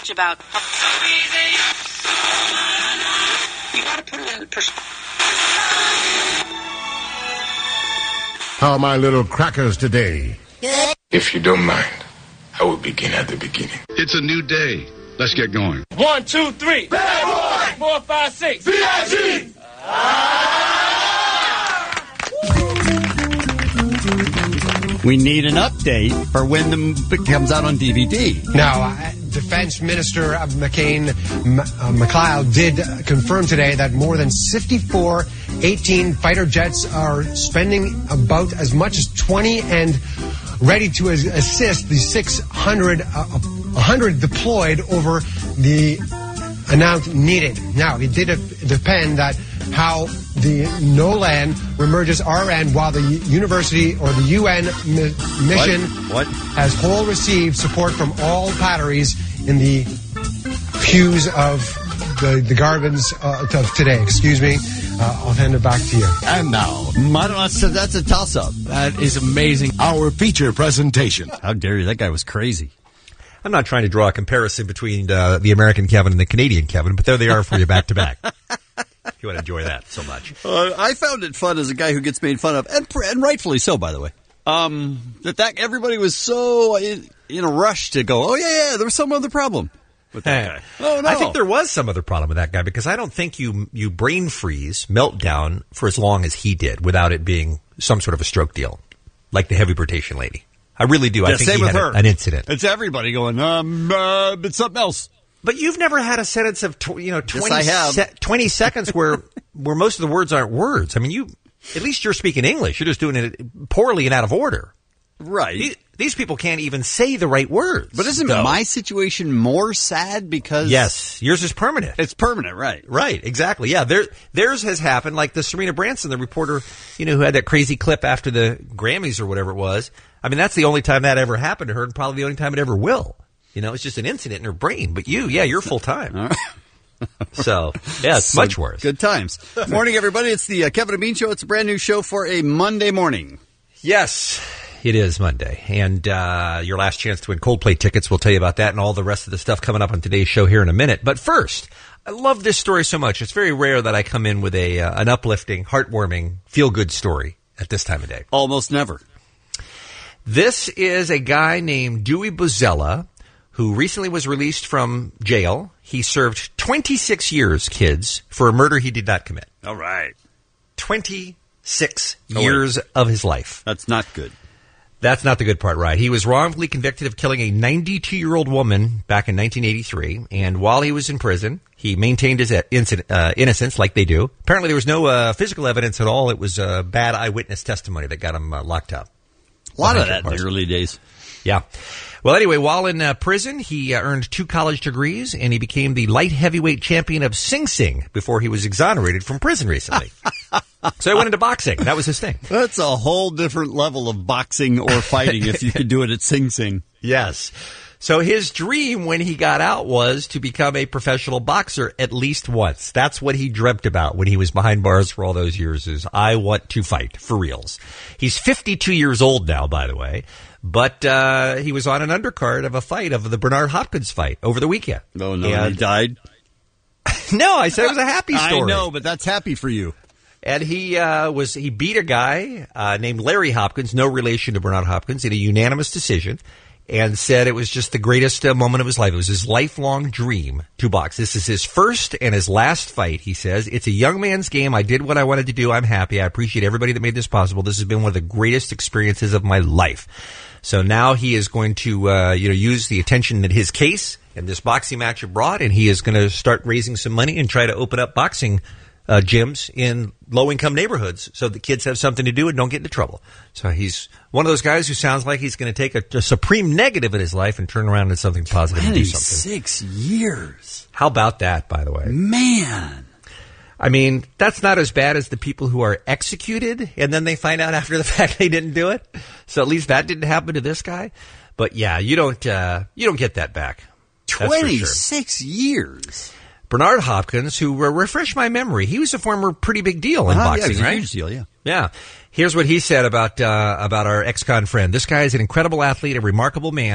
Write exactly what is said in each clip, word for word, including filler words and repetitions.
much about. You gotta put it in perspective. How are my little crackers today? Good. If you don't mind, I will begin at the beginning. It's a new day. Let's get going. One, two, three. Bad boy. Four, five, six. B I G. We need an update for when the it comes out on D V D. Now, uh, Defense Minister McCain M- uh, McLeod did uh, confirm today that more than fifty-four eighteen fighter jets are spending about as much as twenty and ready to as- assist the six hundred, uh, one hundred deployed over the amount needed. Now, it did depend that how the NOLAN remerges R N while the university or the U N mi- mission what? What? has whole received support from all batteries in the pews of the, the Garvins uh, of today. Excuse me. Uh, I'll hand it back to you. And now, that's a, that's a toss-up. That is amazing. Our feature presentation. How dare you? That guy was crazy. I'm not trying to draw a comparison between uh, the American Kevin and the Canadian Kevin, but there they are for you back to back. You would enjoy that so much. Uh, I found it fun as a guy who gets made fun of, and, and rightfully so, by the way. Um, that, that everybody was so in, in a rush to go, oh, yeah, yeah, there was some other problem with that guy. Oh, no. I think there was some other problem with that guy because I don't think you you brain freeze, meltdown for as long as he did without it being some sort of a stroke deal, like the heavy rotation lady. I really do. Yeah, I think same he with had her. A, an incident. It's everybody going, um, uh, it's something else. But you've never had a sentence of tw- you know twenty, yes, I have. Se- twenty seconds where where most of the words aren't words. I mean, you at least you're speaking English. You're just doing it poorly and out of order. Right. These, these people can't even say the right words. But isn't though. my situation more sad because... Yes, yours is permanent. It's permanent, right. Right, exactly. Yeah, there, theirs has happened like the Serena Branson, the reporter, you know, who had that crazy clip after the Grammys or whatever it was. I mean, that's the only time that ever happened to her and probably the only time it ever will. You know, it's just an incident in her brain. But you, yeah, you're full time. So, yeah, it's so much worse. Good times. Morning, everybody. It's the uh, Kevin and Bean Show. It's a brand new show for a Monday morning. Yes, it is Monday. And uh, your last chance to win Coldplay tickets. We'll tell you about that and all the rest of the stuff coming up on today's show here in a minute. But first, I love this story so much. It's very rare that I come in with a uh, an uplifting, heartwarming, feel-good story at this time of day. Almost never. This is a guy named Dewey Bozella who recently was released from jail. He served twenty-six years, kids, for a murder he did not commit. All right. twenty-six oh, years wait. of his life. That's not good. That's not the good part, right? He was wrongfully convicted of killing a ninety-two-year-old woman back in nineteen eighty-three, and while he was in prison, he maintained his incident, uh, innocence like they do. Apparently there was no uh, physical evidence at all. It was uh, bad eyewitness testimony that got him uh, locked up. A lot of that in the early days. Yeah. Well, anyway, while in uh, prison, he uh, earned two college degrees, and he became the light heavyweight champion of Sing Sing before he was exonerated from prison recently. So he went into boxing. That was his thing. That's a whole different level of boxing or fighting if you could do it at Sing Sing. Yes. So his dream when he got out was to become a professional boxer at least once. That's what he dreamt about when he was behind bars for all those years is, I want to fight for reals. He's fifty-two years old now, by the way, but uh, he was on an undercard of a fight, of the Bernard Hopkins fight over the weekend. Oh, no, and he died? No, I said it was a happy story. I know, but that's happy for you. And he uh, was he beat a guy uh, named Larry Hopkins, no relation to Bernard Hopkins, in a unanimous decision, and said it was just the greatest uh, moment of his life. It was his lifelong dream to box. This is his first and his last fight, he says. It's a young man's game. I did what I wanted to do. I'm happy. I appreciate everybody that made this possible. This has been one of the greatest experiences of my life. So now he is going to uh, you know, use the attention that his case and this boxing match have brought, and he is going to start raising some money and try to open up boxing Uh, gyms in low-income neighborhoods so the kids have something to do and don't get into trouble. So he's one of those guys who sounds like he's going to take a, a supreme negative in his life and turn around into something positive and do something. twenty-six years. How about that, by the way? Man. I mean, that's not as bad as the people who are executed and then they find out after the fact they didn't do it. So at least that didn't happen to this guy. But yeah, you don't, uh, you don't get that back. twenty-six sure. years. Bernard Hopkins, who uh, refresh my memory, he was a former pretty big deal in uh, boxing, yeah, he was right? a huge deal, yeah. Yeah. Here's what he said about uh, about our ex-con friend. This guy is an incredible athlete, a remarkable man.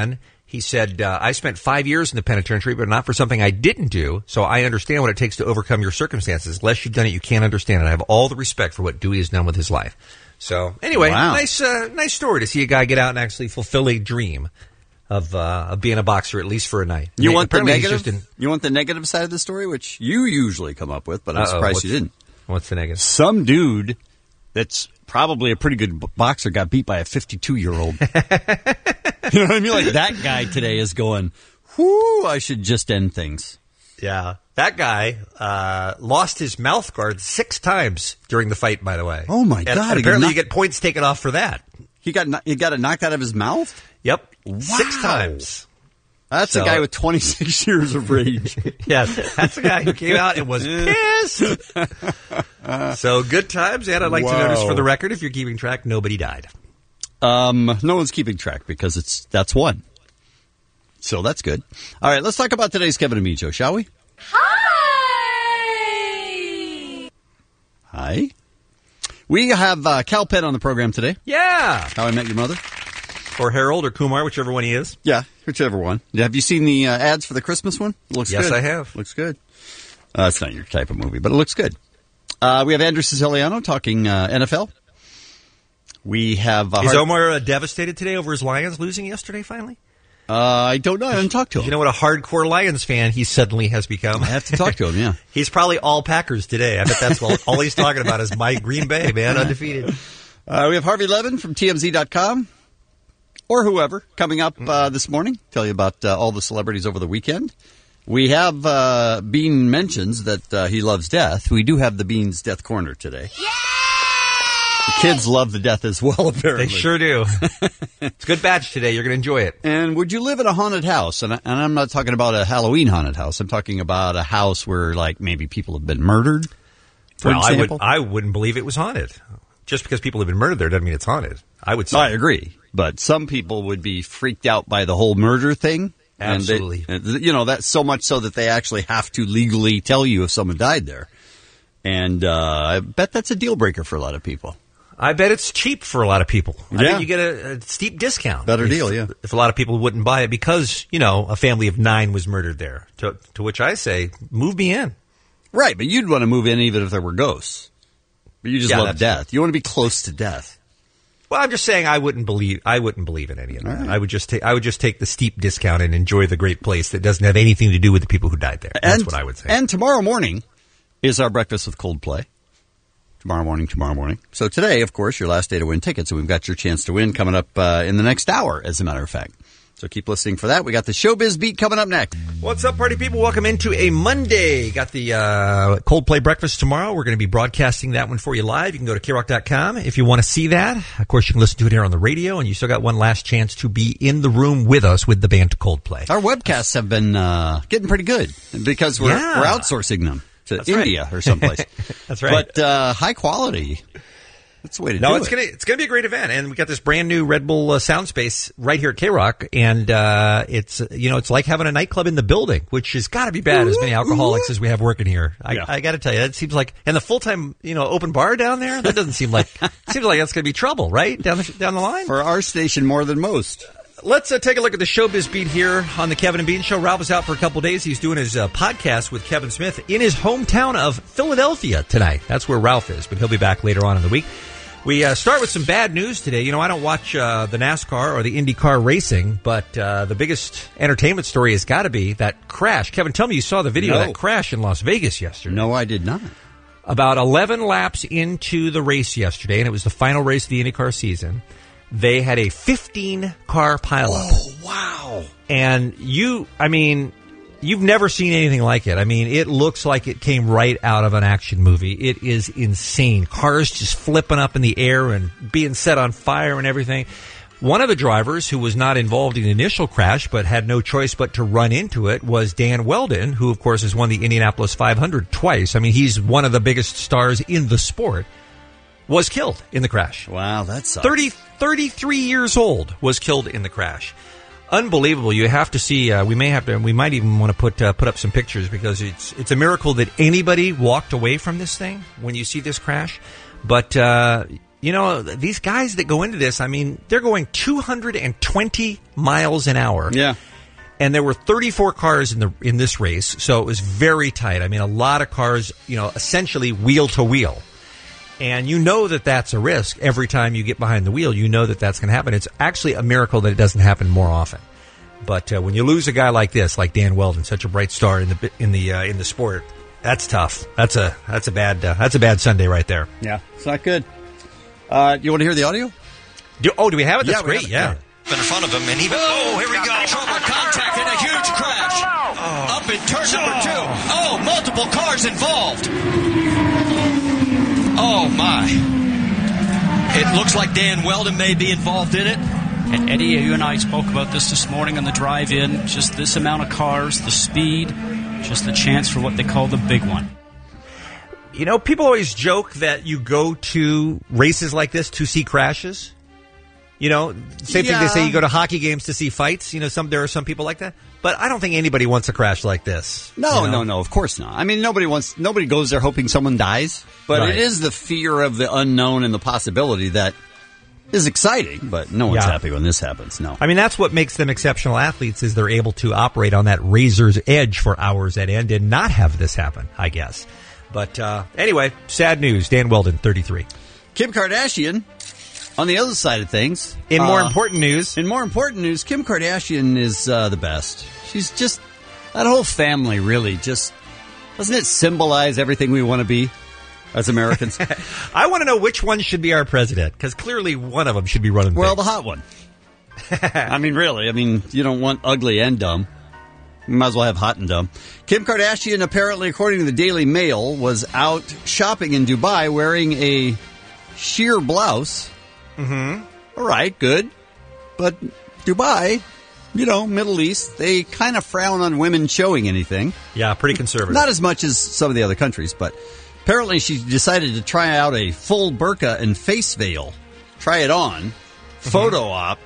He said, uh, I spent five years in the penitentiary, but not for something I didn't do, so I understand what it takes to overcome your circumstances. Unless you've done it, you can't understand it. I have all the respect for what Dewey has done with his life. So, anyway, Wow. nice uh, nice story to see a guy get out and actually fulfill a dream of uh, of being a boxer, at least for a night. You And want the apparently he's negative? just in- You want the negative side of the story, which you usually come up with, but I'm Uh-oh, surprised what's- you didn't. What's the negative? Some dude that's probably a pretty good b- boxer got beat by a fifty-two-year-old. You know what I mean? Like that guy today is going, whoo, I should just end things. Yeah. That guy uh, lost his mouth guard six times during the fight, by the way. Oh, my And- God. And He apparently got you get points taken off for that. He got kno- he got it knocked out of his mouth? Yep. Wow. Six times. That's So- a guy with twenty-six years of rage. Yeah, that's the guy who came out and was pissed. So good times, and I'd like to notice Wow. for the record, if you're keeping track, nobody died. Um, no one's keeping track because it's that's one. So that's good. All right, let's talk about today's Kevin and Bean show, shall we? Hi! Hi. We have uh, Cal Penn on the program today. Yeah. How I Met Your Mother. Or Harold or Kumar, whichever one he is. Yeah, whichever one. Have you seen the uh, ads for the Christmas one? Looks Yes, good. I have. Looks good. Uh, it's not your type of movie, but it looks good. Uh, we have Andrew Siciliano talking uh, N F L. We have... Uh, Is Hart- Omar uh, devastated today over his Lions losing yesterday, finally? Uh, I don't know. I haven't talked to him. You know what a hardcore Lions fan he suddenly has become? I have to talk to him, yeah. He's probably all Packers today. I bet that's all, all he's talking about is my Green Bay, man, undefeated. Uh, we have Harvey Levin from T M Z dot com, or whoever, coming up uh, this morning. Tell you about uh, all the celebrities over the weekend. We have uh, Bean mentions that uh, he loves death. We do have the Bean's Death Corner today. The kids love the death as well, apparently. They sure do. It's a good batch today. You're going to enjoy it. And would you live in a haunted house? And, I, and I'm not talking about a Halloween haunted house. I'm talking about a house where, like, maybe people have been murdered, for well, I, would, example. I wouldn't believe it was haunted. Just because people have been murdered there doesn't mean it's haunted. I would say. I agree. But some people would be freaked out by the whole murder thing. Absolutely. And they, you know, that's so much so that they actually have to legally tell you if someone died there. And uh, I bet that's a deal breaker for a lot of people. I bet it's cheap for a lot of people. I Yeah. think you get a, a steep discount. Better if, deal, yeah. If a lot of people wouldn't buy it because, you know, a family of nine was murdered there. To, to which I say, move me in. Right, but you'd want to move in even if there were ghosts. But you just Yeah, love that's death. You want to be close to death. Well, I'm just saying I wouldn't believe I wouldn't believe in any of that. I would just take I would just take the steep discount and enjoy the great place that doesn't have anything to do with the people who died there. That's and, what I would say. And tomorrow morning is our Breakfast with Coldplay. Tomorrow morning, tomorrow morning. So today, of course, your last day to win tickets, and we've got your chance to win coming up uh, in the next hour, as a matter of fact. So keep listening for that. We got the Showbiz Beat coming up next. What's up, party people? Welcome into a Monday. Got the uh, Coldplay breakfast tomorrow. We're going to be broadcasting that one for you live. You can go to K rock dot com if you want to see that. Of course, you can listen to it here on the radio, and you still got one last chance to be in the room with us with the band Coldplay. Our webcasts have been uh, getting pretty good because we're, Yeah. we're outsourcing them to That's right. India or someplace. That's right. But uh, high quality. That's the way to No, do it's it. gonna it's gonna be a great event, and we got this brand new Red Bull uh, sound space right here at K Rock, and uh, it's uh, you know it's like having a nightclub in the building, which has got to be bad. As many alcoholics as we have working here, I, Yeah. I got to tell you, that seems like and the full time you know open bar down there. That doesn't seem like seems like that's gonna be trouble, right down the down the line. For our station, more than most. Let's uh, take a look at the Showbiz Beat here on the Kevin and Bean Show. Ralph is out for a couple days. He's doing his uh, podcast with Kevin Smith in his hometown of Philadelphia tonight. That's where Ralph is, but he'll be back later on in the week. We uh, start with some bad news today. You know, I don't watch uh, the NASCAR or the IndyCar racing, but uh, the biggest entertainment story has got to be that crash. Kevin, tell me you saw the video No. of that crash in Las Vegas yesterday. No, I did not. About eleven laps into the race yesterday, and it was the final race of the IndyCar season, they had a fifteen-car pileup. Oh, wow. And you, I mean, you've never seen anything like it. I mean, it looks like it came right out of an action movie. It is insane. Cars just flipping up in the air and being set on fire and everything. One of the drivers who was not involved in the initial crash but had no choice but to run into it was Dan Weldon, who, of course, has won the Indianapolis five hundred twice. I mean, he's one of the biggest stars in the sport. Was killed in the crash. Wow, that sucks. thirty, thirty-three years old was killed in the crash. Unbelievable. You have to see, uh, we may have to, we might even want to put uh, put up some pictures because it's it's a miracle that anybody walked away from this thing when you see this crash. But uh, you know, these guys that go into this, I mean, they're going two hundred twenty miles an hour. Yeah. And there were thirty-four cars in the in this race, so it was very tight. I mean, a lot of cars, you know, essentially wheel to wheel. And you know that that's a risk every time you get behind the wheel. You know that that's going to happen. It's actually a miracle that it doesn't happen more often. But uh, when you lose a guy like this, like Dan Weldon, such a bright star in the in the uh, in the sport, that's tough. That's a that's a bad uh, that's a bad Sunday right there. Yeah, it's not good. Uh, you want to hear the audio? Do, oh, do we have it? That's yeah, great. It, yeah. yeah. In front of him, and he oh, here we go. Trouble, contact, and a huge crash. Oh. Up in turn number two. Oh, multiple cars involved. Oh my! It looks like Dan Weldon may be involved in it. And Eddie, you and I spoke about this this morning on the drive-in. Just this amount of cars, the speed, just the chance for what they call the big one. You know, people always joke that you go to races like this to see crashes. You know, same yeah. thing they say you go to hockey games to see fights. You know, some there are some people like that. But I don't think anybody wants a crash like this. No, you know? no, no, of course not. I mean, nobody wants, nobody goes there hoping someone dies. But Right. it is the fear of the unknown and the possibility that is exciting. But no one's Yeah. happy when this happens, no. I mean, that's what makes them exceptional athletes is they're able to operate on that razor's edge for hours at end and not have this happen, I guess. But uh, anyway, sad news. Dan Weldon, thirty-three. Kim Kardashian, on the other side of things. In more uh, important news. In more important news, Kim Kardashian is uh, the best. She's just, that whole family really just, doesn't it symbolize everything we want to be as Americans? I want to know which one should be our president, because clearly one of them should be running Well, things. the hot one. I mean, really. I mean, you don't want ugly and dumb. You might as well have hot and dumb. Kim Kardashian, apparently, according to the Daily Mail, was out shopping in Dubai wearing a sheer blouse. Mm-hmm. All right, good. But Dubai, you know, Middle East, they kind of frown on women showing anything. Yeah, pretty conservative. Not as much as some of the other countries, but apparently she decided to try out a full burqa and face veil. Try it on, mm-hmm. photo op,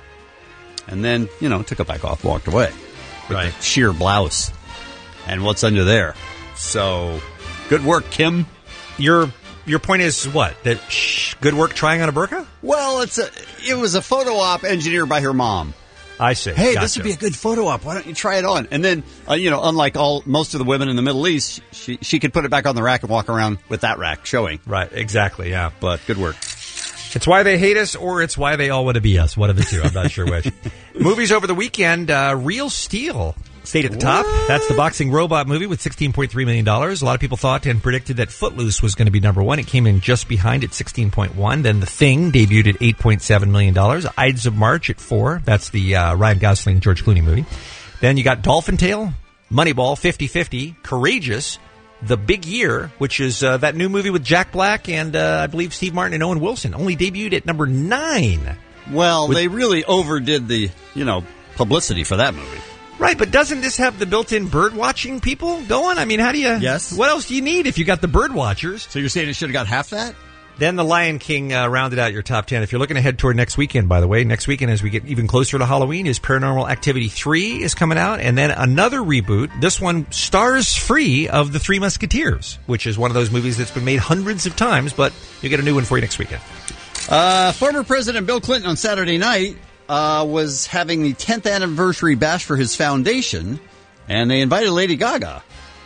and then, you know, took it back off, walked away. Right. Sheer blouse. And what's under there? So, good work, Kim. Your your point is what? That shh, good work trying on a burqa? Well, it's a, it was a photo op engineered by her mom. I see. Hey, Gotcha. this would be a good photo op. Why don't you try it on? And then, uh, you know, unlike all most of the women in the Middle East, she she could put it back on the rack and walk around with that rack showing. Right, exactly, yeah. But good work. It's why they hate us, or it's why they all want to be us. One of the two. I'm not sure which. Movies over the weekend. Uh, Real Steel stayed at the top. That's the boxing robot movie with sixteen point three million dollars. A lot of people thought and predicted that Footloose was going to be number one. It came in just behind at sixteen point one. Then The Thing debuted at eight point seven million dollars. Ides of March at four. That's the uh, Ryan Gosling, George Clooney movie. Then you got Dolphin Tale, Moneyball, fifty-fifty, Courageous, The Big Year, which is uh, that new movie with Jack Black and uh, I believe Steve Martin and Owen Wilson, only debuted at number nine. Well, With- they really overdid the, you know, publicity for that movie. Right, but doesn't this have the built-in bird-watching people going? I mean, how do you... Yes. What else do you need if you got the bird-watchers? So you're saying it should have got half that? Then The Lion King uh, rounded out your top ten. If you're looking ahead toward next weekend, by the way, next weekend as we get even closer to Halloween is Paranormal Activity three is coming out, and then another reboot. This one stars free of The Three Musketeers, which is one of those movies that's been made hundreds of times, but you get a new one for you next weekend. Uh, former President Bill Clinton on Saturday night uh, was having the tenth anniversary bash for his foundation, and they invited Lady Gaga,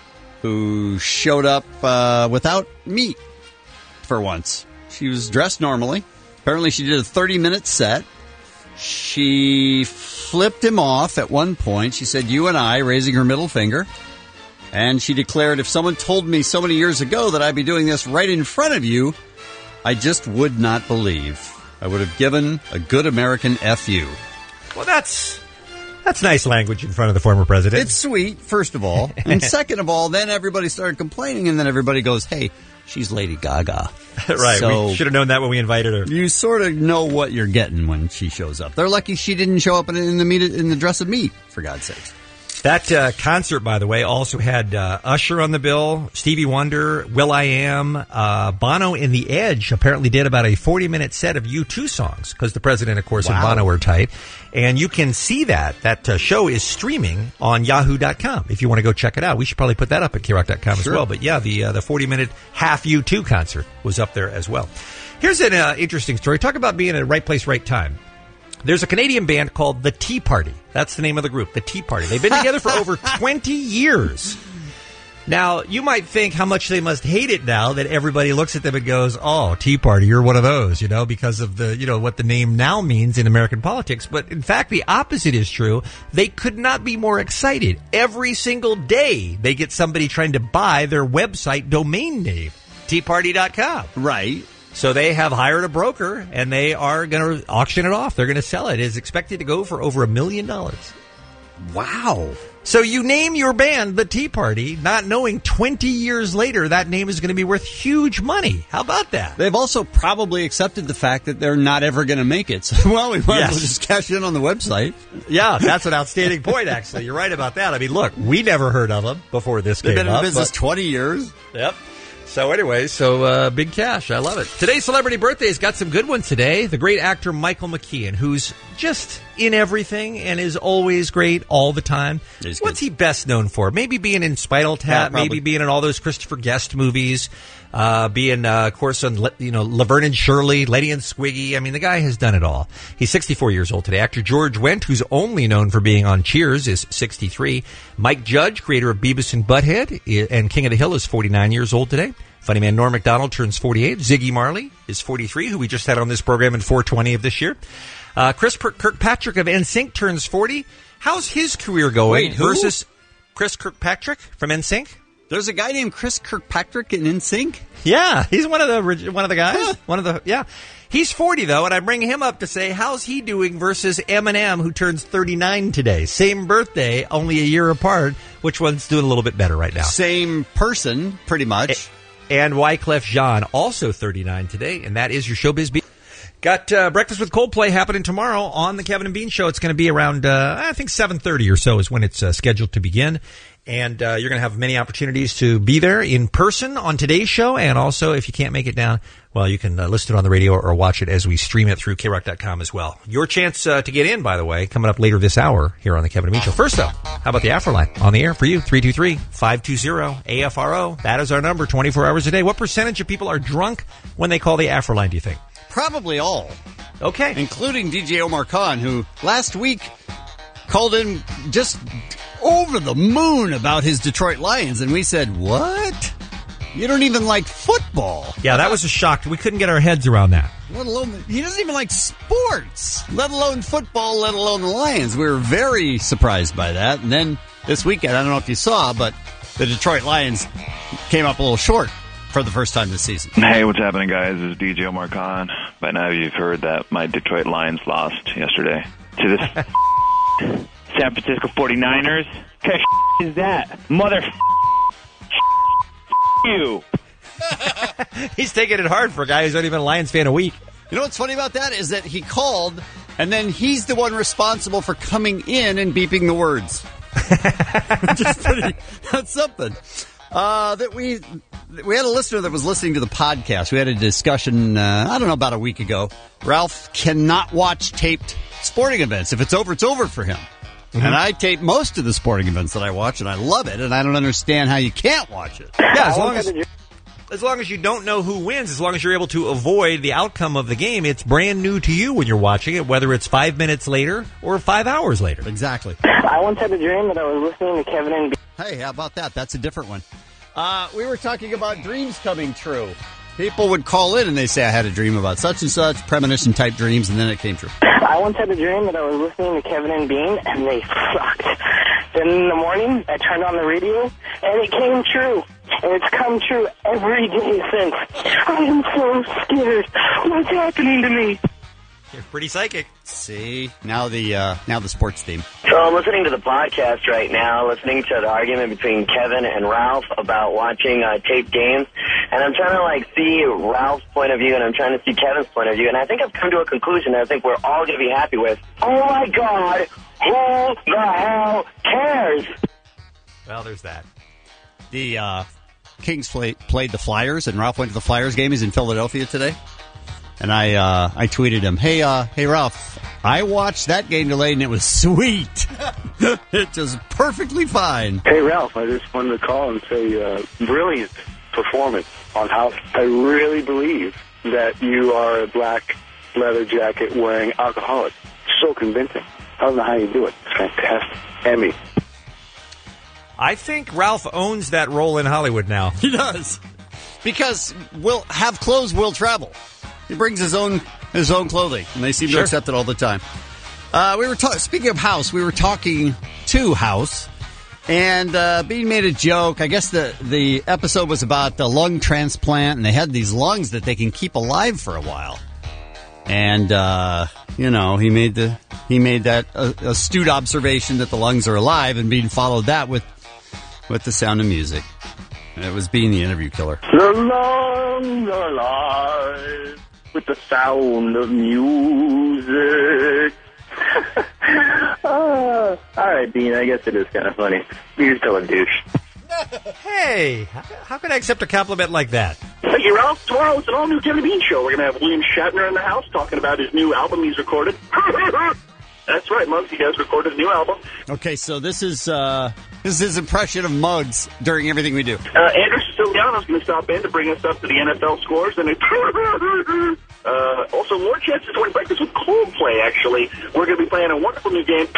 who showed up uh, without meat for once. She was dressed normally. Apparently she did a thirty-minute set. She flipped him off at one point. She said, "You and I," raising her middle finger. And she declared, "If someone told me so many years ago that I'd be doing this right in front of you, I just would not believe. I would have given a good American F you." Well, that's that's nice language in front of the former president. It's sweet, first of all. And second of all, then everybody started complaining, and then everybody goes, "Hey, she's Lady Gaga." Right, So we should have known that when we invited her. you sort of know what you're getting when she shows up. They're lucky she didn't show up in, in the meat, in the dress of meat, for God's sakes. That uh, concert, by the way, also had uh, Usher on the bill, Stevie Wonder, Will.i.am, uh, Bono and The Edge apparently did about a forty-minute set of U two songs because the president, of course, and Wow. Bono were tight. And you can see that. That uh, show is streaming on yahoo dot com if you want to go check it out. We should probably put that up at K rock dot com Sure. as well. But yeah, the uh, the forty-minute half U two concert was up there as well. Here's an uh, interesting story. Talk about being at the right place, right time. There's a Canadian band called The Tea Party. That's the name of the group, The Tea Party. They've been together for over twenty years. Now, you might think how much they must hate it now that everybody looks at them and goes, oh, Tea Party, you're one of those, you know, because of the, you know, what the name now means in American politics. But in fact, the opposite is true. They could not be more excited. Every single day, they get somebody trying to buy their website domain name, tea party dot com. Right. So they have hired a broker, and they are going to auction it off. They're going to sell it. It is expected to go for over a million dollars. Wow. So you name your band The Tea Party, not knowing twenty years later that name is going to be worth huge money. How about that? They've also probably accepted the fact that they're not ever going to make it. So, well, we might Yes. as well just cash in on the website. Yeah, that's an outstanding point, actually. You're right about that. I mean, look, we never heard of them before this They've came been in up, business but- twenty years. Yep. So anyway, so uh, big cash. I love it. Today's celebrity birthday's got some good ones today. The great actor Michael McKean, who's just in everything and is always great all the time. He's What's good. he best known for? Maybe being in Spinal Yeah, Tap, probably. maybe being in all those Christopher Guest movies, uh, being, uh, of course, on Le- you know Laverne and Shirley, Letty and Squiggy. I mean, the guy has done it all. He's sixty-four years old today. Actor George Wendt, who's only known for being on Cheers, is sixty-three. Mike Judge, creator of Beavis and Butthead i- and King of the Hill, is forty-nine years old today. Funny man Norm Macdonald turns forty-eight. Ziggy Marley is forty-three, who we just had on this program in four twenty of this year. Uh, Chris Per- Kirkpatrick of N Sync turns forty. How's his career going Wait, who? versus Chris Kirkpatrick from N Sync? There's a guy named Chris Kirkpatrick in N Sync. Yeah, he's one of the orig- one of the guys. One of the yeah. He's forty though, and I bring him up to say how's he doing versus Eminem, who turns thirty-nine today. Same birthday, only a year apart. Which one's doing a little bit better right now? Same person, pretty much. And Wyclef Jean, also thirty-nine today, and that is your Showbiz Beat. Got uh, Breakfast with Coldplay happening tomorrow on the Kevin and Bean Show. It's going to be around, uh, I think, seven thirty or so is when it's uh, scheduled to begin. And uh, you're going to have many opportunities to be there in person on today's show. And also, if you can't make it down, well, you can uh, listen to it on the radio or watch it as we stream it through K rock dot com as well. Your chance uh, to get in, by the way, coming up later this hour here on the Kevin and Bean Show. First, though, how about the Afroline on the air for you? three two three, five two zero, A F R O. That is our number, twenty-four hours a day. What percentage of people are drunk when they call the Afroline, do you think? Probably all, Okay. including D J Omar Khan, who last week called in just over the moon about his Detroit Lions. And we said, what? You don't even like football. Yeah, that was a shock. We couldn't get our heads around that. Let alone, he doesn't even like sports, let alone football, let alone the Lions. We were very surprised by that. And then this weekend, I don't know if you saw, but the Detroit Lions came up a little short for the first time this season. Hey, what's happening, guys? This is D J Omar Khan. By now you've heard that my Detroit Lions lost yesterday to this San Francisco forty-niners. Okay, is that? Mother you. He's taking it hard for a guy who's not even a Lions fan a week. You know what's funny about that is that he called, and then he's the one responsible for coming in and beeping the words. Just pretty, that's something. Uh, that we we had a listener that was listening to the podcast. We had a discussion, uh, I don't know, about a week ago. Ralph cannot watch taped sporting events. If it's over, it's over for him. Mm-hmm. And I tape most of the sporting events that I watch, and I love it, and I don't understand how you can't watch it. Yeah, as long as, as long as you don't know who wins, as long as you're able to avoid the outcome of the game, it's brand new to you when you're watching it, whether it's five minutes later or five hours later. Exactly. I once had a dream that I was listening to Kevin and Bean. Hey, how about that? That's a different one. Uh, we were talking about dreams coming true. People would call in and they say, I had a dream about such and such, premonition type dreams, and then it came true. I once had a dream that I was listening to Kevin and Bean, and they sucked. Then in the morning, I turned on the radio, and it came true. And it's come true every day since. I am so scared. What's happening to me? You're pretty psychic. See, now the uh, now the sports theme. So I'm listening to the podcast right now, listening to the argument between Kevin and Ralph about watching uh, taped games, and I'm trying to like see Ralph's point of view, and I'm trying to see Kevin's point of view, and I think I've come to a conclusion that I think we're all going to be happy with. Oh my God, who the hell cares? Well, there's that. The uh, Kings play, played the Flyers, and Ralph went to the Flyers game. He's in Philadelphia today. And I uh, I tweeted him, hey, uh, hey, Ralph, I watched that game today, and it was sweet. It was perfectly fine. Hey, Ralph, I just wanted to call and say uh, brilliant performance on House. I really believe that you are a black leather jacket wearing alcoholic. So convincing. I don't know how you do it. It's fantastic. Emmy. I think Ralph owns that role in Hollywood now. He does. Because will have clothes will travel. He brings his own his own clothing, and they seem Sure. to accept it all the time. Uh, we were ta- speaking of House. We were talking to House, and uh, Bean made a joke. I guess the the episode was about the lung transplant, and they had these lungs that they can keep alive for a while. And uh, you know, he made the he made that uh, astute observation that the lungs are alive, and Bean followed that with with the Sound of Music. And it was Bean, the interview killer. The lungs are alive with the sound of music. uh, all right, Bean, I guess it is kind of funny. You're still a douche. Hey, how, how can I accept a compliment like that? Thank you, Ralph. Tomorrow it's an all-new Kevin and Bean show. We're going to have William Shatner in the house talking about his new album he's recorded. That's right, Muggs. He has recorded a new album. Okay, so this is uh, this is his impression of Muggs during everything we do. Uh, Andrew Siciliano's going to stop in to bring us up to the N F L scores. And it, uh, also, more chances to win breakfast with Coldplay, actually. We're going to be playing a wonderful new game.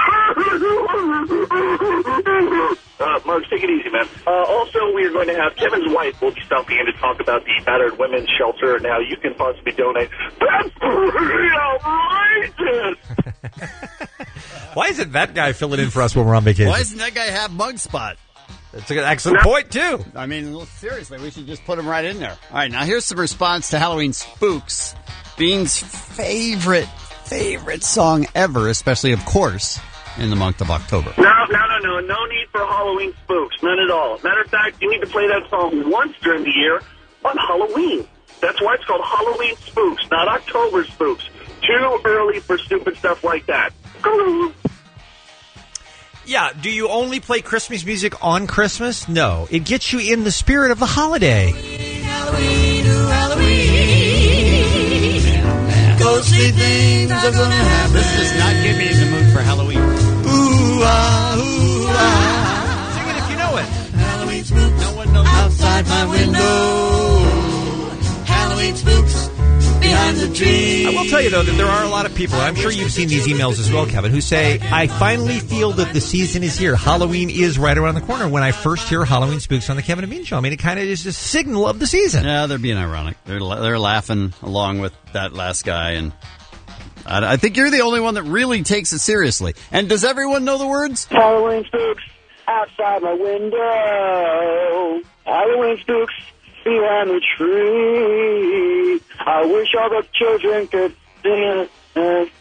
uh, Muggs, take it easy, man. Uh, also, we are going to have Kevin's wife will be stopping in to talk about the battered women's shelter and how you can possibly donate. That's pretty outrageous! Why isn't that guy filling in for us when we're on vacation? Why doesn't that guy have Mug Spot? That's an excellent point, too. I mean, well, seriously, we should just put him right in there. All right, now here's some response to Halloween Spooks. Bean's favorite, favorite song ever, especially, of course, in the month of October. No, no, no, no. No need for Halloween spooks. None at all. Matter of fact, you need to play that song once during the year on Halloween. That's why it's called Halloween Spooks, not October Spooks. Too early for stupid stuff like that. Yeah, do you only play Christmas music on Christmas? No. It gets you in the spirit of the holiday. Halloween, ooh, Halloween. Ghostly things are gonna happen. This does not get me in the mood for Halloween. Ooh, ah, ooh, ah. Sing it if you know it. Halloween spooks. No one knows. Outside my window. Halloween spooks. Behind the tree. I will tell you, though, that there are a lot of people, and I'm sure you've seen these emails as well, Kevin, who say, I finally feel that the season is here. Halloween is right around the corner when I first hear Halloween Spooks on the Kevin and Bean Show. I mean, it kind of is a signal of the season. Yeah, they're being ironic. They're they're laughing along with that last guy, and I, I think you're the only one that really takes it seriously. And does everyone know the words? Halloween spooks outside my window. Halloween spooks behind the tree. I wish all the children could sing it.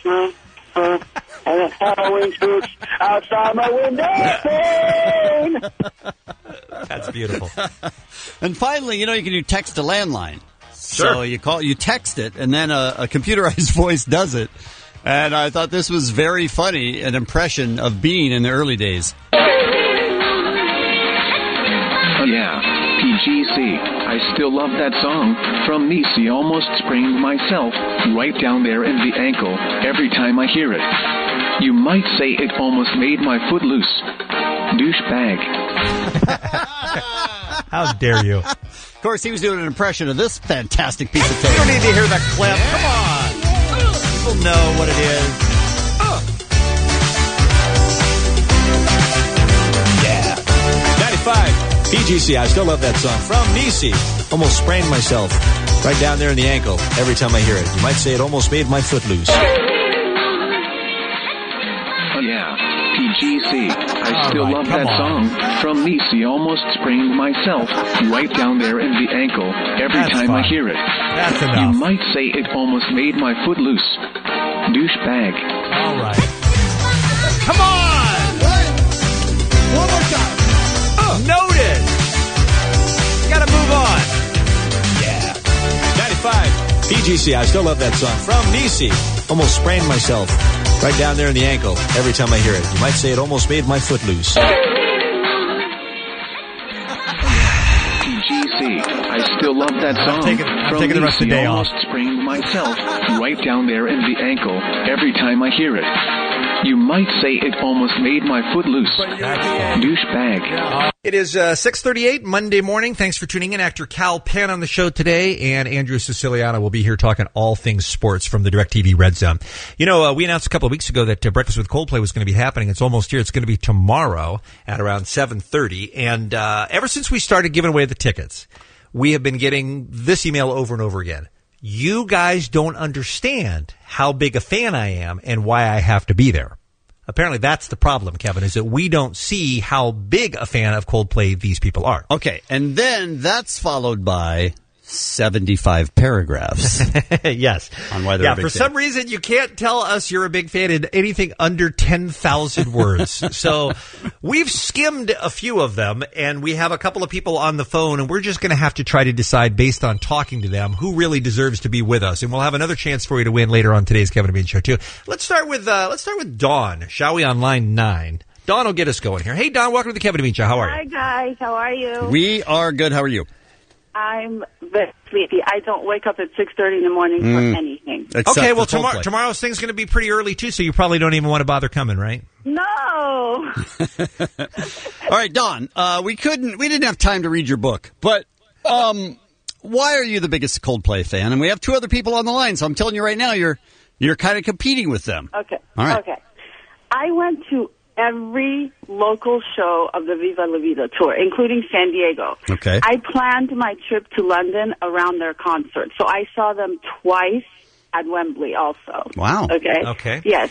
And Halloween spooks outside my window. That's beautiful. And finally, you know, you can do text to landline. Sure. So you call, you text it, and then a, a computerized voice does it. And I thought this was very funny, an impression of Bean in the early days. Oh, yeah. P G C. I still love that song. From Nisi, almost sprained myself right down there in the ankle every time I hear it. You might say it almost made my foot loose. Douchebag. How dare you? Of course, he was doing an impression of this fantastic piece of tape. You don't need to hear that clip. Come on. People know what it is. Yeah. ninety-five. P G C, I still love that song. From Nisi, almost sprained myself right down there in the ankle every time I hear it. You might say it almost made my foot loose. Oh, yeah. P G C. I still right, love come that on. song. From Nisi, almost sprained myself right down there in the ankle every That's time fine. I hear it. That's You enough. might say it almost made my foot loose. Douchebag. All right. Come on! One more time. Noted! Gotta move on. Yeah. ninety-five. P G C, I still love that song. From Nisi, almost sprained myself right down there in the ankle every time I hear it. You might say it almost made my foot loose. P G C. I still love that song. I'm taking, I'm From taking the rest of the Nisi, day off. almost sprained myself right down there in the ankle every time I hear it. You might say it almost made my foot loose. Douchebag. It is uh, six thirty-eight Monday morning. Thanks for tuning in. Actor Cal Penn on the show today, and Andrew Siciliano will be here talking all things sports from the DirecTV Red Zone. You know, uh, we announced a couple of weeks ago that uh, Breakfast with Coldplay was going to be happening. It's almost here. It's going to be tomorrow at around seven thirty. And uh, ever since we started giving away the tickets, we have been getting this email over and over again. You guys don't understand how big a fan I am and why I have to be there. Apparently that's the problem, Kevin, is that we don't see how big a fan of Coldplay these people are. Okay, and then that's followed by seventy-five paragraphs. Yes. On why they're yeah, a big for fan. some reason you can't tell us you're a big fan in anything under ten thousand words. So we've skimmed a few of them, and we have a couple of people on the phone, and we're just going to have to try to decide based on talking to them who really deserves to be with us. And we'll have another chance for you to win later on today's Kevin and Bean Show too. Let's start with uh, let's start with Dawn, shall we, on line nine. Dawn will get us going here. Hey, Dawn, welcome to the Kevin and Bean Show. How are you? Hi, guys. How are you? We are good. How are you? I'm very sleepy. I don't wake up at six thirty in the morning for Mm. anything. Except Okay, for well, tomorrow, Coldplay. tomorrow's thing's going to be pretty early, too, so you probably don't even want to bother coming, right? No. All right, Dawn, uh, we couldn't, we didn't have time to read your book, but um, why are you the biggest Coldplay fan? And we have two other people on the line, so I'm telling you right now, you're you're kind of competing with them. Okay. All right. Okay. I went to every local show of the Viva La Vida tour, including San Diego. Okay. I planned my trip to London around their concert, so I saw them twice at Wembley also. Wow. Okay? Okay. Yes.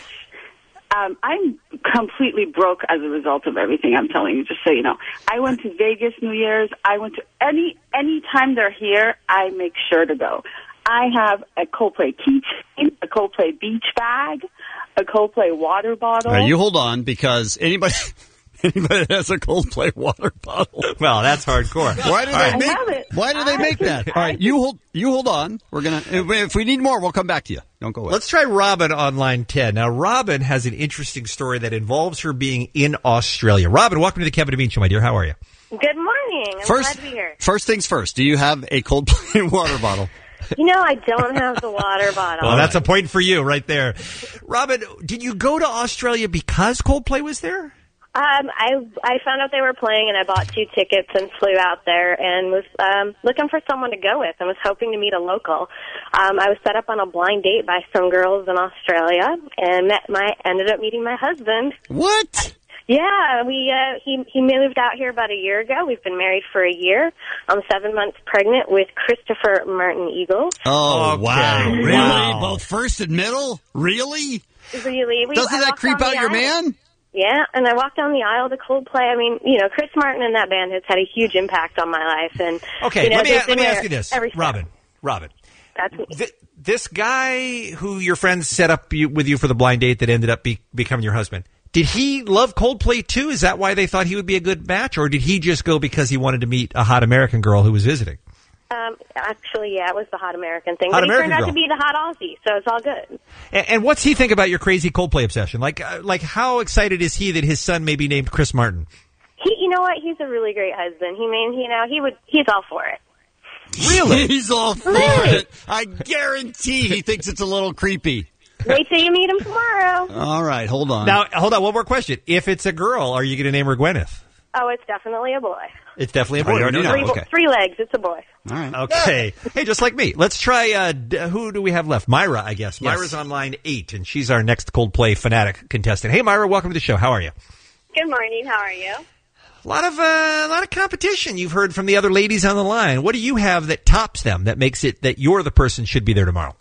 Um, I'm completely broke as a result of everything I'm telling you, just so you know. I went to Vegas New Year's. I went to any any time they're here, I make sure to go. I have a Coldplay keychain, a Coldplay beach bag, a Coldplay water bottle. All right, you hold on, because anybody anybody that has a Coldplay water bottle. Well, that's hardcore. Why do All they right. make? I have it. Why do they make that? All right, you hold you hold on. We're gonna if, if we need more, we'll come back to you. Don't go away. Let's try Robin on line ten. Now, Robin has an interesting story that involves her being in Australia. Robin, welcome to the Kevin and Bean Show, my dear. How are you? Good morning. I'm First, glad to be here. first things first. Do you have a Coldplay water bottle? You know, I don't have the water bottle. Well, that's a point for you right there. Robin, did you go to Australia because Coldplay was there? Um, I I found out they were playing, and I bought two tickets and flew out there and was um, looking for someone to go with and was hoping to meet a local. Um, I was set up on a blind date by some girls in Australia and met my ended up meeting my husband. What? Yeah, we uh, he he moved out here about a year ago. We've been married for a year. I'm seven months pregnant with Christopher Martin Eagle. Oh, Okay. wow. Really? Wow. Both first and middle? Really? Really, we, Doesn't I that walked creep down out the your aisle. man? Yeah, and I walked down the aisle to Coldplay. I mean, you know, Chris Martin and that band has had a huge impact on my life. And Okay, you know, let me they've let been me there ask you this, every step. Robin. Robin, That's me. th- this guy who your friends set up you, with you for the blind date that ended up be, becoming your husband, did he love Coldplay too? Is that why they thought he would be a good match, or did he just go because he wanted to meet a hot American girl who was visiting? Um, actually, yeah, it was the hot American thing. Hot but American he turned girl. out to be the hot Aussie, so it's all good. And, and what's he think about your crazy Coldplay obsession? Like, uh, like how excited is he that his son may be named Chris Martin? He, you know what? He's a really great husband. He mean, you know, he would, he's all for it. Really? He's all for Really? it. I guarantee he thinks it's a little creepy. Wait till you meet him tomorrow. All right, hold on. Now, hold on, one more question. If it's a girl, are you going to name her Gwyneth? Oh, it's definitely a boy. It's definitely a Oh, boy. you already No, no, know. Three, okay. three legs. It's a boy. All right. Okay. Hey, just like me. Let's try, uh, d- who do we have left? Myra, I guess. Yes. Myra's on line eight, and she's our next Coldplay fanatic contestant. Hey, Myra, welcome to the show. How are you? Good morning. How are you? A lot of, uh, a lot of competition you've heard from the other ladies on the line. What do you have that tops them, that makes it that you're the person should be there tomorrow?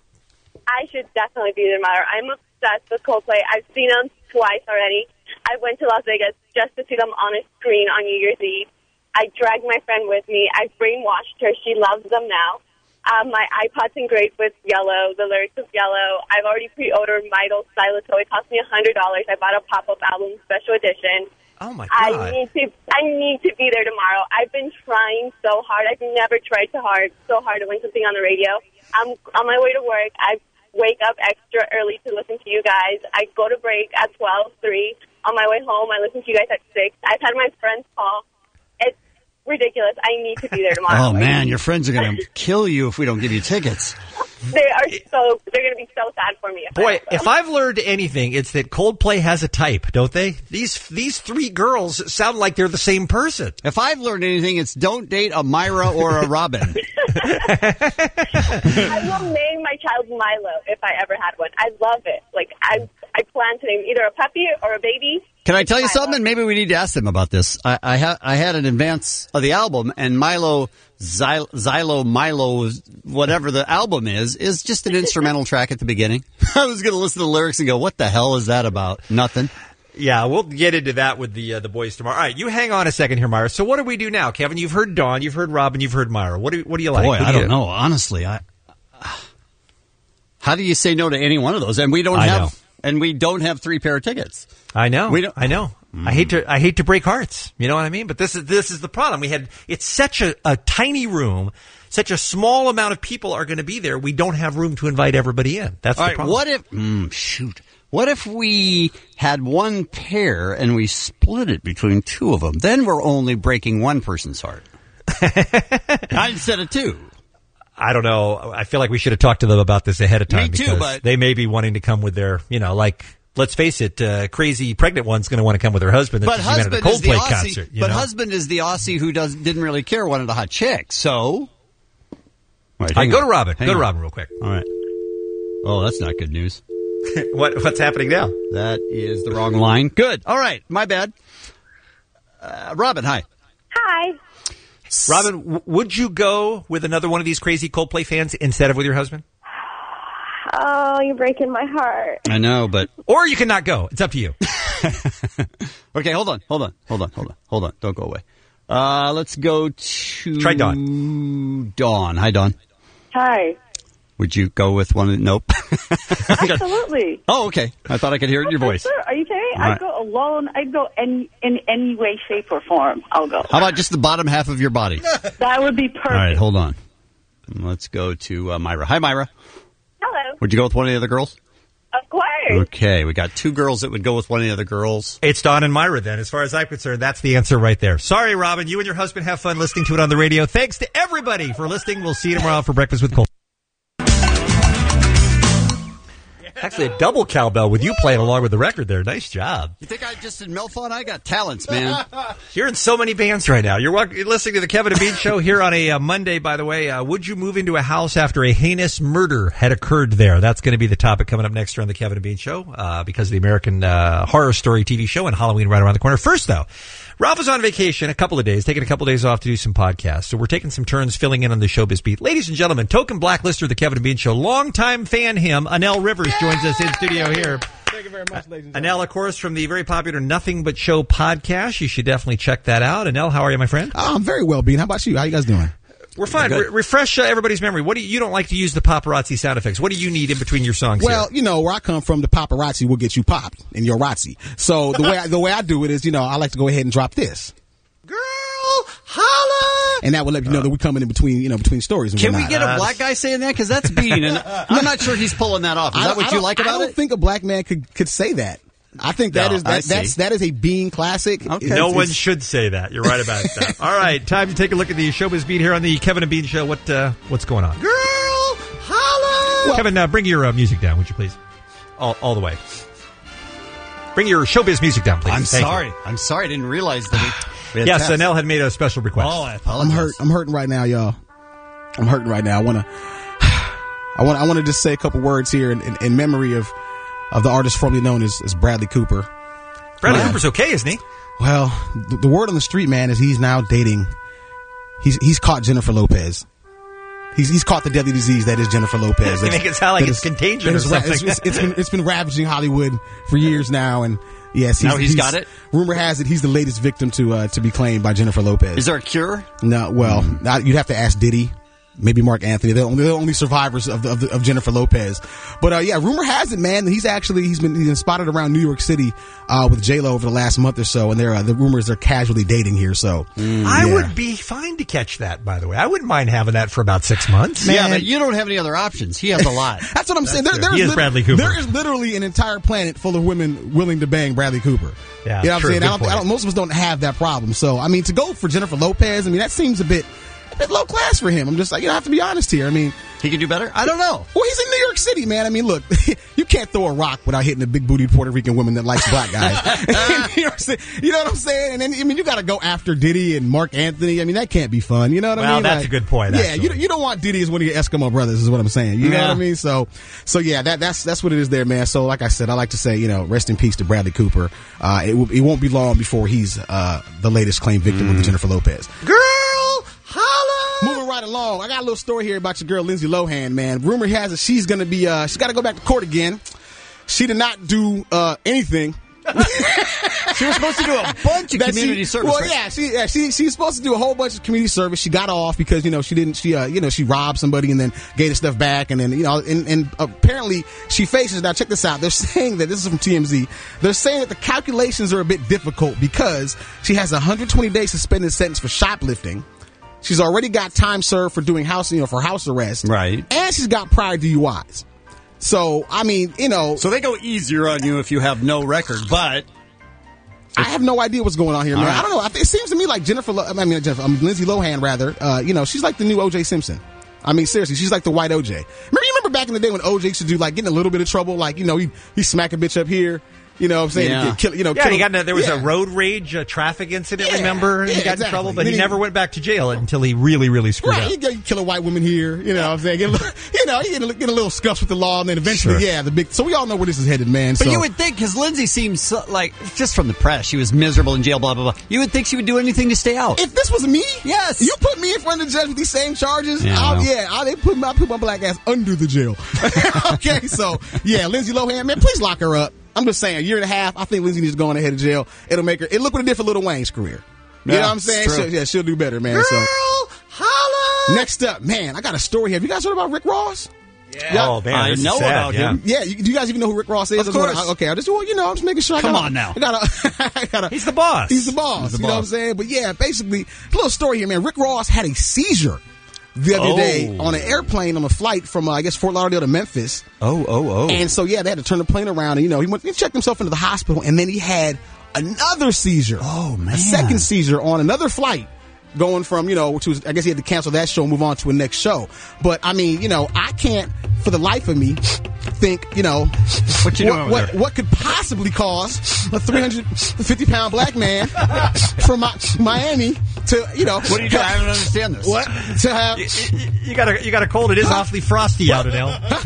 I should definitely be there tomorrow. I'm obsessed with Coldplay. I've seen them twice already. I went to Las Vegas just to see them on a screen on New Year's Eve. I dragged my friend with me. I brainwashed her. She loves them now. Um, my iPod's engraved with Yellow, the lyrics of Yellow. I've already pre-ordered Midol Styloto. It cost me one hundred dollars. I bought a pop-up album special edition. Oh, my I God. need to I need to be there tomorrow. I've been trying so hard. I've never tried so hard, so hard to win something on the radio. I'm on my way to work. I wake up extra early to listen to you guys. I go to break at twelve, three. On my way home, I listen to you guys at six. I've had my friends call. It's ridiculous. I need to be there tomorrow. Oh, man, your friends are going to kill you if we don't give you tickets. They are so, they're going to be so sad for me. If Boy, I if I've learned anything, it's that Coldplay has a type, don't they? These these three girls sound like they're the same person. If I've learned anything, it's don't date a Myra or a Robin. I will name my child Milo if I ever had one. I love it. Like, I I plan to name either a puppy or a baby. Can I tell you something? Maybe we need to ask them about this. I I, ha- I had an advance of the album, and Milo, Xylo, Xylo Milo, whatever the album is, is just an instrumental track at the beginning. I was going to listen to the lyrics and go, what the hell is that about? Nothing. Yeah, we'll get into that with the uh, the boys tomorrow. All right, you hang on a second here, Myra. So what do we do now? Kevin, you've heard Dawn, you've heard Robin, you've heard Myra. What do, what do you like? Boy, do I you don't do? know. Honestly, I. How do you say no to any one of those? And we don't I have... know. And we don't have three pair of tickets. I know. We don't, I know. Mm. I hate to. I hate to break hearts. You know what I mean? But this is this is the problem. We had. It's such a, a tiny room. Such a small amount of people are going to be there. We don't have room to invite everybody in. That's All the right, problem. what if? Mm, shoot. What if we had one pair and we split it between two of them? Then we're only breaking one person's heart instead of two. I don't know. I feel like we should have talked to them about this ahead of time. Me too, because but- they may be wanting to come with their, you know, like, let's face it, uh, crazy pregnant one's going to want to come with her husband. But That she's been at husband a is the Coldplay Aussie. concert. You But know? husband is the Aussie who does didn't really care, wanted a hot chick. So, Wait, All right, hang go on. to Robin. Hang Go to on. Robin real quick. All right. Oh, that's not good news. what What's happening now? That is the wrong line. Good. All right. My bad. Uh, Robin, hi. Hi. Robin, w- would you go with another one of these crazy Coldplay fans instead of with your husband? Oh, you're breaking my heart. I know, but or you can not go. It's up to you. Okay, hold on, hold on, hold on, hold on, hold on. Don't go away. Uh, let's go to Try Dawn. Dawn. Hi, Dawn. Hi. Would you go with one? Of, nope. Absolutely. Oh, okay. I thought I could hear it in your voice. Sure. Are you kidding? All I'd right. go alone. I'd go any, in any way, shape, or form. I'll go. How about just the bottom half of your body? That would be perfect. All right, hold on. Let's go to uh, Myra. Hi, Myra. Hello. Would you go with one of the other girls? Of course. Okay, we got two girls that would go with one of the other girls. It's Dawn and Myra then. As far as I'm concerned, that's the answer right there. Sorry, Robin. You and your husband have fun listening to it on the radio. Thanks to everybody for listening. We'll see you tomorrow for Breakfast with Cole. Actually, a double cowbell with you playing along with the record there. Nice job. You think I just did Milfon? I got talents, man. You're in so many bands right now. You're, walk- you're listening to the Kevin and Bean Show here on a uh, Monday, by the way. Uh, would you move into a house after a heinous murder had occurred there? That's going to be the topic coming up next year on the Kevin and Bean Show uh, because of the American uh, Horror Story T V show and Halloween right around the corner. First, though, Ralph is on vacation a couple of days, taking a couple of days off to do some podcasts. So we're taking some turns filling in on the Showbiz Beat. Ladies and gentlemen, token blacklister of the Kevin and Bean Show, longtime fan him, Anel Rivers joins us in studio here. Thank you very much, ladies and Anel, of course, from the very popular Nothing But Show podcast. You should definitely check that out. Anel, how are you, my friend? Oh, I'm very well, Bean. How about you? How you guys doing? We're fine. Re- refresh uh, everybody's memory. What do you, you don't like to use the paparazzi sound effects? What do you need in between your songs? Well, here? you know, where I come from, the paparazzi will get you popped in your razzi. So the way I, the way I do it is, you know, I like to go ahead and drop this. Girl, holla! And that will let you know that we're coming in between, you know, between stories and Can whatnot. we get a black guy saying that? Because that's Bean, and I'm not sure he's pulling that off. Is I- that what I you don't- like about I don't it? think a black man could could say that. I think that No, is I that, see. that's that is a Bean classic. No It's- one it's- should say that. You're right about that. All right, time to take a look at the Showbiz Beat here on the Kevin and Bean Show. What uh, what's going on? Girl, holla! Kevin, uh, bring your uh, music down, would you please? All, all the way. Bring your Showbiz music down, please. I'm Thank sorry. you. I'm sorry. I didn't realize that. We, we had Yes, tests. Anel had made a special request. Oh, I I'm apologize. hurt. I'm hurting right now, y'all. I'm hurting right now. I want to. I want. I want to just say a couple words here in, in, in memory of of the artist formerly known as, as Bradley Cooper. Bradley Well, Cooper's okay, isn't he? Well, the, the word on the street, man, is he's now dating. He's he's caught Jennifer Lopez. He's he's caught the deadly disease that is Jennifer Lopez. They That's- make it sound like that it's is- contagion that or is ra- something. It's, it's, it's been it's been ravaging Hollywood for years now, and yes, Now he's got it? Rumor has it he's the latest victim to uh, to be claimed by Jennifer Lopez. Is there a cure? No, well, now you'd have to ask Diddy, maybe Mark Anthony. They're, only, they're the only survivors of, the, of, the, of Jennifer Lopez. But uh, yeah, rumor has it, man, that he's actually he's been he's been spotted around New York City uh, with J Lo over the last month or so, and they're uh, the rumors they're casually dating here. So I yeah. would be fine to catch that, by the way. I wouldn't mind having that for about six months. Yeah, but you don't have any other options. He has a lot. That's what I'm saying. There, true. there's He is lit- Bradley Cooper. There is literally an entire planet full of women willing to bang Bradley Cooper. Yeah, you know what true. I'm saying? Good I don't, I point. don't, most of us don't have that problem. So I mean, to go for Jennifer Lopez, I mean, that seems a bit. A bit low class for him. I'm just like, you know, I have to be honest here. I mean, He could do better? I don't know. Well, he's in New York City, man. I mean, look, you can't throw a rock without hitting a big booty Puerto Rican woman that likes black guys. you, know what I'm saying? You know what I'm saying? And then, I mean, you got to go after Diddy and Mark Anthony. I mean, that can't be fun. You know what I well, mean? that's Like, a good point. Yeah, actually. you, you don't want Diddy as one of your Eskimo brothers, is what I'm saying. You know Yeah. what I mean? So, so yeah, that, that's that's what it is there, man. So, like I said, I like to say, you know, rest in peace to Bradley Cooper. Uh, it, will, it won't be long before he's uh, the latest claimed victim Mm. of Jennifer Lopez. Girl, holla! Moving right along, I got a little story here about your girl Lindsay Lohan, man. Rumor has it she's going to be, uh, she's got to go back to court again. She did not do uh, anything. She was supposed to do a bunch of That community she, service. Well, right? yeah, she yeah, she she's supposed to do a whole bunch of community service. She got off because you know she didn't she uh, you know she robbed somebody and then gave the stuff back and then you know and, and apparently she faces now. Check this out. They're saying that this is from T M Z. They're saying that the calculations are a bit difficult because she has a one hundred twenty day suspended sentence for shoplifting. She's already got time served for doing house you know for house arrest. Right. And she's got prior D U Is. So I mean you know. So they go easier on you if you have no record, but. I have no idea what's going on here, man. Right. I don't know. I think, it seems to me like Jennifer, Lo- I mean, Jennifer, I mean, Lindsay Lohan, rather. Uh, you know, she's like the new O J Simpson. I mean, seriously, she's like the white O J. Remember, you remember back in the day when O J used to do like getting a little bit of trouble, like you know, he he smack a bitch up here. You know what I'm saying? Yeah. Kill, you know, Yeah, kill he him. got in a, there was Yeah. a road rage uh, traffic incident, Yeah, remember? yeah, he got exactly. in trouble, but Then he he- never went back to jail until he really, really screwed Right, up. you, get, you kill a white woman here, you know what I'm saying? Get a little, you know, you get a, get a little scuffs with the law, and then eventually, Sure. yeah, the big. So we all know where this is headed, man. But so. you would think, because Lindsay seems so, like, just from the press, she was miserable in jail, blah, blah, blah. You would think she would do anything to stay out. If this was me, yes, you put me in front of the judge with these same charges. Yeah, I'll, well. yeah, I'll, they put my put my black ass under the jail. Okay, so yeah, Lindsay Lohan, man, please lock her up. I'm just saying, a year and a half. I think Lindsay needs to go on ahead of jail. It'll make her. It look what it did for Lil Wayne's career. You Yeah, know what I'm saying? it's true. She'll, yeah, she'll do better, man. Girl, So holla! next up, man, I got a story here. Have you guys heard about Rick Ross? Yeah. Oh, man, I this is know sad, about yeah. him. Yeah, you, do you guys even know who Rick Ross is? Of That's what course. I- okay, I just well, you know, I'm just making sure. I Come gotta, on now. I gotta, I gotta, He's the boss. He's the boss. He's the you know what I'm boss. saying? But yeah, basically, a little story here, man. Rick Ross had a seizure the other Oh. day on an airplane on a flight from, uh, I guess, Fort Lauderdale to Memphis. Oh, oh, oh. And so, yeah, they had to turn the plane around. And, you know, he went, he checked himself into the hospital, and then he had another seizure. Oh, man. A second seizure on another flight. Going from, you know, which was, I guess he had to cancel that show and move on to a next show. But, I mean, you know, I can't, for the life of me, think, you know, What you doing what, over what, there? what could possibly cause a three hundred fifty pound black man from Mi- Miami to, you know. What are you doing? I don't understand this. What? To have. You, you- you got a you got a cold. It is awfully frosty out in L.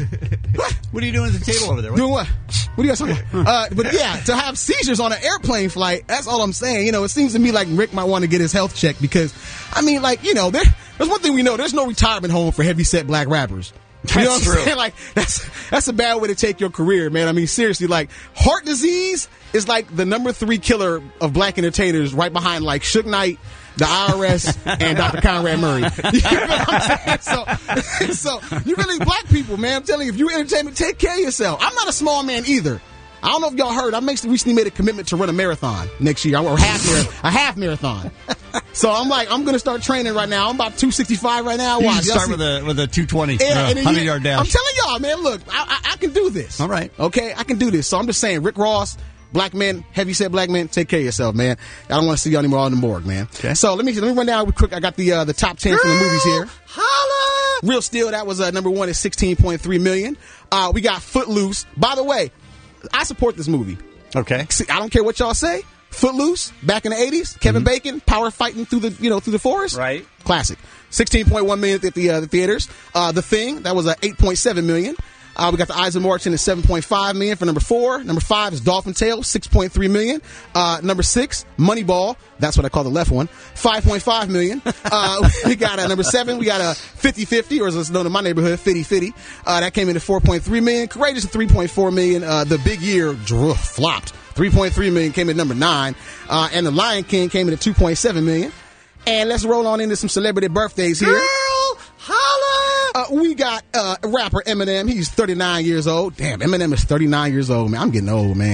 What are you doing at the table over there? What? Doing what? What are you guys talking about? Uh, but yeah, to have seizures on an airplane flight, that's all I'm saying. You know, it seems to me like Rick might want to get his health checked because, I mean, like, you know, there, there's one thing we know. There's no retirement home for heavyset black rappers. You know what I'm That's true. saying? Like, that's, that's a bad way to take your career, man. I mean, seriously, like, heart disease is like the number three killer of black entertainers right behind, like, Suge Knight, the I R S, and Doctor Conrad Murray. You know what I'm saying? So, so you really black people, man. I'm telling you, if you entertainment, take care of yourself. I'm not a small man either. I don't know if y'all heard. I recently made a commitment to run a marathon next year, or half marathon, a half marathon. So I'm like, I'm gonna start training right now. I'm about two sixty-five right now. You Watch. should Y'all start see- with a with a two twenty, Yeah, uh, and then hundred you- yard dash. I'm telling y'all, man. Look, I, I, I can do this. All right. Okay, I can do this. So I'm just saying, Rick Ross, black men, heavy set black men, take care of yourself, man. I don't want to see y'all anymore on the board, man. Okay. So let me let me run down real quick. I got the uh, the top ten from the movies here. Holla! Real Steel, that was uh, number one at sixteen point three million. Uh, we got Footloose. By the way, I support this movie. Okay. See, I don't care what y'all say. Footloose, back in the eighties, Kevin Bacon, power fighting through the you know through the forest. Right. Classic. sixteen point one million at the uh, the theaters. Uh, the Thing, that was uh, eight point seven million. Uh, we got the Eyes of March at seven point five million for number four. Number five is Dolphin Tale, six point three million. Uh, number six, Moneyball. That's what I call the left one. five point five million. Uh, we got uh, number seven, we got a fifty fifty, or as it's known in my neighborhood, fifty fifty. Uh, that came in at four point three million. Courageous at three point four million. Uh, the Big Year dr- flopped. three point three million came in at number nine. Uh, and the Lion King came in at two point seven million. And let's roll on into some celebrity birthdays here. Girl, holla! Uh, we got uh, rapper Eminem. He's thirty-nine years old. Damn, Eminem is thirty-nine years old, man. I'm getting old, man.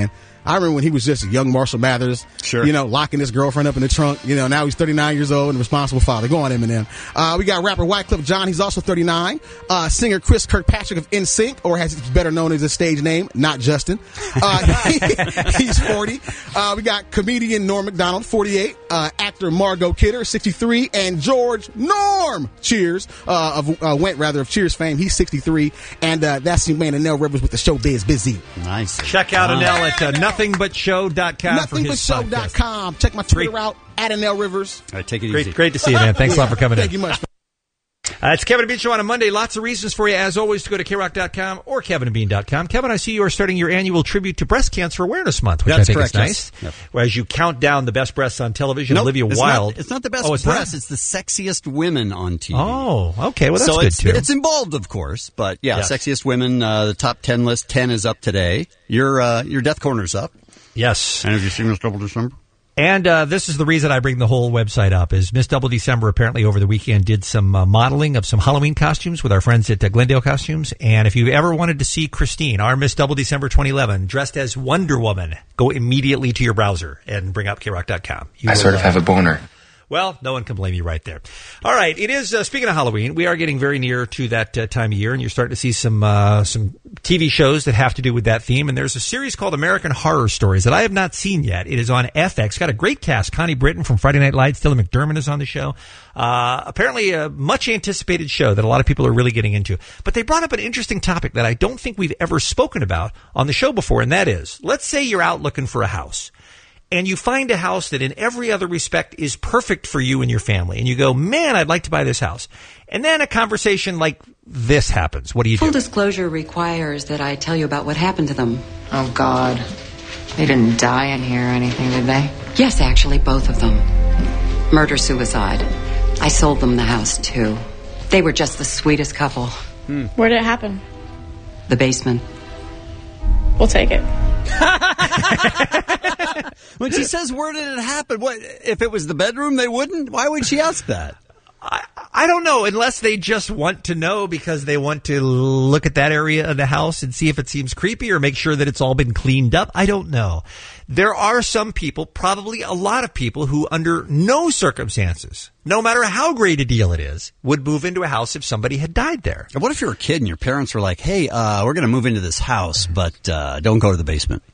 I remember when he was just a young Marshall Mathers, sure. you know, locking his girlfriend up in the trunk. You know, now he's thirty-nine years old and a responsible father. Go on, Eminem. Uh, we got rapper Wyclef Jean. He's also thirty-nine. Uh, singer Chris Kirkpatrick of N Sync, or as he's better known as his stage name, Not Justin. Uh, he, he's forty. Uh, we got comedian Norm Macdonald, forty-eight. Uh, actor Margot Kidder, sixty-three. And George Norm Cheers, uh, of, uh, went rather of Cheers fame. He's sixty-three. And, uh, that's your man, Anel Rivers with the Showbiz Busy. Nice. Check out Anel at uh, nothing but show dot com for his nothing but show dot com. Check my Twitter out, at Anel Rivers. All right, take it great, easy. Great to see you, man. Thanks a lot for coming Thank in. Thank you much. Uh, it's Kevin and Bean Show on a Monday. Lots of reasons for you, as always, to go to K rock dot com or kevin and bean dot com. Kevin, I see you are starting your annual tribute to Breast Cancer Awareness Month, which That's I think correct, is nice. yes. Yep. Whereas you count down the best breasts on television, Nope, Olivia it's Wilde. Not, it's not the best oh, it's breasts. Not? It's the sexiest women on T V. Oh, okay. Well, that's so good, it's, too. It's involved, of course. But, yeah, Yes. sexiest women, uh, the top ten list, ten is up today. Your uh, your Death Corner's up. Yes. And have you seen Miss Double December? And uh, this is the reason I bring the whole website up, is Miss Double December apparently over the weekend did some uh, modeling of some Halloween costumes with our friends at uh, Glendale Costumes. And if you ever wanted to see Christine, our Miss Double December twenty eleven, dressed as Wonder Woman, go immediately to your browser and bring up K rock dot com. You I will, sort of uh, have a boner. Well, no one can blame you right there. All right, it is, uh, speaking of Halloween, we are getting very near to that uh, time of year, and you're starting to see some uh, some T V shows that have to do with that theme. And there's a series called American Horror Stories that I have not seen yet. It is on F X. Got a great cast. Connie Britton from Friday Night Lights. Dylan McDermott is on the show. Uh, apparently a much anticipated show that a lot of people are really getting into. But they brought up an interesting topic that I don't think we've ever spoken about on the show before, and that is, let's say you're out looking for a house. And you find a house that in every other respect is perfect for you and your family. And you go, man, I'd like to buy this house. And then a conversation like this happens. What do you Full do? disclosure requires that I tell you about what happened to them. Oh, God. They didn't die in here or anything, did they? Yes, actually, both of them. Murder-suicide. I sold them the house, too. They were just the sweetest couple. Hmm. Where did it happen? The basement. We'll take it. When she says, where did it happen? What if it was the bedroom, they wouldn't? Why would she ask that? I, I don't know, unless they just want to know because they want to look at that area of the house and see if it seems creepy or make sure that it's all been cleaned up. I don't know. There are some people, probably a lot of people, who under no circumstances, no matter how great a deal it is, would move into a house if somebody had died there. What if you're a kid and your parents were like, hey, uh, we're going to move into this house, but uh, don't go to the basement?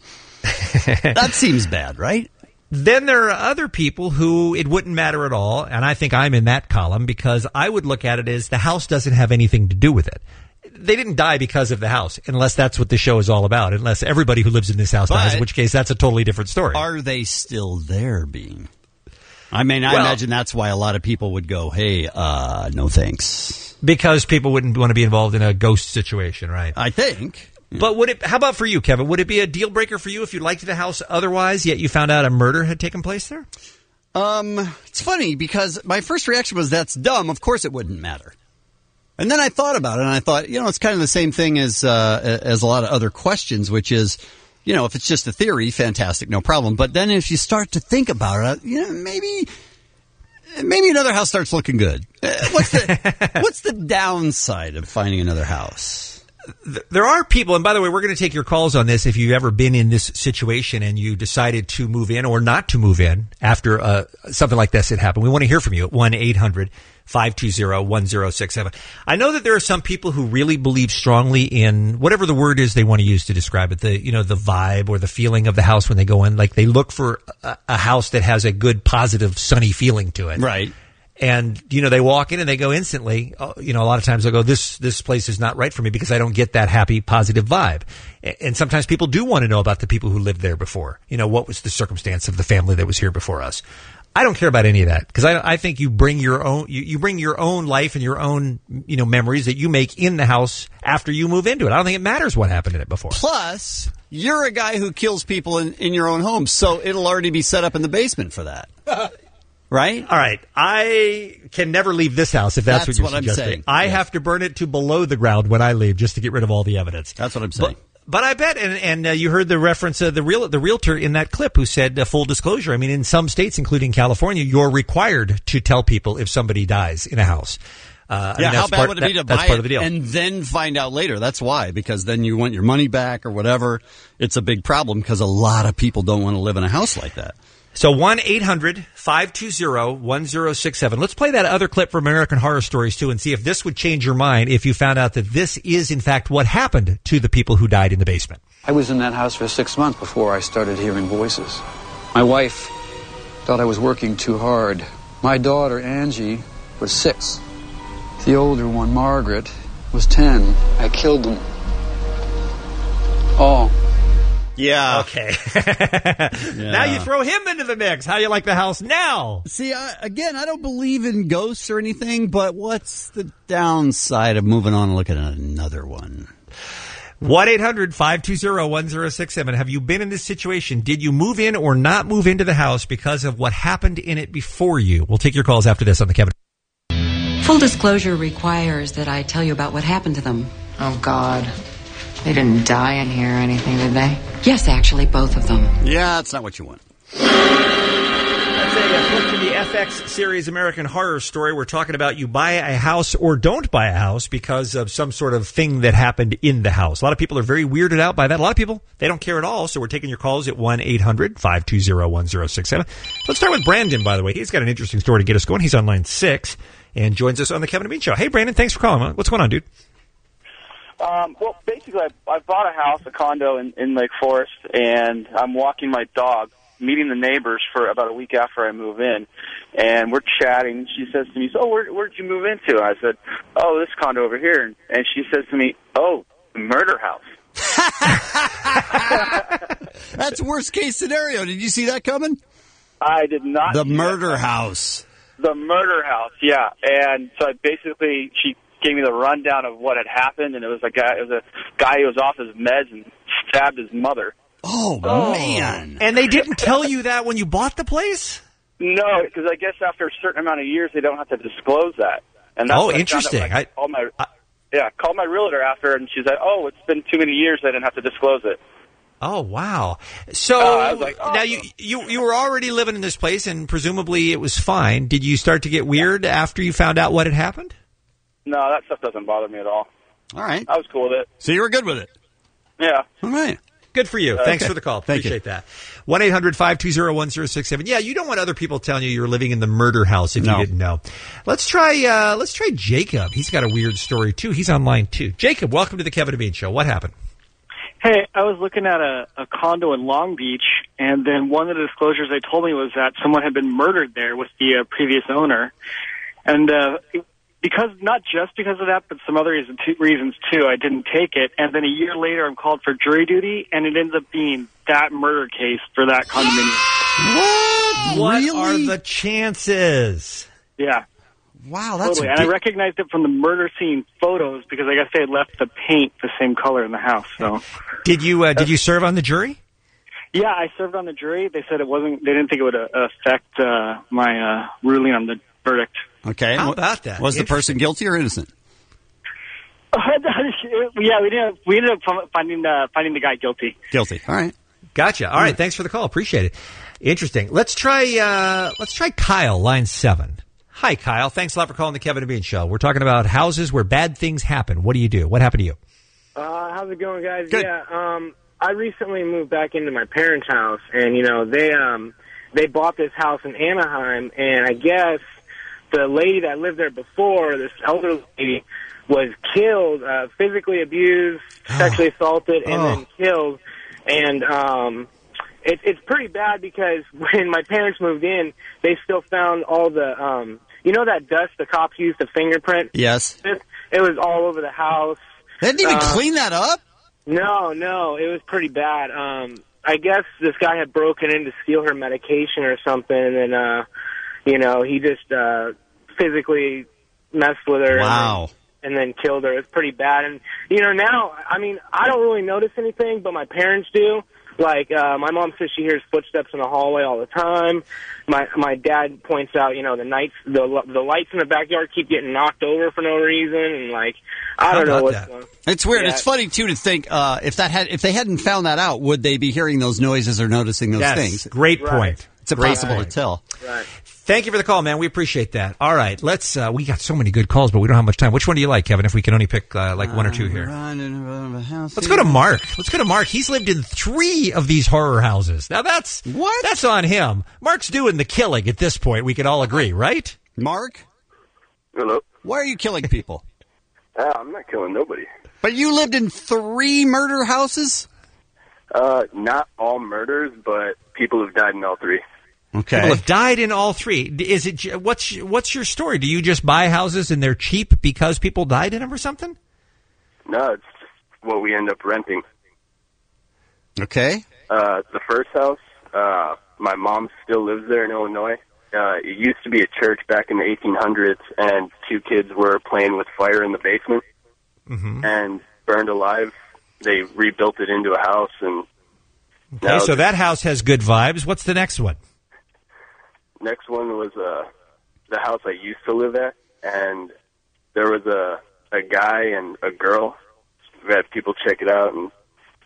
That seems bad, right? Then there are other people who it wouldn't matter at all, and I think I'm in that column because I would look at it as the house doesn't have anything to do with it. They didn't die because of the house, unless that's what the show is all about, unless everybody who lives in this house But dies, in which case that's a totally different story. Are they still there, Bean? I mean, I Well- imagine that's why a lot of people would go, hey, uh, no thanks. Because people wouldn't want to be involved in a ghost situation, right? I think. But would it? How about for you, Kevin? Would it be a deal breaker for you if you liked the house otherwise, yet you found out a murder had taken place there? Um, it's funny because my first reaction was, that's dumb. Of course it wouldn't matter. And then I thought about it, and I thought, you know, it's kind of the same thing as uh, as a lot of other questions, which is, you know, if it's just a theory, fantastic, no problem. But then if you start to think about it, you know, maybe maybe another house starts looking good. Uh, What's the what's the downside of finding another house? There are people, and by the way, we're going to take your calls on this if you've ever been in this situation and you decided to move in or not to move in after uh, something like this had happened. We want to hear from you at one eight hundred five two zero one zero six seven. I know that there are some people who really believe strongly in whatever the word is they want to use to describe it, the, you know, the vibe or the feeling of the house when they go in. Like they look for a, a house that has a good, positive, sunny feeling to it. Right. And, you know, they walk in and they go instantly, uh, you know, a lot of times they'll go, this, this place is not right for me because I don't get that happy, positive vibe. A- And sometimes people do want to know about the people who lived there before. You know, what was the circumstance of the family that was here before us? I don't care about any of that because I, I think you bring your own, you, you bring your own life and your own, you know, memories that you make in the house after you move into it. I don't think it matters what happened in it before. Plus, you're a guy who kills people in, in your own home, so it'll already be set up in the basement for that. Right? All right. I can never leave this house if that's, That's what you're what I'm suggesting. saying. I Yes. have to burn it to below the ground when I leave just to get rid of all the evidence. That's what I'm saying. But, but I bet, and, and uh, you heard the reference of the real the realtor in that clip who said uh, full disclosure. I mean, in some states, including California, you're required to tell people if somebody dies in a house. Uh, I yeah, mean, how that's bad part, would it that, be to that's buy part it of the deal. and then find out later? That's why, because then you want your money back or whatever. It's a big problem, because a lot of people don't want to live in a house like that. So one eight hundred five two zero one zero six seven. Let's play that other clip from American Horror Stories, too, and see if this would change your mind if you found out that this is, in fact, what happened to the people who died in the basement. I was in that house for six months before I started hearing voices. My wife thought I was working too hard. My daughter, Angie, was six. The older one, Margaret, was ten. I killed them all. Yeah. Okay. Now you throw him into the mix. How do you like the house now? See, I, again, I don't believe in ghosts or anything, but what's the downside of moving on and looking at another one? one eight hundred five two zero one zero six seven. Have you been in this situation? Did you move in or not move into the house because of what happened in it before you? We'll take your calls after this on the Kevin. Full disclosure requires that I tell you about what happened to them. Oh, God. They didn't die in here or anything, did they? Yes, actually, both of them. Yeah, that's not what you want. That's a flip to the F X series American Horror Story. We're talking about you buy a house or don't buy a house because of some sort of thing that happened in the house. A lot of people are very weirded out by that. A lot of people, they don't care at all. So we're taking your calls at one eight hundred five two zero one zero six seven. Let's start with Brandon, by the way. He's got an interesting story to get us going. He's on line six and joins us on the Kevin and Bean Show. Hey, Brandon, thanks for calling. What's going on, dude? Um, well, basically, I, I bought a house, a condo in, in Lake Forest, and I'm walking my dog, meeting the neighbors for about a week after I move in, and we're chatting. She says to me, so where, where'd you move into? I said, oh, this condo over here. And she says to me, oh, the murder house. That's worst case scenario. Did you see that coming? I did not. The see murder that. house. The murder house, yeah. And so I basically, she gave me the rundown of what had happened, and it was a guy, it was a guy who was off his meds and stabbed his mother. Oh, Oh. man. And they didn't tell you that when you bought the place? No, because I guess after a certain amount of years, they don't have to disclose that. And that's Oh, what I found out interesting. when I I- called my, yeah, called my realtor after, and she's like, oh, it's been too many years, I didn't have to disclose it. Oh, wow. So Oh, I was like, oh. now you, you you were already living in this place, and presumably it was fine. Did you start to get weird after you found out what had happened? No, that stuff doesn't bother me at all. All right. I was cool with it. So you were good with it? Yeah. All right. Good for you. Uh, Thanks okay. for the call. Thank you. Appreciate that. one eight hundred five two zero one zero six seven. Yeah, you don't want other people telling you you're living in the murder house if No. you didn't know. Let's try uh, let's try Jacob. He's got a weird story, too. He's on line two. Jacob, welcome to the Kevin and Bean Show. What happened? Hey, I was looking at a, a condo in Long Beach, and then one of the disclosures they told me was that someone had been murdered there with the uh, previous owner. And uh, because not just because of that, but some other reason, two, reasons too, I didn't take it. And then a year later, I'm called for jury duty, and it ends up being that murder case for that condominium. What Really? are the chances? Yeah. Wow, that's Totally. And I ridiculous. recognized it from the murder scene photos because I guess they had left the paint the same color in the house. So, Did you uh, did you serve on the jury? yeah, I served on the jury. They said it wasn't. They didn't think it would uh, affect uh, my uh, ruling on the verdict. Okay. How What- about that? Was the person guilty or innocent? yeah, we ended up we ended up finding uh, finding the guy guilty. Guilty. All right. Gotcha. All right. Thanks for the call. Appreciate it. Interesting. Let's try uh, let's try Kyle, line seven. Hi, Kyle. Thanks a lot for calling the Kevin and Bean Show. We're talking about houses where bad things happen. What do you do? What happened to you? Uh, how's it going, guys? Good. Yeah, um, I recently moved back into my parents' house, and you know they um they bought this house in Anaheim, and I guess the lady that lived there before, this elderly lady, was killed, uh, physically abused, sexually assaulted, and Oh. then killed. And um, it, it's pretty bad because when my parents moved in, they still found all the um, you know that dust the cops used to fingerprint. Yes. It, it was all over the house. They didn't even Uh, clean that up? No, no, it was pretty bad. Um, I guess this guy had broken in to steal her medication or something, and then, uh, you know, he just uh, physically messed with her. Wow. And then, and then killed her. It was pretty bad. And, you know, now, I mean, I don't really notice anything, but my parents do. Like, uh, my mom says she hears footsteps in the hallway all the time. My my dad points out, you know, the nights, the the lights in the backyard keep getting knocked over for no reason, and like, I don't know what's going on. It's weird. Yeah. It's funny too to think uh, if that had if they hadn't found that out, would they be hearing those noises or noticing those Yes, things? great point. It's Great impossible point. to tell. Right. Thank you for the call, man. We appreciate that. All right, let's. Uh, we got so many good calls, but we don't have much time. Which one do you like, Kevin? If we can only pick uh, like one or two here. Let's go to Mark. Let's go to Mark. He's lived in three of these horror houses. Now that's what? That's on him. Mark's doing the killing at this point. We can all agree, right? Mark? Hello. Why are you killing people? Uh, I'm not killing nobody. But you lived in three murder houses? Uh, not all murders, but people have died in all three. Okay. People have died in all three. Is it what's what's your story? Do you just buy houses and they're cheap because people died in them or something? No, it's just what we end up renting. Okay. Uh, the first house, uh, my mom still lives there in Illinois. Uh, it used to be a church back in the eighteen hundreds, and two kids were playing with fire in the basement mm-hmm. and burned alive. They rebuilt it into a house, and okay. now So that house has good vibes. What's the next one? next one was uh, the house I used to live at, and there was a a guy and a girl. We had people check it out, and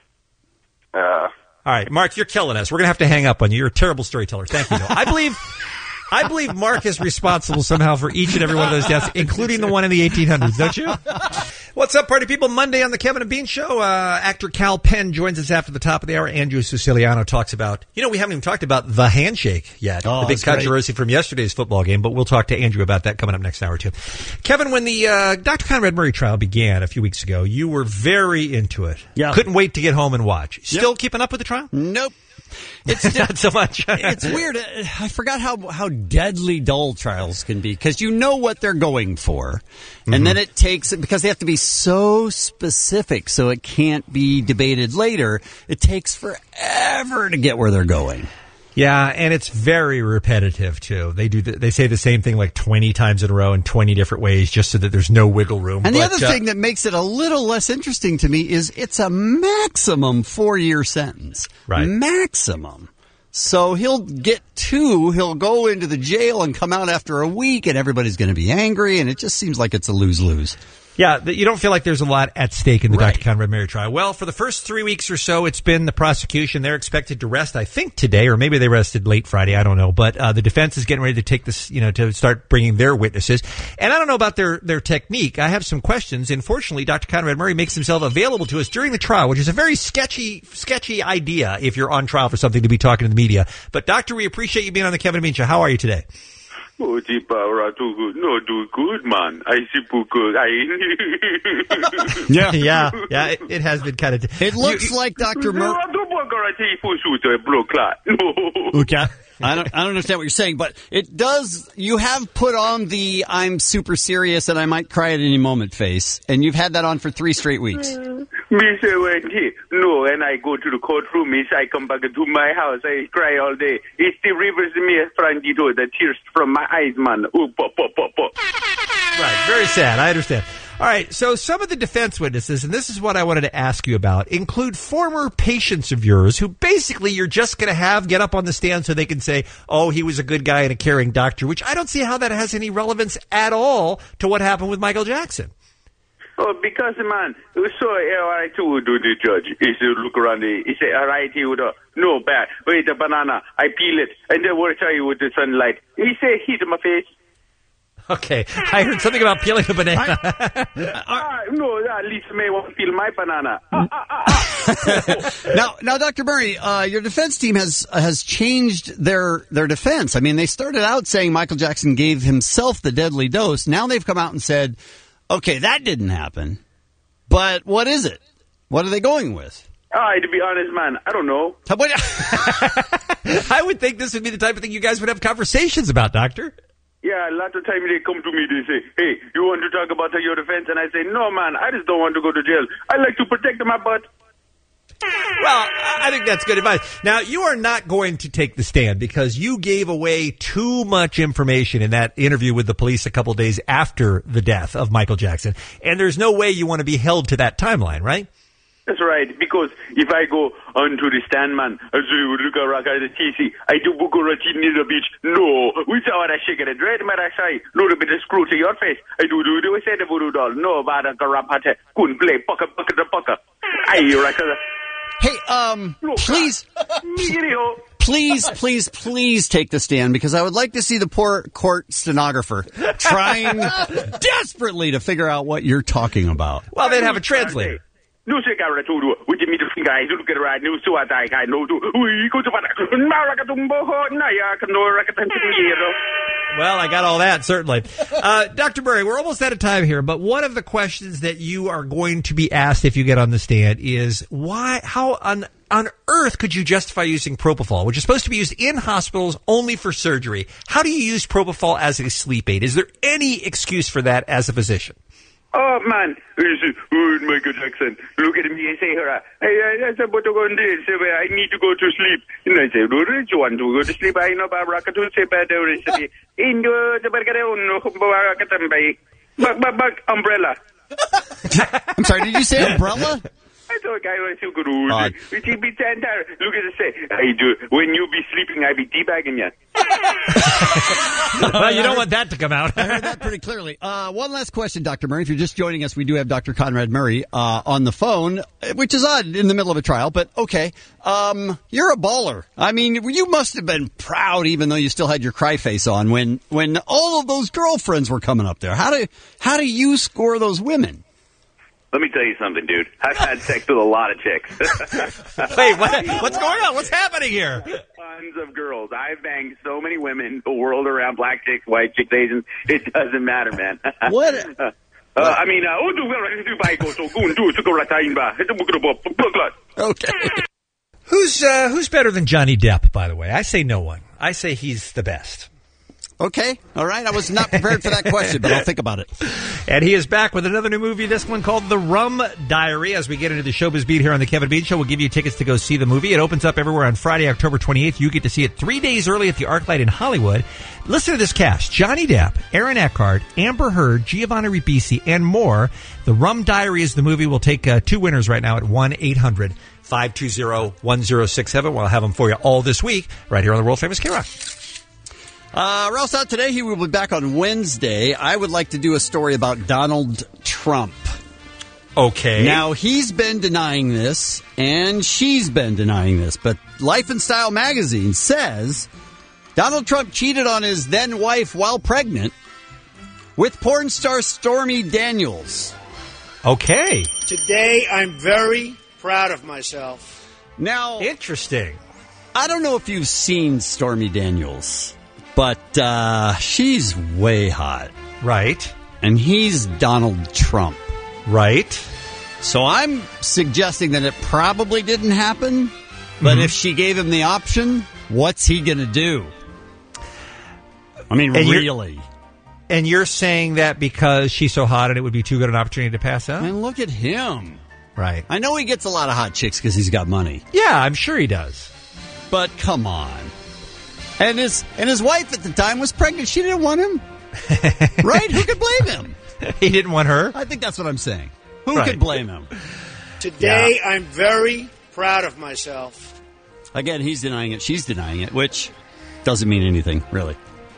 uh, all right, Mark, you're killing us. We're gonna have to hang up on you. You're a terrible storyteller. Thank you, though. I believe. I believe Mark is responsible somehow for each and every one of those deaths, including the one in the eighteen hundreds, don't you? What's up, party people? Monday on the Kevin and Bean Show. Uh, actor Cal Penn joins us after the top of the hour. Andrew Siciliano talks about, you know, we haven't even talked about the handshake yet. Oh, the big that's great. controversy from yesterday's football game, but we'll talk to Andrew about that coming up next hour, too. Kevin, when the uh, Doctor Conrad Murray trial began a few weeks ago, you were very into it. Yeah. Couldn't wait to get home and watch. Still Yep. keeping up with the trial? Nope. It's not so much. It's weird. I forgot how how deadly dull trials can be because you know what they're going for, and Mm-hmm. then it takes because they have to be so specific, so it can't be debated later. It takes forever to get where they're going. Yeah, and it's very repetitive too. They do. The, they say the same thing like twenty times in a row in twenty different ways, just so that there's no wiggle room. And the But, other uh, thing that makes it a little less interesting to me is it's a maximum four-year sentence. Right. Maximum. So he'll get two, he'll go into the jail and come out after a week, and everybody's going to be angry, and it just seems like it's a lose-lose. Yeah, th- you don't feel like there's a lot at stake in the Doctor Conrad Murray trial. Well, for the first three weeks or so, it's been the prosecution. They're expected to rest, I think, today, or maybe they rested late Friday. I don't know. But uh, the defense is getting ready to take this, you know, to start bringing their witnesses. And I don't know about their, their technique. I have some questions. Unfortunately, Doctor Conrad Murray makes himself available to us during the trial, which is a very sketchy, sketchy idea if you're on trial for something to be talking to the media. But, Doctor, we appreciate you being on the Kevin and Bean Show. How are you today? Oh, Deepa, do good. No, do good, man. I see good. I. Yeah, yeah, yeah. It, it has been kind of. It looks like Doctor Murray. Okay. I don't, I don't understand what you're saying, but it does, you have put on the I'm super serious and I might cry at any moment face, and you've had that on for three straight weeks. Me say when he no, and I go to the courtroom. Me say I come back to my house. I cry all day. It still rivers me from the door. The tears from my eyes, man. Oh, pop, pop, pop, pop. Right, very sad. I understand. All right, so some of the defense witnesses, and this is what I wanted to ask you about, include former patients of yours who basically you're just going to have get up on the stand so they can say, oh, he was a good guy and a caring doctor, which I don't see how that has any relevance at all to what happened with Michael Jackson. Oh, because, man, so all right, too, do the judge. He said, look around, the, he said, all right, he would, uh, no, bad. Wait, a banana, I peel it, and then what tell you with the sunlight? He said, heat in my face. Okay, I heard something about peeling a banana. Ah, no, at least may want to peel my banana. Ah, ah, ah. now, now, Doctor Murray, uh, your defense team has has changed their their defense. I mean, they started out saying Michael Jackson gave himself the deadly dose. Now they've come out and said, okay, that didn't happen. But what is it? What are they going with? Ah, to be honest, man, I don't know. I would think this would be the type of thing you guys would have conversations about, Doctor. Yeah, a lot of times they come to me, they say, hey, you want to talk about your defense? And I say, no, man, I just don't want to go to jail. I like to protect my butt. Well, I think that's good advice. Now, you are not going to take the stand because you gave away too much information in that interview with the police a couple days after the death of Michael Jackson. And there's no way you want to be held to that timeline, right? That's right, because if I go onto the stand, man, as you look around at the T C, I do Bukurati near the beach. No, without a shake it, right, man, I say, no, a bit of screw to your face. I do do do, I say the voodoo doll. No, bad a garapate, couldn't play, pucker, pucker, the pucker. I reckon. Hey, um, please, Please, please, please take the stand, because I would like to see the poor court stenographer trying desperately to figure out what you're talking about. Well, they'd have a translator. No se cara tu do. We me to finga do get right news to I I know do. We go to Marakatumbo na ya kanora kataniro. Well, I got all that, certainly. Uh, Doctor Murray, we're almost out of time here, but one of the questions that you are going to be asked if you get on the stand is why, how on, on earth could you justify using propofol, which is supposed to be used in hospitals only for surgery? How do you use propofol as a sleep aid? Is there any excuse for that as a physician? Oh, man. Oh, Michael Jackson. Look at me and say, I, I, I, I need to go to sleep. And I say, do you want to go to sleep? I know Barbara to say better recipe. In the umbrella. I'm sorry, did you say umbrella? I thought I was so good. Look at the say, I do. When you be sleeping, I be teabagging you. Well, you don't want that to come out. I heard that pretty clearly. Uh, one last question, Doctor Murray. If you're just joining us, we do have Doctor Conrad Murray uh, on the phone, which is odd in the middle of a trial, but okay. Um, you're a baller. I mean, you must have been proud, even though you still had your cry face on, when when all of those girlfriends were coming up there. How do how do you score those women? Let me tell you something, dude. I've had sex with a lot of chicks. Wait, what, what's going on? What's happening here? Tons of girls. I've banged so many women the world around, black chicks, white chicks, Asians. It doesn't matter, man. What? Uh, uh, I mean, uh, okay. Who's uh, who's better than Johnny Depp, by the way? I say no one. I say he's the best. Okay, all right. I was not prepared for that question, but I'll think about it. And he is back with another new movie, this one called The Rum Diary. As we get into the Showbiz Beat here on the Kevin Bean Show, we'll give you tickets to go see the movie. It opens up everywhere on Friday, October twenty-eighth. You get to see it three days early at the ArcLight in Hollywood. Listen to this cast: Johnny Depp, Aaron Eckhart, Amber Heard, Giovanni Ribisi, and more. The Rum Diary is the movie. We'll take uh, two winners right now at one eight hundred five two zero one zero six seven. We'll have them for you all this week right here on the world-famous K-Rock. Uh, Ralph's out today. He will be back on Wednesday. I would like to do a story about Donald Trump. Okay. Now, he's been denying this, and she's been denying this, but Life and Style magazine says Donald Trump cheated on his then-wife while pregnant with porn star Stormy Daniels. Okay. Today, I'm very proud of myself. Now, interesting. I don't know if you've seen Stormy Daniels, but uh, she's way hot. Right. And he's Donald Trump. Right. So I'm suggesting that it probably didn't happen, but Mm-hmm. if she gave him the option, what's he going to do? I mean, And you're- really. And you're saying that because she's so hot and it would be too good an opportunity to pass up? And look at him. Right. I know he gets a lot of hot chicks because he's got money. Yeah, I'm sure he does. But come on. And his and his wife at the time was pregnant. She didn't want him. Right? Who could blame him? He didn't want her? I think that's what I'm saying. Who Right. could blame him? Today, I'm very proud of myself. Again, he's denying it. She's denying it, which doesn't mean anything, really.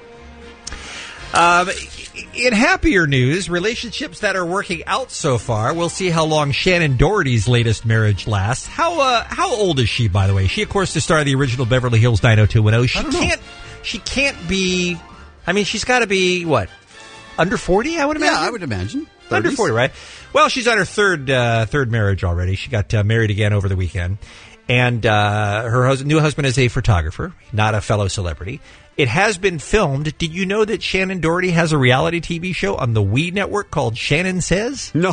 Um, in happier news, relationships that are working out so far. We'll see how long Shannon Doherty's latest marriage lasts. How uh, how old is she, by the way? She, of course, the star of the original Beverly Hills nine oh two one oh. She can't. She can't be. I mean, she's got to be what? Under forty, I would imagine. Yeah, I would imagine. Under thirties. forty, right? Well, she's on her third uh, third marriage already. She got uh, married again over the weekend, and uh, her hus- new husband is a photographer, not a fellow celebrity. It has been filmed. Did you know that Shannon Doherty has a reality T V show on the We Network called Shannon Says? No.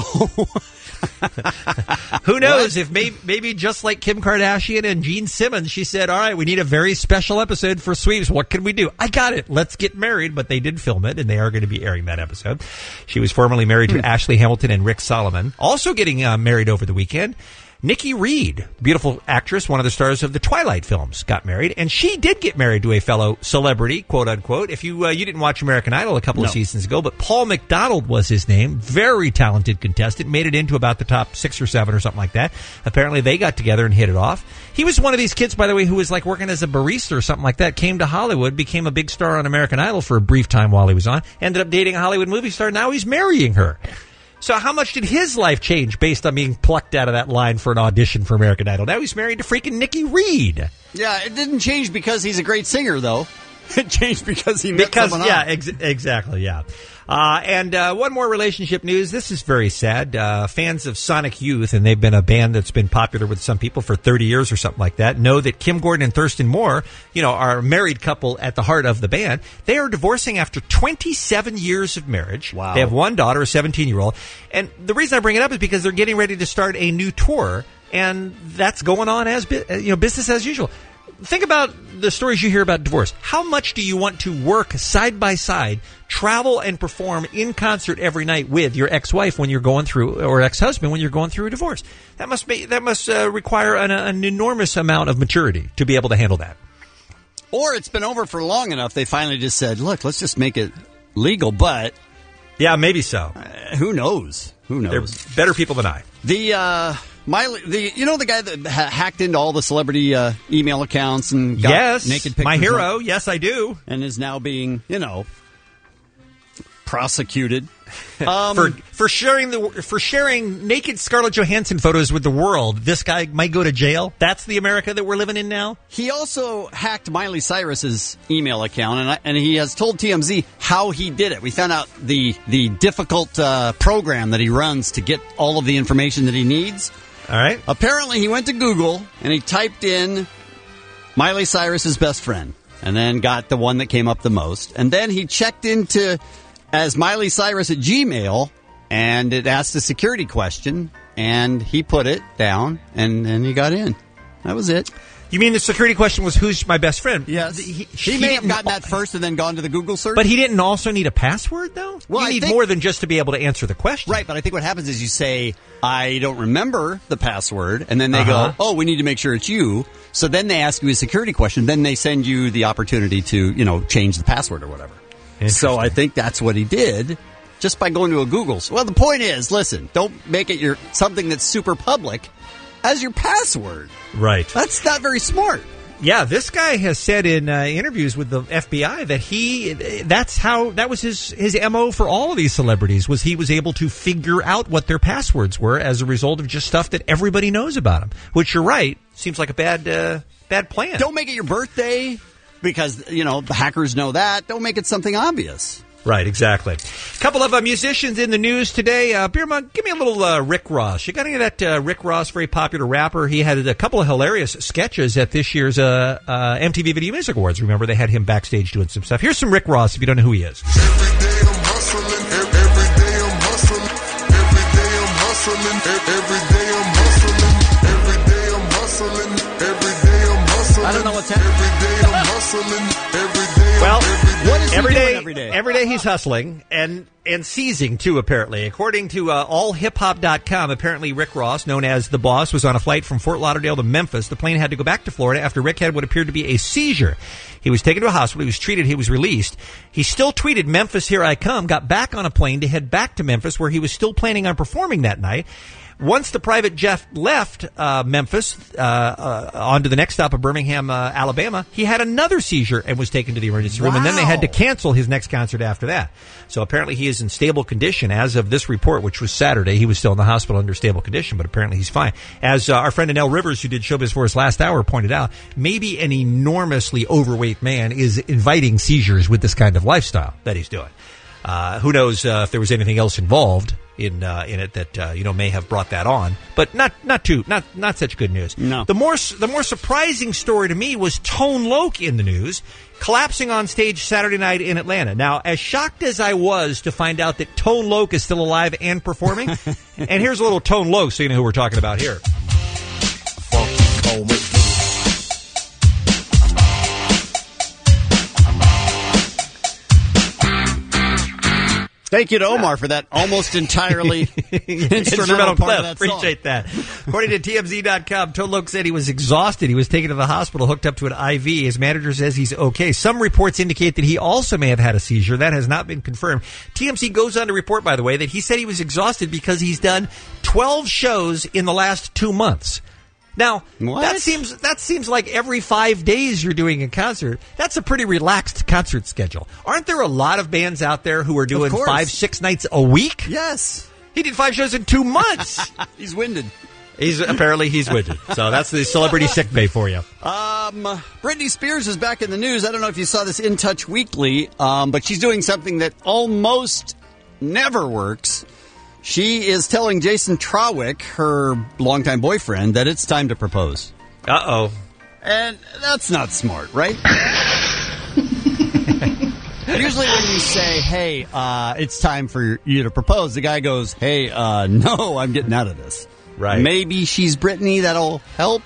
Who knows? If maybe, maybe just like Kim Kardashian and Gene Simmons, she said, all right, we need a very special episode for Sweeps. What can we do? I got it. Let's get married. But they did film it, and they are going to be airing that episode. She was formerly married to Ashley Hamilton and Rick Solomon. Also getting uh, married over the weekend. Nikki Reed, beautiful actress, one of the stars of the Twilight films, got married, and she did get married to a fellow celebrity, quote unquote. If you uh, you didn't watch American Idol a couple No. of seasons ago, but Paul McDonald was his name, very talented contestant, made it into about the top six or seven or something like that. Apparently, they got together and hit it off. He was one of these kids, by the way, who was like working as a barista or something like that. Came to Hollywood, became a big star on American Idol for a brief time while he was on. Ended up dating a Hollywood movie star. Now he's marrying her. So how much did his life change based on being plucked out of that line for an audition for American Idol? Now he's married to freaking Nikki Reed. Yeah, it didn't change because he's a great singer, though. It changed because he met because someone yeah, else. ex- exactly, yeah. Uh, and uh, one more relationship news. This is very sad. Uh, fans of Sonic Youth, and they've been a band that's been popular with some people for thirty years or something like that, know that Kim Gordon and Thurston Moore, you know, are a married couple at the heart of the band. They are divorcing after twenty-seven years of marriage. Wow. They have one daughter, a seventeen-year-old. And the reason I bring it up is because they're getting ready to start a new tour, and that's going on as bu- you know, business as usual. Think about the stories you hear about divorce. How much do you want to work side by side, travel and perform in concert every night with your ex-wife when you're going through, or ex-husband when you're going through a divorce? That must be that must uh, require an, an enormous amount of maturity to be able to handle that. Or it's been over for long enough, they finally just said, look, let's just make it legal, but... Yeah, maybe so. Uh, who knows? Who knows? They're better people than I. The... uh Miley, the you know the guy that ha- hacked into all the celebrity uh, email accounts and got yes, naked pictures. My hero, of, yes, I do, and is now being you know prosecuted um, for for sharing the for sharing naked Scarlett Johansson photos with the world. This guy might go to jail. That's the America that we're living in now. He also hacked Miley Cyrus's email account, and I, and he has told T M Z how he did it. We found out the the difficult uh, program that he runs to get all of the information that he needs. All right. Apparently, he went to Google and he typed in Miley Cyrus's best friend and then got the one that came up the most. And then he checked into as Miley Cyrus at Gmail and it asked a security question and he put it down and then he got in. That was it. You mean the security question was, who's my best friend? Yes. He, he, he may have gotten that first and then gone to the Google search. But he didn't also need a password, though? Well, you I need think, more than just to be able to answer the question. Right, but I think what happens is you say, I don't remember the password, and then they Uh-huh. go, oh, we need to make sure it's you. So then they ask you a security question, then they send you the opportunity to, you know, change the password or whatever. So I think that's what he did. Just by going to a Google. Well, the point is, listen, don't make it your something that's super public as your password. Right. That's not very smart. Yeah, this guy has said in uh, interviews with the F B I that he, that's how, that was his, his M O for all of these celebrities, was he was able to figure out what their passwords were as a result of just stuff that everybody knows about them. Which, you're right, seems like a bad, uh, bad plan. Don't make it your birthday because, you know, the hackers know that. Don't make it something obvious. Right, exactly. A couple of uh, musicians in the news today. Uh, Beermont, give me a little uh, Rick Ross. You got any of that uh, Rick Ross, very popular rapper? He had a couple of hilarious sketches at this year's uh, uh, M T V Video Music Awards. Remember, they had him backstage doing some stuff. Here's some Rick Ross, if you don't know who he is. Every day I'm hustling, every day I'm hustling, every day I'm hustling, every day I'm hustling, every day I'm hustling, every day I'm hustling. I don't know what's happening. Every day I'm hustling, every day. Well, what is he every doing day, every day? Every day he's hustling and and seizing too. Apparently, according to uh, all hip hop dot com, apparently Rick Ross, known as the Boss, was on a flight from Fort Lauderdale to Memphis. The plane had to go back to Florida after Rick had what appeared to be a seizure. He was taken to a hospital. He was treated. He was released. He still tweeted, "Memphis, here I come." Got back on a plane to head back to Memphis, where he was still planning on performing that night. Once the private jet left uh, Memphis uh, uh, on to the next stop of Birmingham, uh, Alabama, he had another seizure and was taken to the emergency room. Wow. And then they had to cancel his next concert after that. So apparently he is in stable condition as of this report, which was Saturday. He was still in the hospital under stable condition, but apparently he's fine. As uh, our friend Anel Rivers, who did Showbiz for us last hour, pointed out, maybe an enormously overweight man is inviting seizures with this kind of lifestyle that he's doing. Uh, who knows uh, if there was anything else involved in uh, in it that uh, you know may have brought that on, but not not too not not such good news. No. The more the more surprising story to me was Tone Loc in the news, collapsing on stage Saturday night in Atlanta. Now, as shocked as I was to find out that Tone Loc is still alive and performing, and here's a little Tone Loc, so you know who we're talking about here. Funky Coleman. Thank you to Omar for that almost entirely instrumental, Instrumental part clip. of that song. Appreciate that. According to T M Z dot com, Tone Loc said he was exhausted. He was taken to the hospital, hooked up to an I V. His manager says he's okay. Some reports indicate that he also may have had a seizure. That has not been confirmed. T M Z goes on to report, by the way, that he said he was exhausted because he's done twelve shows in the last two months. Now, What? that seems that seems like every five days you're doing a concert. That's a pretty relaxed concert schedule. Aren't there a lot of bands out there who are doing course. five, six nights a week? Yes. He did five shows in two months. He's winded. He's apparently he's winded. So that's the celebrity sick bay for you. Um, Britney Spears is back in the news. I don't know if you saw this In Touch Weekly, um, but she's doing something that almost never works. She is telling Jason Trawick, her longtime boyfriend, that it's time to propose. Uh-oh. And that's not smart, right? Usually when you say, hey, uh, it's time for you to propose, the guy goes, hey, uh, no, I'm getting out of this. Right. Maybe she's Britney, that'll help.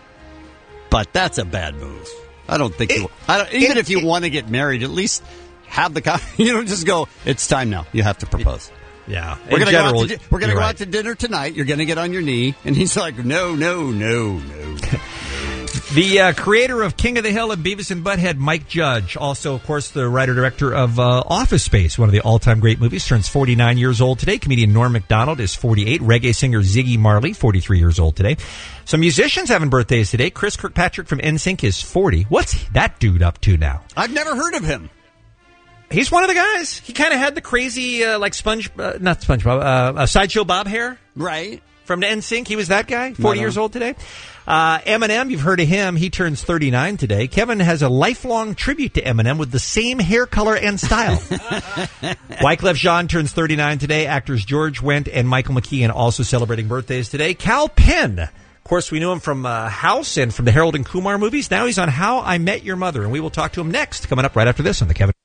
But that's a bad move. I don't think it, you, I don't, even it, if you it, want to get married, at least have the, you know, just go, it's time now. You have to propose. Yeah. We're going general, to go, go right. out to dinner tonight. You're going to get on your knee. And he's like, no, no, no, no. The uh, creator of King of the Hill and Beavis and Butthead, Mike Judge, also, of course, the writer-director of uh, Office Space, one of the all-time great movies, turns forty-nine years old today. Comedian Norm Macdonald is forty-eight. Reggae singer Ziggy Marley, forty-three years old today. Some musicians having birthdays today. Chris Kirkpatrick from N Sync is forty. What's that dude up to now? I've never heard of him. He's one of the guys. He kind of had the crazy, uh, like, sponge, uh, not SpongeBob, uh, uh, Sideshow Bob hair. Right. From N Sync. He was that guy, forty years old today. Uh, Eminem, you've heard of him. He turns thirty-nine today. Kevin has a lifelong tribute to Eminem with the same hair color and style. Wyclef Jean turns thirty-nine today. Actors George Wendt and Michael McKean also celebrating birthdays today. Cal Penn. Of course, we knew him from uh, House and from the Harold and Kumar movies. Now he's on How I Met Your Mother, and we will talk to him next, coming up right after this on the Kevin.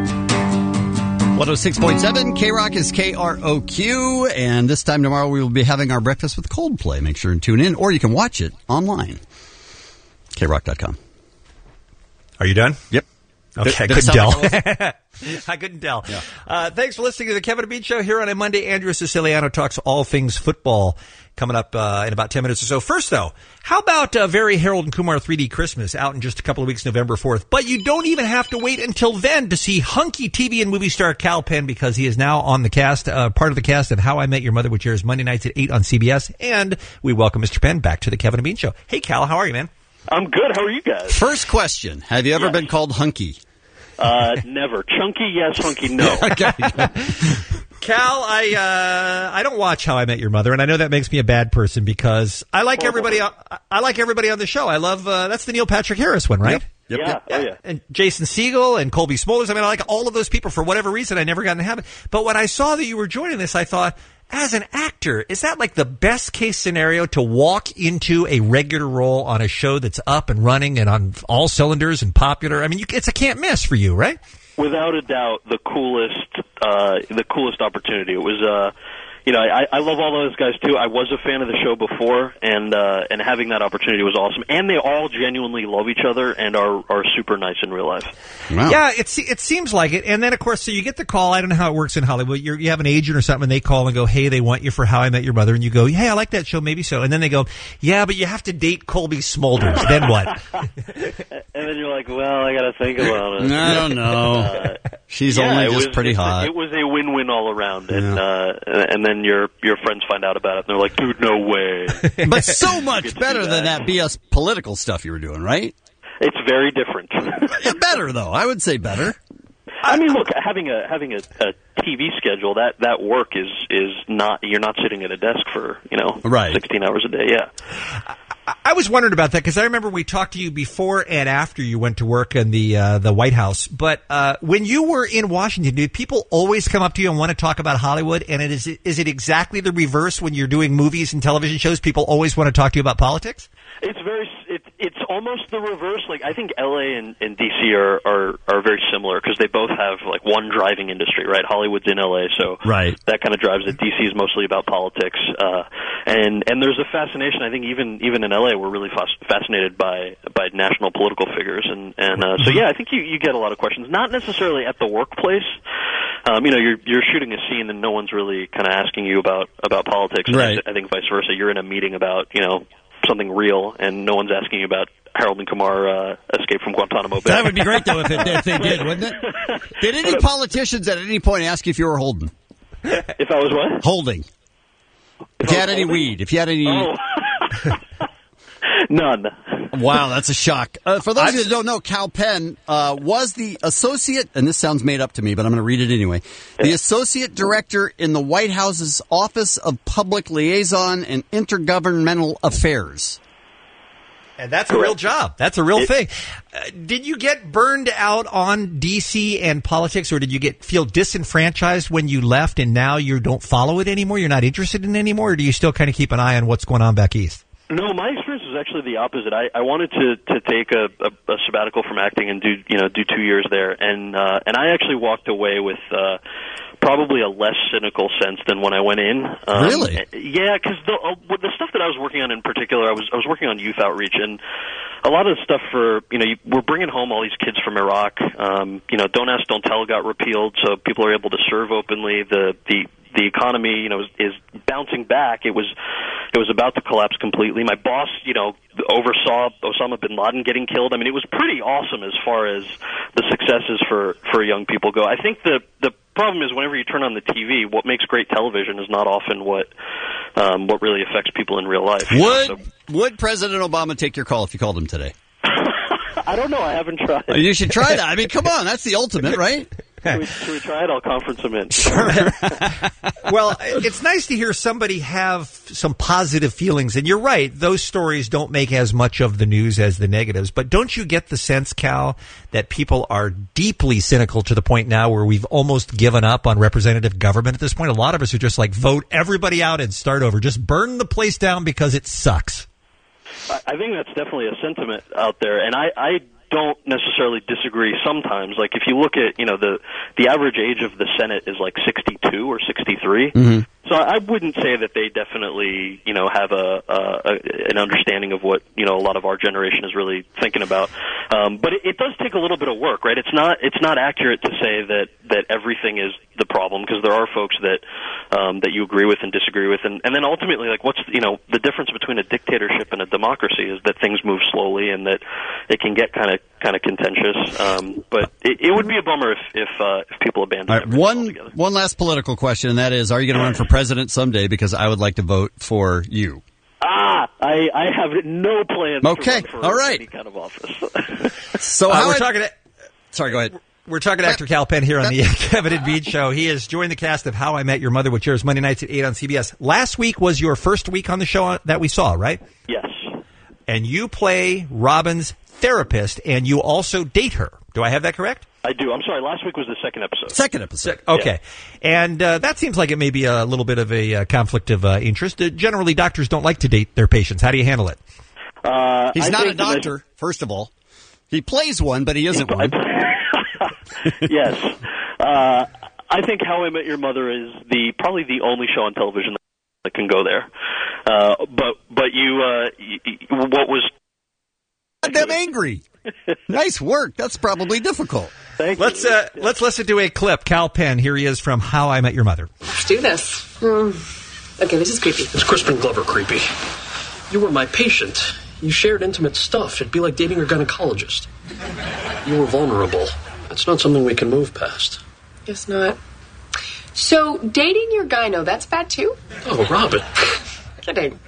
one oh six point seven, K-Rock is K R O Q, and this time tomorrow we will be having our breakfast with Coldplay. Make sure and tune in, or you can watch it online. K rock dot com. Are you done? Yep. Okay, Did, I did couldn't tell. like I couldn't tell. Yeah. Uh, thanks for listening to the Kevin and Bean Show here on a Monday. Andrew Siciliano talks all things football coming up uh, in about ten minutes or so. First, though, how about uh, Very Harold and Kumar three D Christmas out in just a couple of weeks, November fourth? But you don't even have to wait until then to see hunky T V and movie star Cal Penn, because he is now on the cast, uh, part of the cast of How I Met Your Mother, which airs Monday nights at eight on C B S. And we welcome Mister Penn back to the Kevin and Bean Show. Hey, Cal, how are you, man? I'm good. How are you guys? First question. Have you ever yes. been called hunky? Uh, never. Chunky, yes. Hunky, no. Okay. Cal, I uh, I don't watch How I Met Your Mother, and I know that makes me a bad person because I like oh, everybody. On, I like everybody on the show. I love uh, that's the Neil Patrick Harris one, right? Yep. Yep, yeah. yep. Oh, yeah. And Jason Segel and Colby Smulders. I mean, I like all of those people. For whatever reason, I never got in the habit. But when I saw that you were joining this, I thought, as an actor, is that like the best case scenario to walk into a regular role on a show that's up and running and on all cylinders and popular? I mean, you, it's a can't miss for you, right? Without a doubt, the coolest, uh, the coolest opportunity. It was, uh, you know, I, I love all those guys too. I was a fan of the show before, and uh, and having that opportunity was awesome. And they all genuinely love each other and are are super nice in real life. Wow. Yeah, it it seems like it. And then of course, so you get the call. I don't know how it works in Hollywood. You're, you have an agent or something, and they call and go, "Hey, they want you for How I Met Your Mother," and you go, "Hey, I like that show, maybe so." And then they go, "Yeah, but you have to date Colby Smulders." Then what? And then you're like, "Well, I got to think about it." I don't know. Uh, She's yeah, only it just was, pretty it, hot. It was a win-win all around, and Yeah. uh, and then your your friends find out about it, and they're like, "Dude, no way!" But so much Get to better do than that. that B S political stuff you were doing, right? It's very different. Yeah, better though. I would say better. I mean, look, having a having a, a T V schedule, that, that work is is not, you're not sitting at a desk for, you know, right. sixteen hours a day. Yeah. I was wondering about that because I remember we talked to you before and after you went to work in the uh, the White House. But uh, when you were in Washington, did people always come up to you and want to talk about Hollywood? And it is is it exactly the reverse when you're doing movies and television shows? People always want to talk to you about politics? It's very, it, it's almost the reverse. Like, I think L A and, and D C are, are, are very similar because they both have, like, one driving industry, right? Hollywood's in L A, so right. that kind of drives it. D C is mostly about politics. Uh, and, and there's a fascination, I think, even, even in L A, we're really fas- fascinated by, by national political figures. And, and, uh, so yeah, I think you, you get a lot of questions. Not necessarily at the workplace. Um, you know, you're, you're shooting a scene and no one's really kind of asking you about, about politics. And right. I, I think vice versa. You're in a meeting about, you know, something real, and no one's asking you about Harold and Kumar uh, escape from Guantanamo Bay. That would be great, though, if, it, if they did, wouldn't it? Did any politicians at any point ask you if you were holding? If I was what? Holding. If, if you had any holding? weed, if you had any... Oh. None. Wow, that's a shock. Uh, for those of you that don't know, Kal Penn uh, was the associate, and this sounds made up to me, but I'm going to read it anyway, the associate director in the White House's Office of Public Liaison and Intergovernmental Affairs. And that's a real job. That's a real it, thing. Uh, did you get burned out on D C and politics, or did you get feel disenfranchised when you left and now you don't follow it anymore? You're not interested in it anymore, or do you still kind of keep an eye on what's going on back east? No, my experience was actually the opposite. I, I wanted to, to take a, a, a sabbatical from acting and do you know do two years there, and uh, and I actually walked away with uh, probably a less cynical sense than when I went in. Um, really? Yeah, because the uh, the stuff that I was working on in particular, I was I was working on youth outreach, and a lot of the stuff for you know you, we're bringing home all these kids from Iraq. Um, you know, Don't Ask, Don't Tell got repealed, so people are able to serve openly. The the The economy, you know, is, is bouncing back. It was, it was about to collapse completely. My boss, you know, oversaw Osama bin Laden getting killed. I mean, it was pretty awesome as far as the successes for, for young people go. I think the the problem is whenever you turn on the T V, what makes great television is not often what um, what really affects people in real life. Would So, Would President Obama take your call if you called him today? I don't know. I haven't tried. You should try that. I mean, come on, that's the ultimate, right? Should we, should we try it? I'll conference him in. Well, it's nice to hear somebody have some positive feelings. And you're right, those stories don't make as much of the news as the negatives. But don't you get the sense, Cal, that people are deeply cynical to the point now where we've almost given up on representative government at this point? A lot of us are just like, vote everybody out and start over. Just burn the place down because it sucks. I think that's definitely a sentiment out there. And I... I don't necessarily disagree sometimes. Like, if you look at, you know, the the average age of the Senate is like sixty-two or sixty-three. Mm-hmm. So I wouldn't say that they definitely, you know, have a, a, a an understanding of what, you know, a lot of our generation is really thinking about. Um, but it, it does take a little bit of work, right? It's not it's not accurate to say that, that everything is the problem, because there are folks that um, that you agree with and disagree with. And, and then ultimately, like, what's, you know, the difference between a dictatorship and a democracy is that things move slowly and that it can get kind of kind of contentious. Um, but it, it would be a bummer if if, uh, if people abandon All right, everything one altogether. one last political question, and that is: are you going to run for president someday? Because I would like to vote for you. Ah, I, I have no plans Okay, to run for all right. any kind of office. So Uh, how we're I- talking to, Sorry, go ahead. We're talking to actor Kal Penn here on the Kevin and Bean Show. He has joined the cast of How I Met Your Mother, which airs Monday nights at eight on C B S. Last week was your first week on the show that we saw, right? Yes. And you play Robin's therapist, and you also date her. Do I have that correct? I do. I'm sorry. Last week was the second episode. Second episode. Okay. And uh, that seems like it may be a little bit of a uh, conflict of uh, interest. Uh, generally, doctors don't like to date their patients. How do you handle it? Uh, He's I not a think that- doctor, first of all. He plays one, but he isn't one. Yes. Uh, I think How I Met Your Mother is the probably the only show on television that can go there. Uh, but but you, uh, y- y- what was... I'm angry. Nice work. That's probably difficult. Thank let's you. uh, let's listen to a clip. Kal Penn, here he is from How I Met Your Mother. Let's do this. Mm. Okay, this is creepy. It's Crispin Glover creepy. You were my patient. You shared intimate stuff. It'd be like dating your gynecologist. You were vulnerable. That's not something we can move past. Guess not. So, dating your gyno, that's bad too? Oh, Robin. Kidding.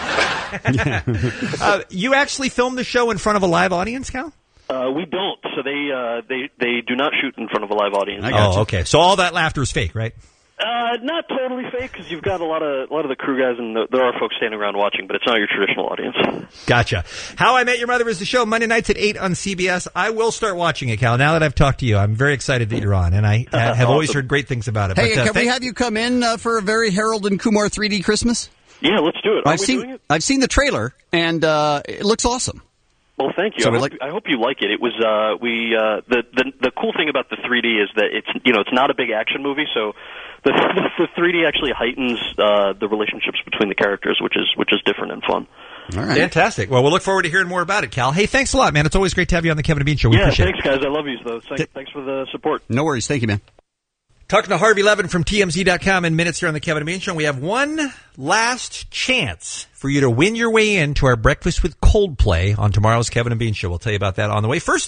uh, you actually filmed the show in front of a live audience, Cal? Uh, we don't. So they uh, they they do not shoot in front of a live audience. Oh, okay. So all that laughter is fake, right? Uh, not totally fake, because you've got a lot of a lot of the crew guys, and the, there are folks standing around watching, but it's not your traditional audience. Gotcha. How I Met Your Mother is the show, Monday nights at eight on C B S. I will start watching it, Cal. Now that I've talked to you, I'm very excited that you're on, and I uh, have always Awesome. heard great things about it. Hey, but, uh, can we thank- have you come in uh, for a very Harold and Kumar three D Christmas? Yeah, let's do it. Are I've we seen doing it? I've seen the trailer, and uh, it looks awesome. Well, thank you. So I, we hope, like- I hope you like it. It was uh, we uh, the, the the cool thing about the three D is that it's you know it's not a big action movie, so the the three D actually heightens uh, the relationships between the characters, which is which is different and fun. All right. Fantastic. Well, we'll look forward to hearing more about it, Cal. Hey, thanks a lot, man. It's always great to have you on the Kevin and Bean Show. We yeah, appreciate thanks, it. guys. I love you, though. Thanks, thanks for the support. No worries. Thank you, man. Talking to Harvey Levin from T M Z dot com in minutes here on the Kevin and Bean Show. We have one last chance for you to win your way into our Breakfast with Coldplay on tomorrow's Kevin and Bean Show. We'll tell you about that on the way. First, though,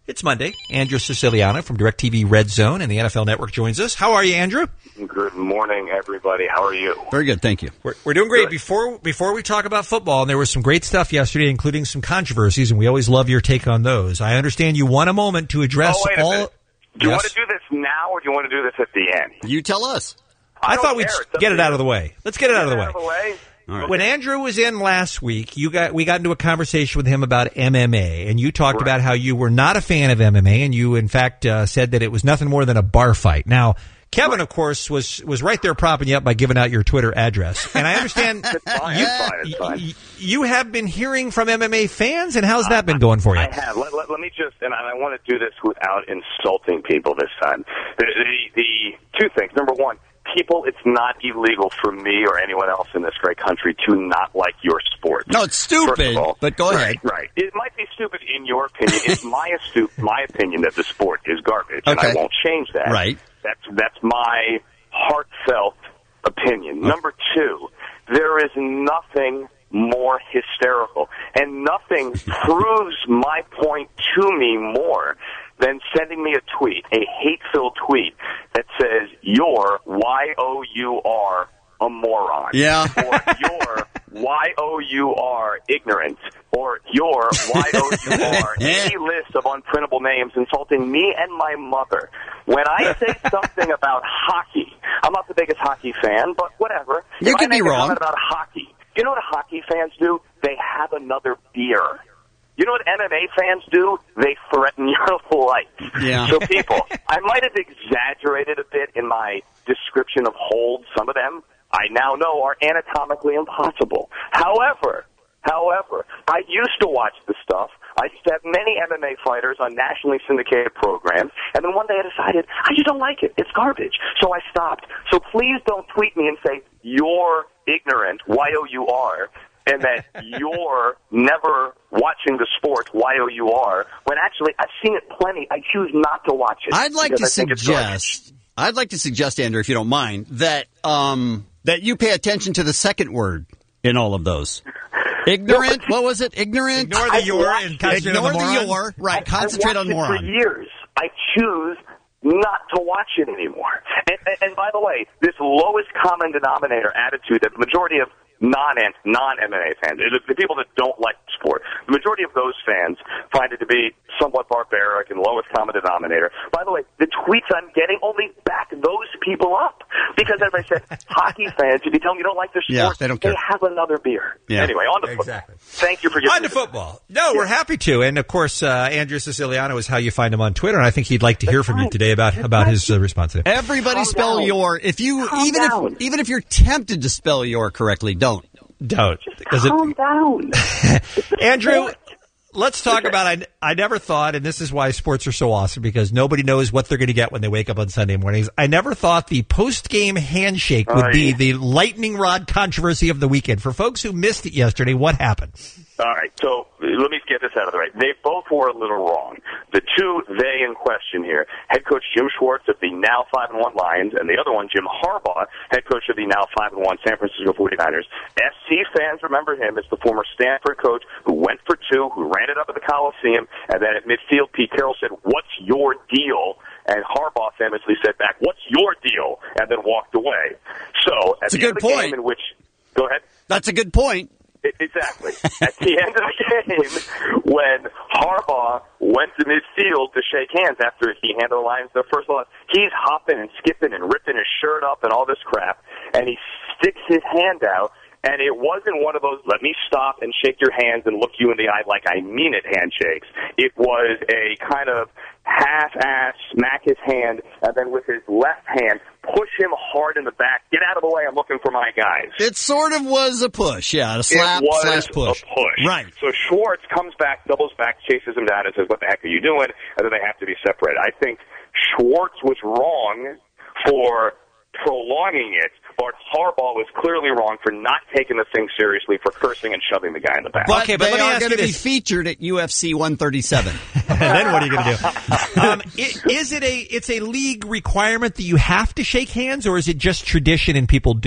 It's Monday. Andrew Siciliano from DirecTV Red Zone and the N F L Network joins us. How are you, Andrew? Good morning, everybody. How are you? Very good, thank you. We're, we're doing great. Before before we talk about football, and there was some great stuff yesterday, including some controversies, and we always love your take on those. I understand you want a moment to address oh, wait a all... minute. Do you Yes? want to do this now, or do you want to do this at the end? You tell us. I, I don't thought we'd care. It's up get to it out you. of the way. Let's get it out of the way. Out of the way? All right. When Andrew was in last week, you got we got into a conversation with him about M M A, and you talked Right. about how you were not a fan of M M A, and you, in fact, uh, said that it was nothing more than a bar fight. Now, Kevin, Right. of course, was was right there propping you up by giving out your Twitter address, and I understand It's fine. you, It's fine. It's fine. y- you have been hearing from M M A fans, and how's that been going for you? I have. Let, let, let me just, and I want to do this without insulting people this time. The, the, the two things. Number one, people, it's not illegal for me or anyone else in this great country to not like your sport. No, it's First of stupid, all, but go right, ahead. Right. It might be stupid in your opinion. It's my astu- my opinion that the sport is garbage, and Okay. I won't change that. Right. That's that's my heartfelt opinion. Number two, there is nothing more hysterical, and nothing proves my point to me more than sending me a tweet, a hate-filled tweet that says, "You're Y O U R a moron," Yeah. or "You're Y O U R ignorant," or "You're Y O U R any list of unprintable names insulting me and my mother. When I say something about hockey, I'm not the biggest hockey fan, but whatever. You if could I make be a wrong. comment about hockey, you know what hockey fans do? They have another beer. You know what M M A fans do? They threaten your life. Yeah. So people, I might have exaggerated a bit in my description of holds. Some of them I now know are anatomically impossible. However, however, I used to watch the stuff. I used to have many M M A fighters on nationally syndicated programs, and then one day I decided, I just don't like it. It's garbage. So I stopped. So please don't tweet me and say, "You're ignorant," Y O U R, and that you're never watching the sport, Y O U R, when actually I've seen it plenty. I choose not to watch it. I'd like to because I think it's garbage. suggest, I'd like to suggest, Andrew, if you don't mind, that um, that you pay attention to the second word in all of those. Ignorant. What was it? Ignorant. Ignore the I've your watched and it. concentrate on Ignore the the moron. your. Right. I- Concentrate I've on watched it moron. for years. I choose not to watch it anymore. And, and, and by the way, this lowest common denominator attitude that the majority of non non M M A fans, the, the people that don't like sport, the majority of those fans find it to be somewhat barbaric and lowest common denominator. By the way, the tweets I'm getting only back those people up because, as I said, hockey fans, if you tell them you don't like their sport, Yeah, they don't care. have another beer. Yeah. Anyway, on to football. Exactly. Thank you for giving On me to the- football. No, we're happy to. And, of course, uh, Andrew Siciliano is how you find him on Twitter, and I think he'd like to hear from you today about, about his uh, response to it. Everybody Calm spell down. your. If you Calm even down. if even if you're tempted to spell your correctly, don't. Don't. 'Cause it- Calm down. Andrew, let's talk about I, I never thought, and this is why sports are so awesome, because nobody knows what they're going to get when they wake up on Sunday mornings. I never thought the post-game handshake would Oh, be yeah. the lightning rod controversy of the weekend. For folks who missed it yesterday, what happened? All right, so let me get this out of the way. They both were a little wrong. The two they in question here, head coach Jim Schwartz of the now five and one Lions, and the other one, Jim Harbaugh, head coach of the now five and one San Francisco forty-niners. S C fans remember him as the former Stanford coach who went for two, who ran it up at the Coliseum, and then at midfield, Pete Carroll said, "What's your deal?" And Harbaugh famously said back, "What's your deal?" and then walked away. So at That's a the end good of the point. game in which, go ahead. That's a good point. I- Exactly. At the end of the game, when Harbaugh went to midfield to shake hands after he handed the Lions their first loss, he's hopping and skipping and ripping his shirt up and all this crap, and he sticks his hand out, and it wasn't one of those, let me stop and shake your hands and look you in the eye like I mean it handshakes. It was a kind of half-ass smack his hand, and then with his left hand, push him hard in the back. Get out of the way, I'm looking for my guys. It sort of was a push, yeah, a slap it was slash push. a push. Right. So Schwartz comes back, doubles back, chases him down, and says, "What the heck are you doing?" And then they have to be separated. I think Schwartz was wrong for prolonging it, but Harbaugh was clearly wrong for not taking the thing seriously, for cursing and shoving the guy in the back. But Okay, but they let me are ask going you to be this. featured at U F C one thirty-seven. And then what are you going to do? Um, i- is it a it's a league requirement that you have to shake hands, or is it just tradition and people do?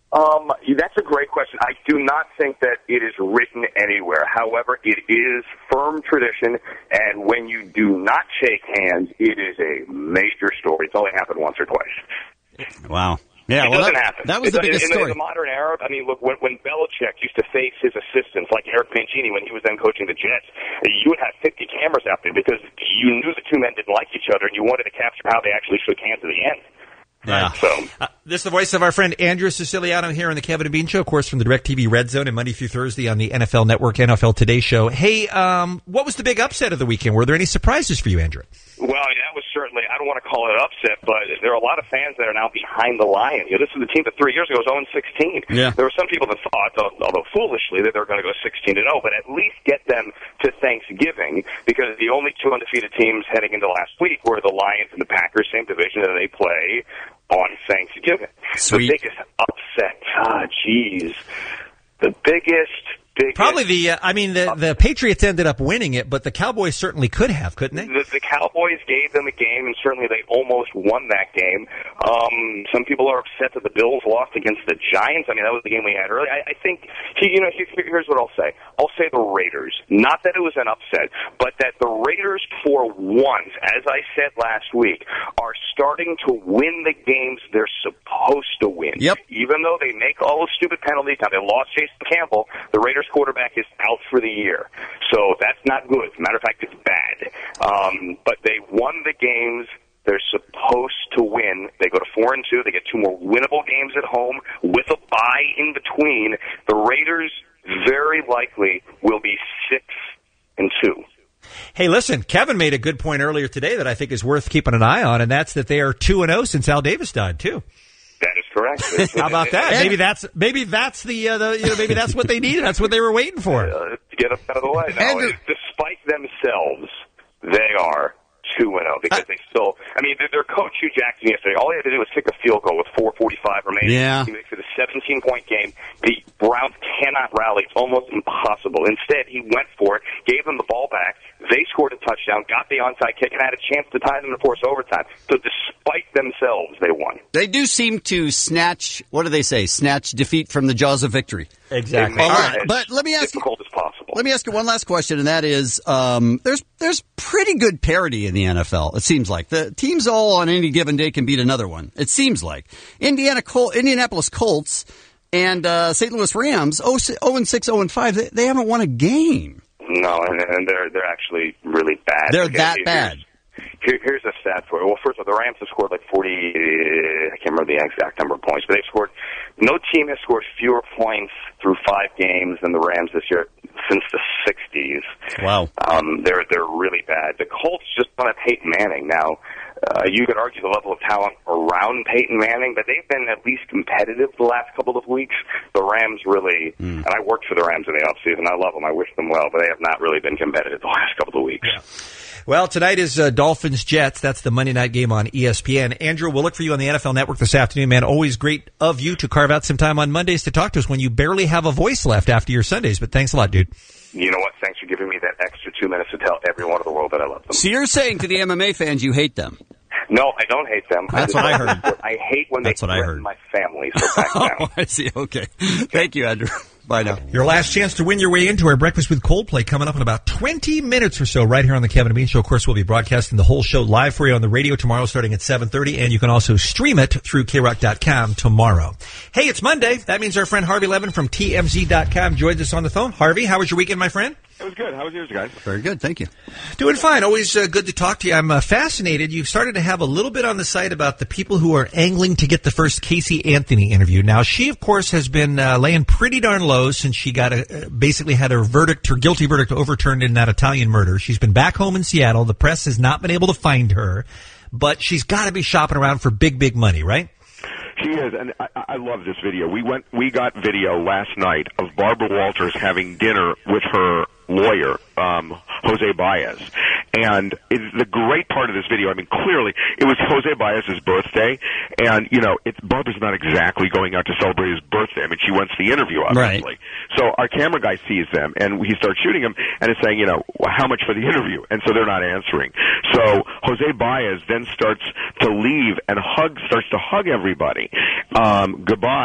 Um, that's a great question. I do not think that it is written anywhere. However, it is firm tradition, and when you do not shake hands, it is a major story. It's only happened once or twice. Wow. Yeah, it well, doesn't that, happen. that was It- the biggest in, story. In the modern era, I mean, look, when, when Belichick used to face his assistants, like Eric Mancini when he was then coaching the Jets, you would have fifty cameras out there because you knew the two men didn't like each other, and you wanted to capture how they actually shook hands at the end. Yeah. So, uh, this is the voice of our friend Andrew Siciliano here on the Kevin and Bean Show, of course, from the DirecTV Red Zone and Monday through Thursday on the N F L Network, N F L Today Show. Hey, um, what was the big upset of the weekend? Were there any surprises for you, Andrew? well, that was certainly, I don't want to call it an upset, but there are a lot of fans that are now behind the Lions. You know, this is the team that three years ago was oh and sixteen. Yeah. There were some people that thought, although foolishly, that they were going to go sixteen and oh, but at least get them to Thanksgiving, because the only two undefeated teams heading into last week were the Lions and the Packers, same division, and they play on Thanksgiving. Sweet. The biggest upset, ah, jeez. The biggest, biggest... Probably the, uh, I mean, the, the Patriots ended up winning it, but the Cowboys certainly could have, couldn't they? The, the Cowboys gave them a game, and certainly they almost won that game. Um, some people are upset that the Bills lost against the Giants. I mean, that was the game we had earlier. I, I think, you know, here, here's what I'll say. I'll say the Raiders. Not that it was an upset, but that the Raiders, for once, as I said last week, are starting to win the games they're supposed to win. Yep. Even though they make all those stupid penalties. Now, they lost Jason Campbell. The Raiders quarterback is out for the year. So that's not good. Matter of fact, it's bad. Um, but they won the games they're supposed to win. They go to four and two. They get two more winnable games at home with a bye in between. The Raiders very likely will be six and two. Hey, listen, Kevin made a good point earlier today that I think is worth keeping an eye on, and that's that they are two and oh since Al Davis died, too. That is correct. How about that? Maybe that's maybe that's the, uh, the you know maybe that's what they needed. That's what they were waiting for. Uh, to get them out of the way. Now, despite themselves, they are two and oh because they still. I mean, their, their coach Hugh Jackson yesterday, all he had to do was kick a field goal with four forty-five remaining. Yeah. He makes it a seventeen point game. The Browns cannot rally. It's almost impossible. Instead, he went for it, gave them the ball back. They scored a touchdown, got the onside kick, and had a chance to tie them to force overtime. So despite themselves, they won. They do seem to snatch, what do they say, snatch defeat from the jaws of victory. Exactly. All right, but let me ask you, difficult as possible. let me ask you one last question, and that is, um, there's there's pretty good parity in the N F L. It seems like the teams all on any given day can beat another one. It seems like Indiana Col- Indianapolis Colts and uh, Saint Louis Rams, oh and six, oh and five. They, they haven't won a game. No, and, and they're they're actually really bad. They're Okay, that here's- bad. Here, here's a stat for you. Well, first of all, the Rams have scored like forty. I can't remember the exact number of points, but they've scored. No team has scored fewer points through five games than the Rams this year since the sixties. Wow. Um, they're they're really bad. The Colts just don't have Peyton Manning now. Uh, you could argue the level of talent around Peyton Manning, but they've been at least competitive the last couple of weeks. The Rams really, mm. and I worked for the Rams in the offseason. I love them. I wish them well, but they have not really been competitive the last couple of weeks. Yeah. Well, tonight is uh, Dolphins-Jets. That's the Monday night game on E S P N. Andrew, we'll look for you on the N F L Network this afternoon, man. Always great of you to carve out some time on Mondays to talk to us when you barely have a voice left after your Sundays. But thanks a lot, dude. You know what? Thanks for giving me that extra two minutes to tell everyone in the world that I love them. So you're saying to the M M A fans you hate them? No, I don't hate them. That's I what I heard. I hate when That's they what I threaten heard. my family. So back down. Oh, I see. Okay. Thank you, Andrew. Bye now. Your last chance to win your way into our Breakfast with Coldplay coming up in about twenty minutes or so right here on the Kevin and Bean Show. Of course, we'll be broadcasting the whole show live for you on the radio tomorrow starting at seven thirty, and you can also stream it through K rock dot com tomorrow. Hey, it's Monday. That means our friend Harvey Levin from T M Z dot com joins us on the phone. Harvey, how was your weekend, my friend? It was good. How was yours, guys? Very good. Thank you. Doing fine. Always uh, good to talk to you. I'm uh, fascinated. You've started to have a little bit on the site about the people who are angling to get the first Casey Anthony interview. Now, she, of course, has been uh, laying pretty darn low since she got a, uh, basically had her verdict, her guilty verdict overturned in that Italian murder. She's been back home in Seattle. The press has not been able to find her, but she's got to be shopping around for big, big money, right? She is, and I, I love this video. We went, we got video last night of Barbara Walters having dinner with her lawyer, um, Jose Baez. And it, the great part of this video, I mean, clearly, it was Jose Baez's birthday, and, you know, it, Barbara's not exactly going out to celebrate his birthday. I mean, she wants the interview, obviously. Right. So our camera guy sees them, and he starts shooting them, and is saying, you know, well, how much for the interview? And so they're not answering. So Jose Baez then starts to leave and hug, starts to hug everybody, um, goodbye.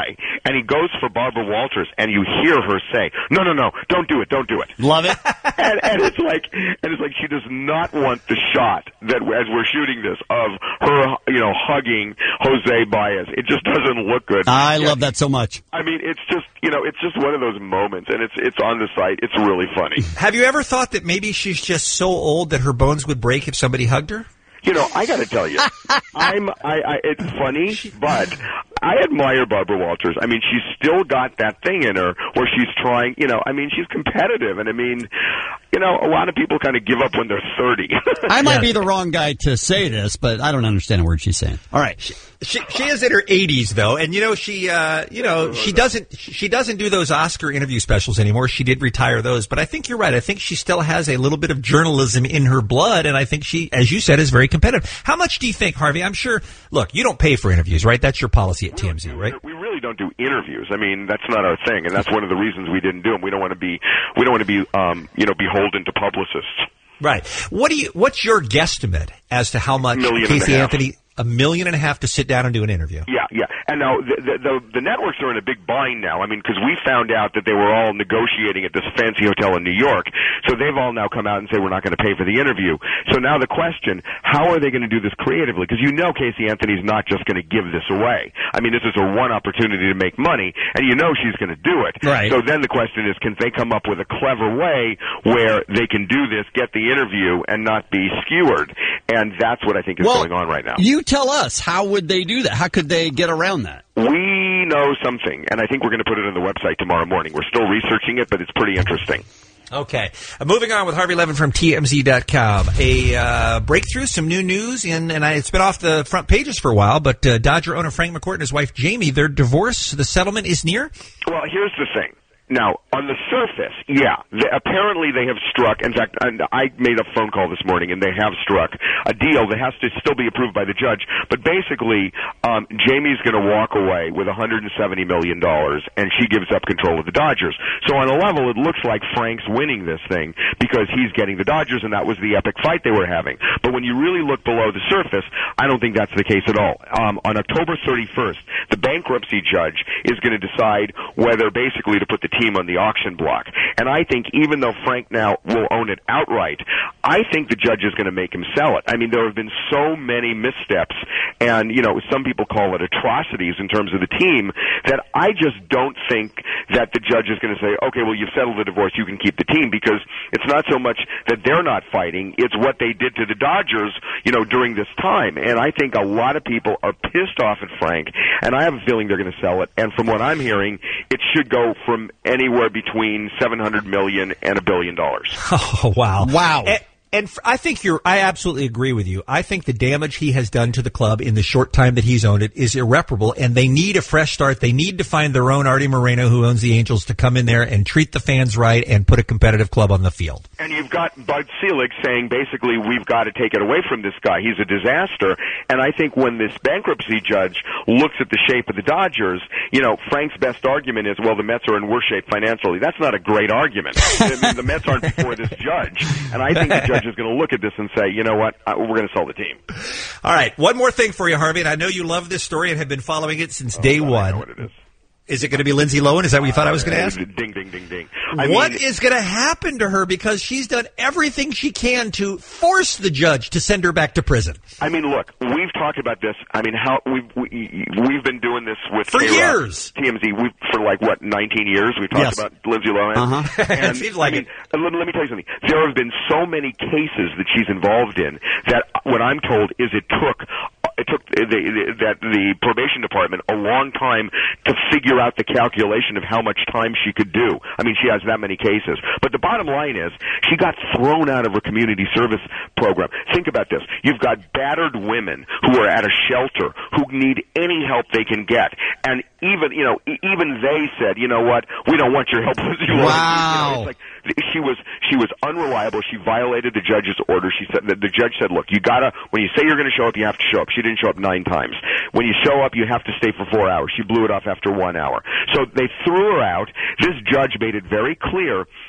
and he goes for Barbara Walters, and you hear her say, "No, no, no, don't do it, don't do it." Love it. and, and it's like, and it's like she does not want the shot that as we're shooting this of her, you know, hugging Jose Baez. It just doesn't look good. I Yeah. love that so much. I mean, it's just, you know, it's just one of those moments, and it's it's on the site. It's really funny. Have you ever thought that maybe she's just so old that her bones would break if somebody hugged her? You know, I got to tell you, I'm. I, I. It's funny, but I admire Barbara Walters. I mean, she's still got that thing in her where she's trying. You know, I mean, she's competitive, and I mean, you know, a lot of people kind of give up when they're thirty. I might be the wrong guy to say this, but I don't understand a word she's saying. All right. She, she, she is in her eighties though, and you know she, uh, you know she doesn't she doesn't do those Oscar interview specials anymore. She did retire those, but I think you're right. I think she still has a little bit of journalism in her blood, and I think she, as you said, is very competitive. How much do you think, Harvey? I'm sure. Look, you don't pay for interviews, right? That's your policy at T M Z, right? We really don't do interviews. I mean, that's not our thing, and that's one of the reasons we didn't do them. We don't want to be we don't want to be um, you know beholden to publicists. Right. What do you? What's your guesstimate as to how much Million and Casey a half. Anthony? A million and a half to sit down and do an interview. Yeah, yeah. And now the, the, the, the networks are in a big bind now. I mean, because we found out that they were all negotiating at this fancy hotel in New York. So they've all now come out and say, we're not going to pay for the interview. So now the question, how are they going to do this creatively? Because you know Casey Anthony's not just going to give this away. I mean, this is her one opportunity to make money, and you know she's going to do it. Right. So then the question is, can they come up with a clever way where they can do this, get the interview, and not be skewered? And that's what I think is Well, going on right now. You tell us, how would they do that? How could they get around that? We know something, and I think we're going to put it on the website tomorrow morning. We're still researching it, but it's pretty interesting. Okay. Uh, moving on with Harvey Levin from T M Z dot com. A uh, breakthrough, some new news, in, and I, it's been off the front pages for a while, but uh, Dodger owner Frank McCourt and his wife Jamie, their divorce, the settlement is near? Well, here's the thing. Now, on the surface, yeah, they, apparently they have struck, in fact, and I made a phone call this morning, and they have struck a deal that has to still be approved by the judge, but basically, um, Jamie's going to walk away with one hundred seventy million dollars, and she gives up control of the Dodgers. So on a level, it looks like Frank's winning this thing, because he's getting the Dodgers, and that was the epic fight they were having. But when you really look below the surface, I don't think that's the case at all. Um, on October thirty-first, the bankruptcy judge is going to decide whether basically to put the team on the auction block. And I think even though Frank now will own it outright, I think the judge is going to make him sell it. I mean, there have been so many missteps, and, you know, some people call it atrocities in terms of the team, that I just don't think that the judge is going to say, okay, well, you've settled the divorce, you can keep the team, because it's not so much that they're not fighting, it's what they did to the Dodgers, you know, during this time. And I think a lot of people are pissed off at Frank, and I have a feeling they're going to sell it. And from what I'm hearing, it should go from anywhere between seven hundred million dollars and a billion dollars. Oh, wow. Wow. And, and f- I think you're, I absolutely agree with you. I think the damage he has done to the club in the short time that he's owned it is irreparable, and they need a fresh start. They need to find their own Artie Moreno, who owns the Angels, to come in there and treat the fans right and put a competitive club on the field. And you've got Bud Selig saying, basically, we've got to take it away from this guy. He's a disaster. And I think when this bankruptcy judge looks at the shape of the Dodgers, you know, Frank's best argument is, well, the Mets are in worse shape financially. That's not a great argument. I mean, the Mets aren't before this judge. And I think the judge is going to look at this and say, you know what, uh, we're going to sell the team. All right, one more thing for you, Harvey, and I know you love this story and have been following it since Oh, day God, one. I know what it is. Is it going to be Lindsay Lohan? Is that what you thought I was going to ask? Ding, ding, ding, ding. I What mean, is going to happen to her, because she's done everything she can to force the judge to send her back to prison? I mean, look, we've talked about this. I mean, how we've we, we've been doing this with For K-Rock, years. T M Z. We for like what nineteen years. We've talked Yes. about Lindsay Lohan. Uh-huh. And, It seems like I mean, Let, let me tell you something. There have been so many cases that she's involved in that what I'm told is it took. It took the, the, that the probation department a long time to figure out the calculation of how much time she could do. I mean, she has that many cases. But the bottom line is, she got thrown out of her community service program. Think about this. You've got battered women who are at a shelter who need any help they can get. And even, you know, even they said, you know what, we don't want your help. Wow. You know, it's like, she was she was unreliable. She violated the judge's order. She said the, the judge said, "Look, you gotta when you say you're going to show up, you have to show up." She didn't show up nine times. When you show up, you have to stay for four hours. She blew it off after one hour. So they threw her out. This judge made it very clear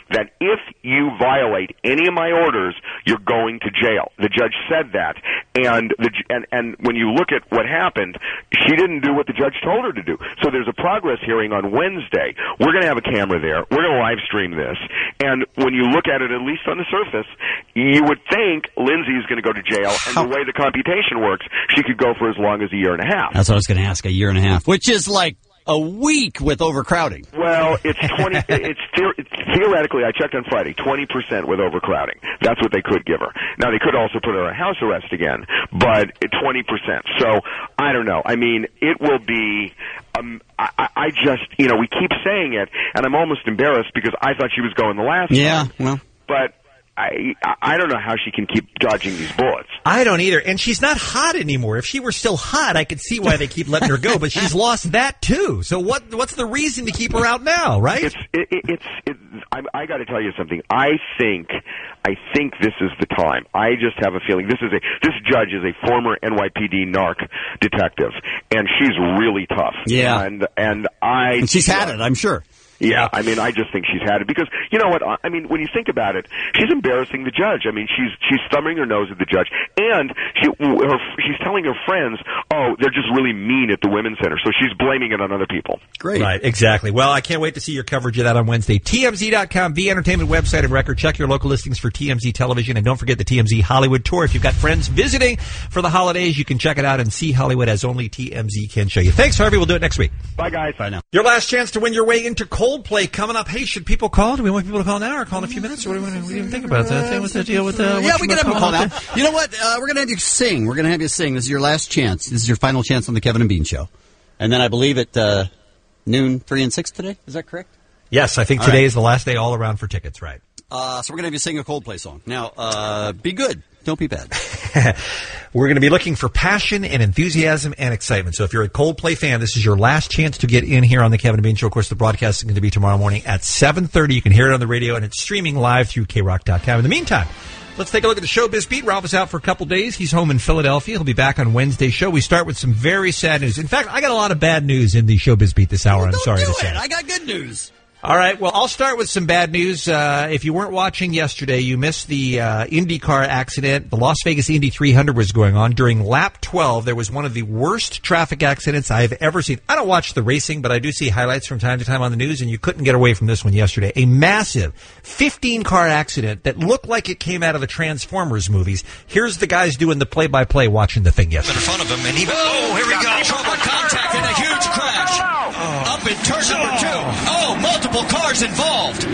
that if you violate any of my orders, you're going to jail. The judge said that, and the and and when you look at what happened, she didn't do what the judge told her to do. So there's a progress hearing on Wednesday. We're going to have a camera there. We're going to live stream this, and when you look at it, at least on the surface, you would think Lindsay is going to go to jail, and the way the computation works, she could go for as long as a year and a half. That's what I was going to ask, a year and a half, which is like a week with overcrowding. Well, it's twenty. it's, the, it's theoretically, I checked on Friday, twenty percent with overcrowding. That's what they could give her. Now they could also put her on house arrest again, but twenty percent. So I don't know. I mean, it will be. Um, I, I just, you know, we keep saying it, and I'm almost embarrassed because I thought she was going the last yeah, time. well, but. I I don't know how she can keep dodging these bullets. I don't either. And she's not hot anymore. If she were still hot, I could see why they keep letting her go. But she's lost that too. So what? What's the reason to keep her out now? Right? It's it, it's. It, I, I got to tell you something. I think I think this is the time. I just have a feeling this is a this judge is a former N Y P D narc detective, and she's really tough. Yeah. And and I. And she's had it, I'm sure. Yeah, I mean, I just think she's had it because you know what? I mean, when you think about it, she's embarrassing the judge. I mean, she's she's thumbing her nose at the judge, and she her, she's telling her friends, "Oh, they're just really mean at the women's center." So she's blaming it on other people. Great, right? Exactly. Well, I can't wait to see your coverage of that on Wednesday. T M Z dot com, the entertainment website and record. Check your local listings for T M Z Television, and don't forget the T M Z Hollywood tour. If you've got friends visiting for the holidays, you can check it out and see Hollywood as only T M Z can show you. Thanks, Harvey. We'll do it next week. Bye, guys. Bye now. Your last chance to win your way into Coldplay coming up. Hey, should people call? Do we want people to call now or call in a few minutes? Or what do we, what do you even think about that? What's the deal with uh, yeah, we can have them call now. You know what? Uh, we're going to have you sing. We're going to have you sing. This is your last chance. This is your final chance on the Kevin and Bean Show. And then I believe at uh, noon, three and six today. Is that correct? Yes, I think all today right. is the last day all around for tickets, right? Uh, so we're going to have you sing a Coldplay song. Now, uh, be good. Don't be bad. We're going to be looking for passion and enthusiasm and excitement. So if you're a Coldplay fan, this is your last chance to get in here on the Kevin and Bean Show. Of course, the broadcast is going to be tomorrow morning at seven thirty. You can hear it on the radio, and it's streaming live through K rock dot com. In the meantime, let's take a look at the Showbiz Beat. Ralph is out for a couple days. He's home in Philadelphia. He'll be back on Wednesday's show. We start with some very sad news. In fact, I got a lot of bad news in the Showbiz Beat this hour. Well, I'm don't sorry do to it. say. I got good news. All right, well, I'll start with some bad news. Uh, if you weren't watching yesterday, you missed the uh, IndyCar accident. The Las Vegas Indy three hundred was going on. During lap twelve, there was one of the worst traffic accidents I've ever seen. I don't watch the racing, but I do see highlights from time to time on the news, and you couldn't get away from this one yesterday. A massive fifteen-car accident that looked like it came out of the Transformers movies. Here's the guys doing the play-by-play watching the thing yesterday. In front of him, and he... Oh, here we go. Trouble, contact, and a huge crash. Oh. Up in turn number two. Oh, multiple cars involved.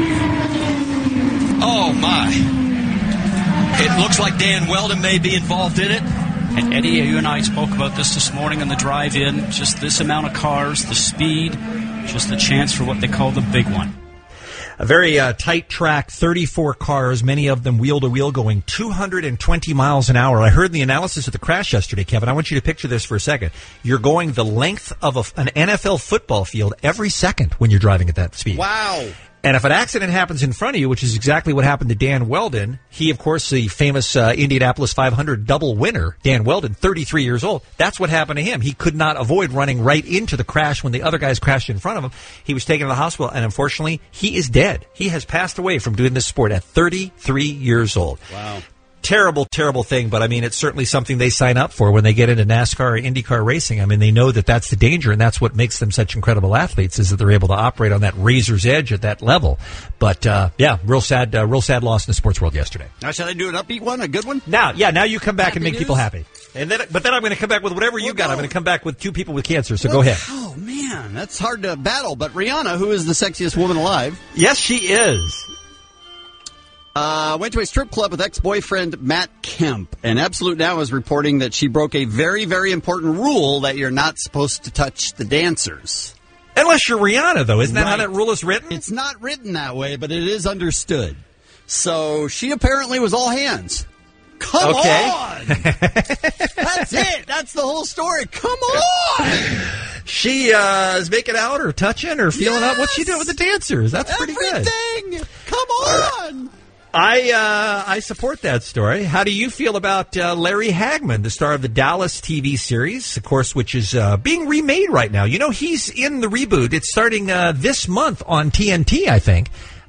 Oh, my. It looks like Dan Weldon may be involved in it. And Eddie, you and I spoke about this this morning on the drive-in. Just this amount of cars, the speed, just the chance for what they call the big one. A very uh, tight track, thirty-four cars, many of them wheel-to-wheel going two hundred twenty miles an hour. I heard the analysis of the crash yesterday, Kevin. I want you to picture this for a second. You're going the length of a, an N F L football field every second when you're driving at that speed. Wow. And if an accident happens in front of you, which is exactly what happened to Dan Weldon, he, of course, the famous uh, Indianapolis five hundred double winner, Dan Weldon, thirty-three years old, that's what happened to him. He could not avoid running right into the crash when the other guys crashed in front of him. He was taken to the hospital, and unfortunately, he is dead. He has passed away from doing this sport at thirty-three years old. Wow. Terrible, terrible thing, but I mean, it's certainly something they sign up for when they get into NASCAR or IndyCar racing. I mean, they know that that's the danger, and that's what makes them such incredible athletes, is that they're able to operate on that razor's edge at that level. But, uh, yeah, real sad, uh, real sad loss in the sports world yesterday. Now, shall I do an upbeat one, a good one? Now, yeah, now you come back Happy and make news? people happy. And then, but then I'm going to come back with whatever you well, got. no. I'm going to come back with two people with cancer, so well, go ahead. Oh, man, that's hard to battle. But Rihanna, who is the sexiest woman alive. Yes, she is. Uh, went to a strip club with ex-boyfriend Matt Kemp, and Absolute Now is reporting that she broke a very, very important rule that you're not supposed to touch the dancers. Unless you're Rihanna, though. Isn't that right. how that rule is written? It's not written that way, but it is understood. So she apparently was all hands. Come okay. on! That's it. That's the whole story. Come on! She uh, is making out or touching or feeling yes. up. What's she doing with the dancers? That's pretty good. Everything! Come on! I uh, I support that story. How do you feel about uh, Larry Hagman, the star of the Dallas T V series, of course, which is uh, being remade right now? You know, he's in the reboot. It's starting uh, this month on T N T, I think.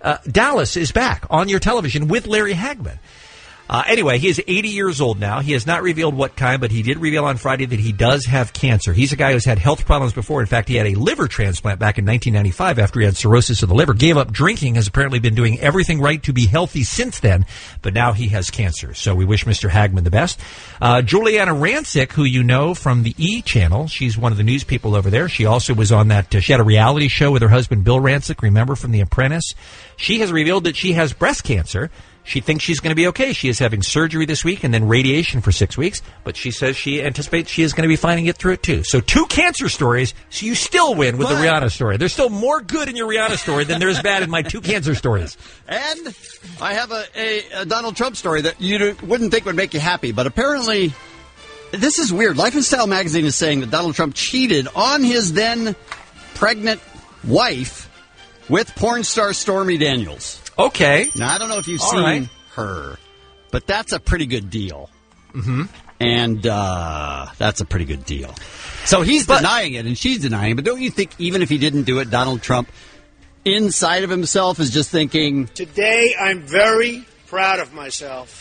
uh, Dallas is back on your television with Larry Hagman. Uh, anyway, he is eighty years old now. He has not revealed what kind, but he did reveal on Friday that he does have cancer. He's a guy who's had health problems before. In fact, he had a liver transplant back in nineteen ninety-five after he had cirrhosis of the liver. Gave up drinking, has apparently been doing everything right to be healthy since then, but now he has cancer. So we wish Mister Hagman the best. Uh, Juliana Rancic, who you know from the E! channel, she's one of the news people over there. She also was on that, uh, she had a reality show with her husband, Bill Rancic, remember, from The Apprentice. She has revealed that she has breast cancer. She thinks she's going to be okay. She is having surgery this week and then radiation for six weeks, but she says she anticipates she is going to be fighting it through it too. So two cancer stories, so you still win with but, the Rihanna story. There's still more good in your Rihanna story than there is bad in my two cancer stories. And I have a, a, a Donald Trump story that you wouldn't think would make you happy, but apparently this is weird. Life and Style magazine is saying that Donald Trump cheated on his then pregnant wife with porn star Stormy Daniels. Okay. Now, I don't know if you've All seen right. her, but that's a pretty good deal. Mm-hmm. And uh, that's a pretty good deal. So he's But- denying it, and she's denying it. But don't you think even if he didn't do it, Donald Trump, inside of himself, is just thinking... Today, I'm very proud of myself.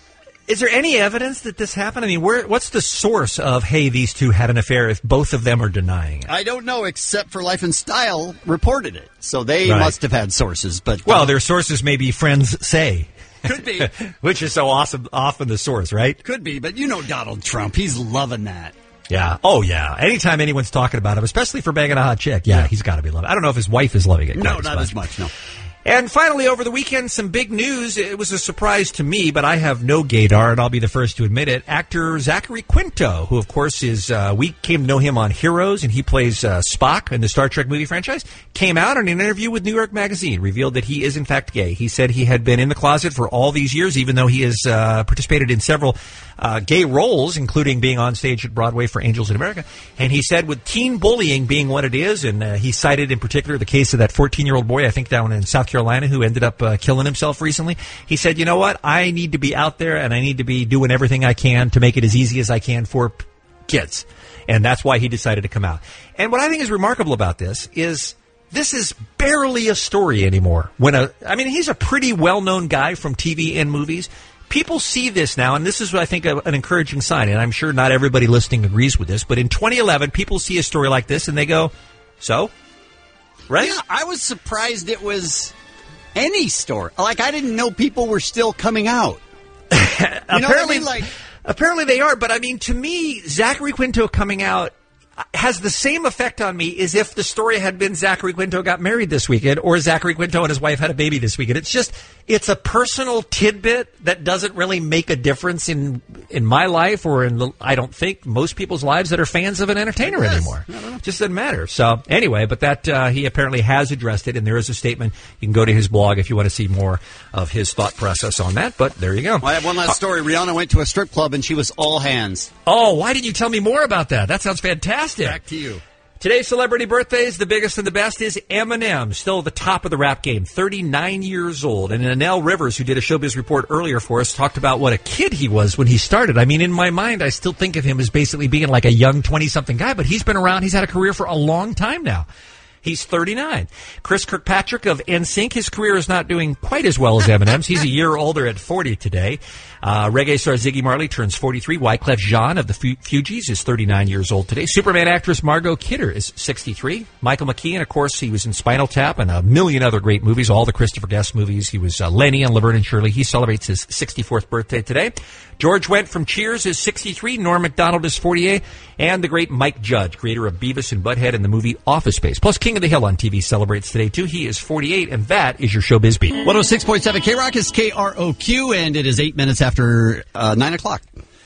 Is there any evidence that this happened? I mean, where, what's the source of, hey, these two had an affair if both of them are denying it? I don't know, except for Life and Style reported it. So they Right. must have had sources. But Well, uh, their sources may be friends say. Could be. Which is so awesome, often the source, right? Could be, but you know Donald Trump. He's loving that. Yeah. Oh, yeah. Anytime anyone's talking about him, especially for banging a hot chick, yeah, yeah. he's got to be loving it. I don't know if his wife is loving it. No, quite not as much, no. And finally, over the weekend, some big news. It was a surprise to me, but I have no gaydar, and I'll be the first to admit it. Actor Zachary Quinto, who, of course, is, uh, we came to know him on Heroes, and he plays uh, Spock in the Star Trek movie franchise, came out in an interview with New York Magazine, revealed that he is, in fact, gay. He said he had been in the closet for all these years, even though he has uh, participated in several uh, gay roles, including being on stage at Broadway for Angels in America. And he said with teen bullying being what it is, and uh, he cited in particular the case of that fourteen-year-old boy, I think down in South Carolina, who ended up uh, killing himself recently. He said, you know what, I need to be out there and I need to be doing everything I can to make it as easy as I can for p- kids. And that's why he decided to come out. And what I think is remarkable about this is this is barely a story anymore. When a, I mean, he's a pretty well-known guy from T V and movies. People see this now, and this is, I think, a, an encouraging sign, and I'm sure not everybody listening agrees with this, but in twenty eleven, people see a story like this, and they go, so? Right? Yeah, I was surprised it was any story. Like, I didn't know people were still coming out. You know what I apparently, mean? Like, apparently they are, but I mean, to me, Zachary Quinto coming out has the same effect on me as if the story had been Zachary Quinto got married this weekend or Zachary Quinto and his wife had a baby this weekend. It's just, it's a personal tidbit that doesn't really make a difference in in my life or in, the, I don't think, most people's lives that are fans of an entertainer anymore. It just doesn't matter. So anyway, but that uh, he apparently has addressed it, and there is a statement. You can go to his blog if you want to see more of his thought process on that, but there you go. I have one last story. Rihanna went to a strip club and she was all hands. Oh, why didn't you tell me more about that? That sounds fantastic. Back to you. Today's celebrity birthdays, the biggest and the best is Eminem, still at the top of the rap game, thirty-nine years old. And Anel Rivers, who did a Showbiz Report earlier for us, talked about what a kid he was when he started. I mean, in my mind, I still think of him as basically being like a young twenty-something guy, but he's been around, he's had a career for a long time now. He's thirty-nine. Chris Kirkpatrick of N Sync, his career is not doing quite as well as Eminem's. He's a year older at forty today. Uh, reggae star Ziggy Marley turns forty-three. Wyclef Jean of the Fu- Fugees is thirty-nine years old today. Superman actress Margot Kidder is sixty-three. Michael McKean, of course, he was in Spinal Tap and a million other great movies, all the Christopher Guest movies. He was uh, Lenny on Laverne and Shirley. He celebrates his sixty-fourth birthday today. George Wendt from Cheers is sixty-three. Norm Macdonald is forty-eight. And the great Mike Judge, creator of Beavis and Butthead and the movie Office Space. Plus, King of the Hill on T V celebrates today, too. He is forty-eight, and that is your Showbiz Beat. one oh six point seven K-Rock is K R O Q, and it is eight minutes after uh, nine o'clock.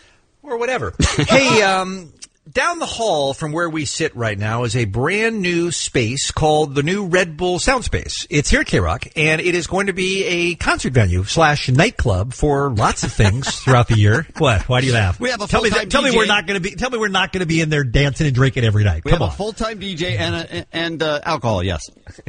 Or whatever. Hey, um... down the hall from where we sit right now is a brand new space called the new Red Bull Sound Space. It's here at K-Rock, and it is going to be a concert venue slash nightclub for lots of things throughout the year. What? Why do you laugh? We have a tell me, full-time tell D J. me we're not going to be. Tell me we're not going to be in there dancing and drinking every night. We Come have on. a full-time D J and a, and uh, alcohol. Yes.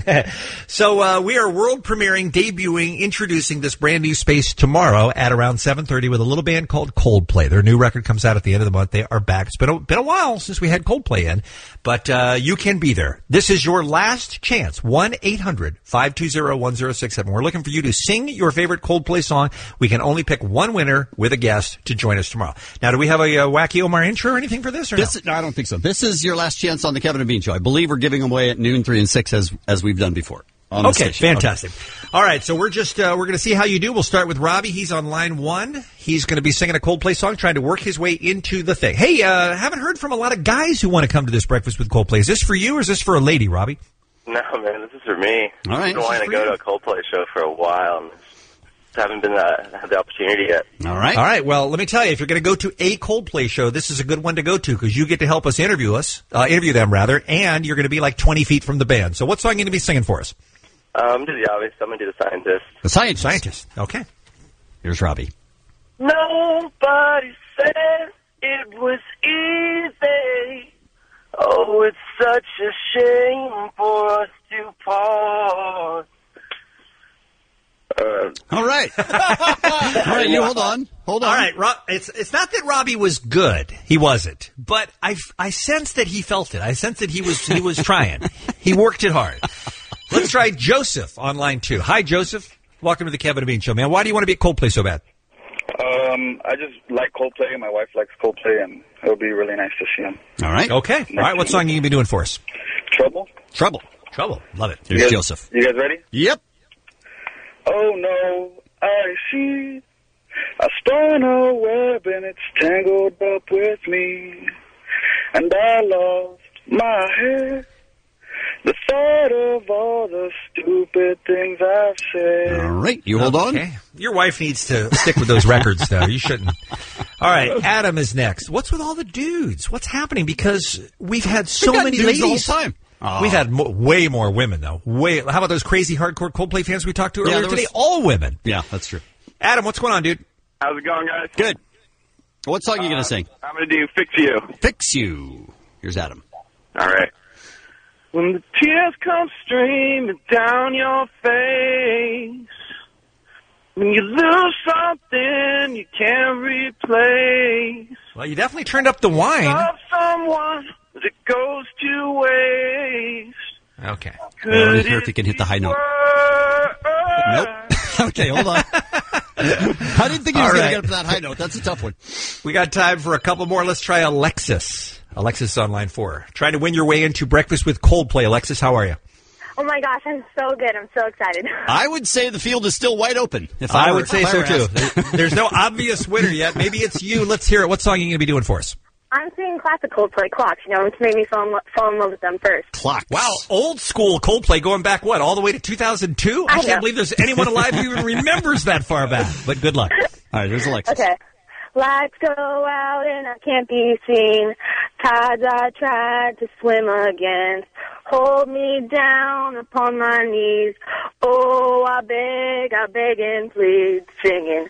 So uh, we are world premiering, debuting, introducing this brand new space tomorrow at around seven thirty with a little band called Coldplay. Their new record comes out at the end of the month. They are back. It's been a, been a while while since we had Coldplay in, but uh, you can be there. This is your last chance. one eight hundred five two zero one zero six seven. We're looking for you to sing your favorite Coldplay song. We can only pick one winner with a guest to join us tomorrow. Now, do we have a, uh Wacky Omar intro or anything for this? Or this no? no, I don't think so. This is your last chance on the Kevin and Bean Show. I believe we're giving away at noon, three, and six as as we've done before. On the Okay, station. fantastic. Okay. All right, so we're just uh, we're going to see how you do. We'll start with Robbie. He's on line one. He's going to be singing a Coldplay song, trying to work his way into the thing. Hey, uh, haven't heard from a lot of guys who want to come to this Breakfast with Coldplay. Is this for you or is this for a lady, Robbie? No, man, this is for me. All right, I've been wanting to go you. to a Coldplay show for a while, and just haven't been uh, had the opportunity yet. All right. All right. Well, let me tell you, if you're going to go to a Coldplay show, this is a good one to go to because you get to help us interview us, uh, interview them rather, and you're going to be like twenty feet from the band. So, what song are you going to be singing for us? Um, do the obvious. I'm going to do the scientist. The scientist. Scientist. Okay. Here's Robbie. Nobody said it was easy. Oh, it's such a shame for us to part. Uh, All right. All right, you hold on. Hold on. All right, Rob, it's it's not that Robbie was good. He wasn't. But I I sensed that he felt it. I sensed that he was he was trying. He worked it hard. Let's try Joseph on line two. Hi, Joseph. Welcome to the Kevin and Bean Show, man. Why do you want to be at Coldplay so bad? Um, I just like Coldplay, and my wife likes Coldplay, and it would be really nice to see them. All right. Okay. All right, what song are you going to be doing for us? Trouble? Trouble. Trouble. Love it. Here's you guys, Joseph. You guys ready? Yep. Oh, no, I see a spun a web, and it's tangled up with me, and I lost my head. The thought of all the stupid things I've said. All right, you hold okay. on. Your wife needs to stick with those records, though. You shouldn't. All right, Adam is next. What's with all the dudes? What's happening? Because we've had so We've got many dudes ladies. the whole time. Oh. We've had mo- way more women, though. Way. How about those crazy hardcore Coldplay fans we talked to Yeah, earlier there was- today? All women. Yeah, that's true. Adam, what's going on, dude? How's it going, guys? Good. What song are you Uh, going to sing? I'm going to do Fix You. Fix You. Here's Adam. All right. When the tears come streaming down your face, when you lose something you can't replace, Well, you definitely turned up the wine. love someone, but it goes to waste. Okay. I want to hear if he can hit the high note. Nope. Okay, hold on. I didn't think he was All going to right. get up to that high note. That's a tough one. We got time for a couple more. Let's try Alexis. Alexis on line four. Trying to win your way into Breakfast with Coldplay. Alexis, how are you? Oh my gosh, I'm so good. I'm so excited. I would say the field is still wide open. If I, I, were, would say if I so, were too. asked. There's no obvious winner yet. Maybe it's you. Let's hear it. What song are you going to be doing for us? I'm singing classic Coldplay Clocks, you know, which made me fall in, lo- fall in love with them first. Clocks. Wow, old school Coldplay going back, what, all the way to two thousand two? I, I can't know. believe there's anyone alive who even remembers that far back. But good luck. All right, there's Alexis. Okay. Lights go out and I can't be seen. Tides I tried to swim against. Hold me down upon my knees. Oh, I beg, I beg and plead, singing.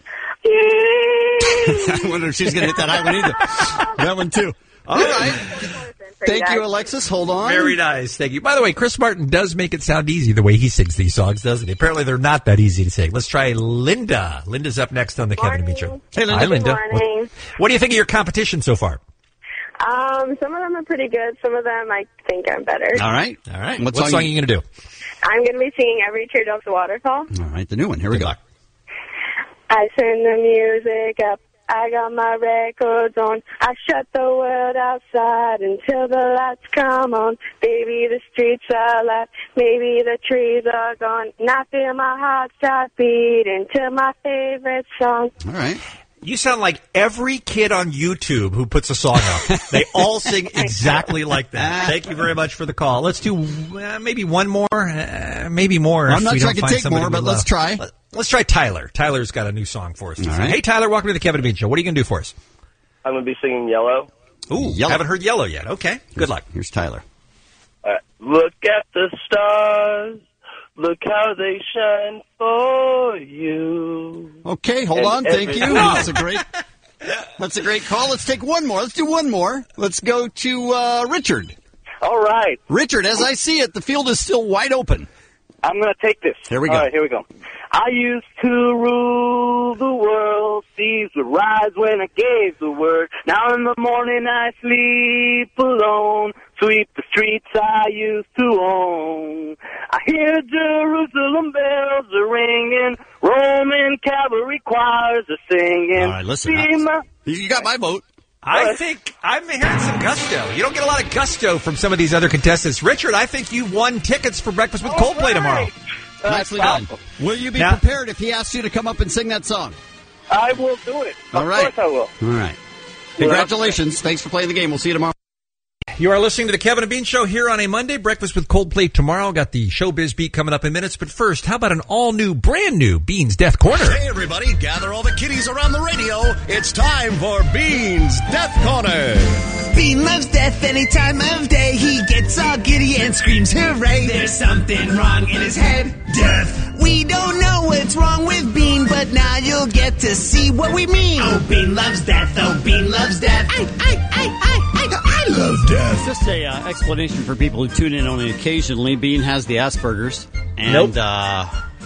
I wonder if she's going to hit that high one either. That one, too. All right. Thank you, Alexis. Hold on. Very nice. Thank you. By the way, Chris Martin does make it sound easy the way he sings these songs, doesn't he? Apparently they're not that easy to sing. Let's try Linda. Linda's up next on the Kevin and Bean Show. Hey, Linda. Hi, Linda. Good morning. What, what do you think of your competition so far? Um, some of them are pretty good. Some of them I think are better. All right. All right. What What, song song are you- you going to do? I'm going to be singing Every Teardrop's a Waterfall. All right, the new one. Here we Good go. luck. I turn the music up. I got my records on. I shut the world outside until the lights come on. Baby, the streets are alive. Maybe the trees are gone. And I feel my heart start beating to my favorite song. All right. You sound like every kid on YouTube who puts a song up. They all sing exactly like that. Thank you very much for the call. Let's do uh, maybe one more, uh, maybe more. Well, if I'm not we sure don't I can find take somebody more, we but let's love. try. Let- Let's try Tyler. Tyler's got a new song for us. to All sing. right. Hey, Tyler, welcome to the Kevin and Bean Show. What are you going to do for us? I'm going to be singing Yellow. Ooh, Yellow. haven't heard Yellow yet. Okay, good luck. Here's Tyler. All right. Look at the stars. Look how they shine for you. Okay, hold And on. Thank every- you. That's a great. That's a great call. Let's take one more. Let's do one more. Let's go to uh, Richard. All right. Richard, as I see it, the field is still wide open. I'm going to take this. Here we go. All right, here we go. I used to rule the world, seas would rise when I gave the word. Now in the morning I sleep alone, sweep the streets I used to own. I hear Jerusalem bells are ringing, Roman cavalry choirs are singing. All right, listen. See my- You got my vote. I think I'm hearing some gusto. You don't get a lot of gusto from some of these other contestants. Richard, I think you've won tickets for Breakfast with Coldplay right. tomorrow. Nicely done. Will you be Now- prepared if he asks you to come up and sing that song? I will do it. All of right. course I will. All right. Congratulations. Thanks for playing the game. We'll see you tomorrow. You are listening to the Kevin and Bean Show here on a Monday. Breakfast with Coldplay tomorrow. Got the Showbiz Beat coming up in minutes. But first, how about an all-new, brand-new Bean's Death Corner? Hey, everybody, gather all the kiddies around the radio. It's time for Bean's Death Corner. Bean loves death any time of day. He gets all giddy and screams hooray. There's something wrong in his head. Death. We don't know what's wrong with Bean, but now you'll get to see what we mean. Oh, Bean loves death. Oh, Bean loves death. I, I, I, I, I, I love death. Just a uh, explanation for people who tune in only occasionally. Bean has the Asperger's, and Nope. uh,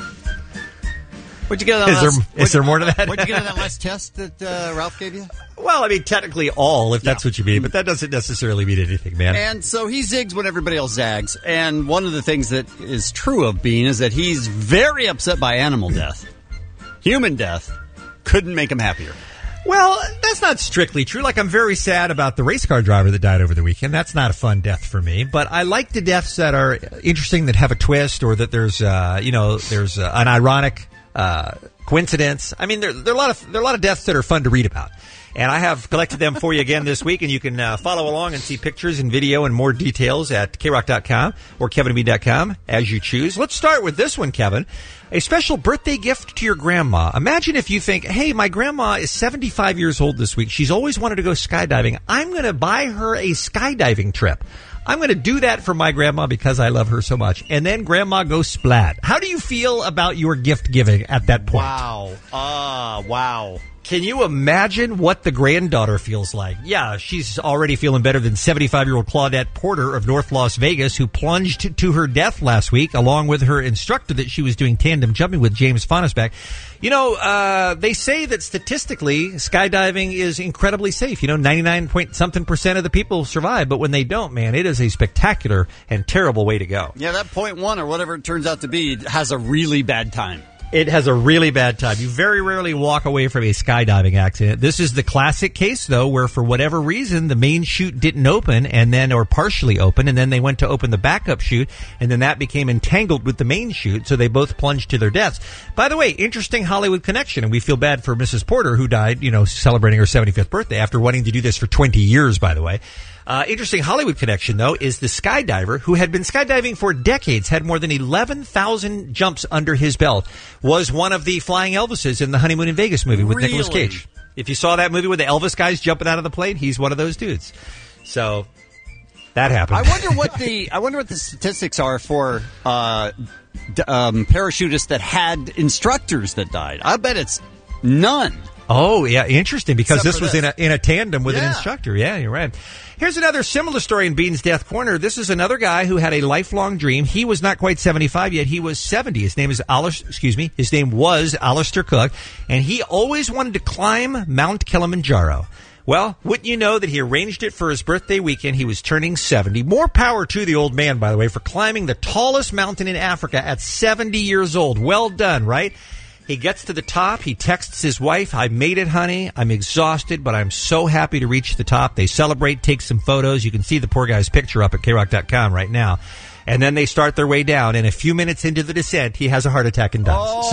What'd you get on Is that there, last, is there more to that? What'd you get on that last test that uh, Ralph gave you? Well, I mean, technically all, if that's what you mean, but that doesn't necessarily mean anything, man. And so he zigs when everybody else zags. And one of the things that is true of Bean is that he's very upset by animal death. Human death couldn't make him happier. Well, that's not strictly true. Like, I'm very sad about the race car driver that died over the weekend. That's not a fun death for me. But I like the deaths that are interesting, that have a twist, or that there's, uh, you know, there's uh, an ironic uh, coincidence. I mean, there, there are a lot of there are a lot of deaths that are fun to read about. And I have collected them for you again this week, and you can uh, follow along and see pictures and video and more details at k rock dot com or kevin and bean dot com as you choose. Let's start with this one, Kevin. A special birthday gift to your grandma. Imagine if you think, hey, my grandma is seventy-five years old this week. She's always wanted to go skydiving. I'm going to buy her a skydiving trip. I'm going to do that for my grandma because I love her so much. And then grandma goes splat. How do you feel about your gift giving at that point? Wow. Ah, uh, wow. Can you imagine what the granddaughter feels like? Yeah, she's already feeling better than seventy-five-year-old Claudette Porter of North Las Vegas, who plunged to her death last week, along with her instructor that she was doing tandem jumping with, James Fonisback. You know, uh, they say that statistically, skydiving is incredibly safe. You know, ninety-nine point something percent of the people survive, but when they don't, man, it is a spectacular and terrible way to go. Yeah, that point one or whatever it turns out to be has a really bad time. It has a really bad time. You very rarely walk away from a skydiving accident. This is the classic case, though, where for whatever reason the main chute didn't open, and then or partially open, and then they went to open the backup chute, and then that became entangled with the main chute, so they both plunged to their deaths. By the way, interesting Hollywood connection, and we feel bad for Missus Porter, who died, you know, celebrating her seventy-fifth birthday after wanting to do this for twenty years, by the way. Uh, interesting Hollywood connection, though, is the skydiver who had been skydiving for decades, had more than eleven thousand jumps under his belt, was one of the Flying Elvises in the Honeymoon in Vegas movie with Really? Nicolas Cage. If you saw that movie with the Elvis guys jumping out of the plane, he's one of those dudes. So that happened. I wonder what the I wonder what the statistics are for uh, d- um, parachutists that had instructors that died. I bet it's none. Oh, yeah, interesting, because Except this for was this. in a in a tandem with an Yeah. instructor. Yeah, you're right. Here's another similar story in Bean's Death Corner. This is another guy who had a lifelong dream. He was not quite seventy-five yet. He was seventy. His name is Alistair, excuse me, his name was Alistair Cook, and he always wanted to climb Mount Kilimanjaro. Well, wouldn't you know that he arranged it for his birthday weekend? He was turning seventy. More power to the old man, by the way, for climbing the tallest mountain in Africa at seventy years old. Well done, right? He gets to the top. He texts his wife, I made it, honey. I'm exhausted, but I'm so happy to reach the top. They celebrate, take some photos. You can see the poor guy's picture up at k rock dot com right now. And then they start their way down. And a few minutes into the descent, he has a heart attack and dies. Oh.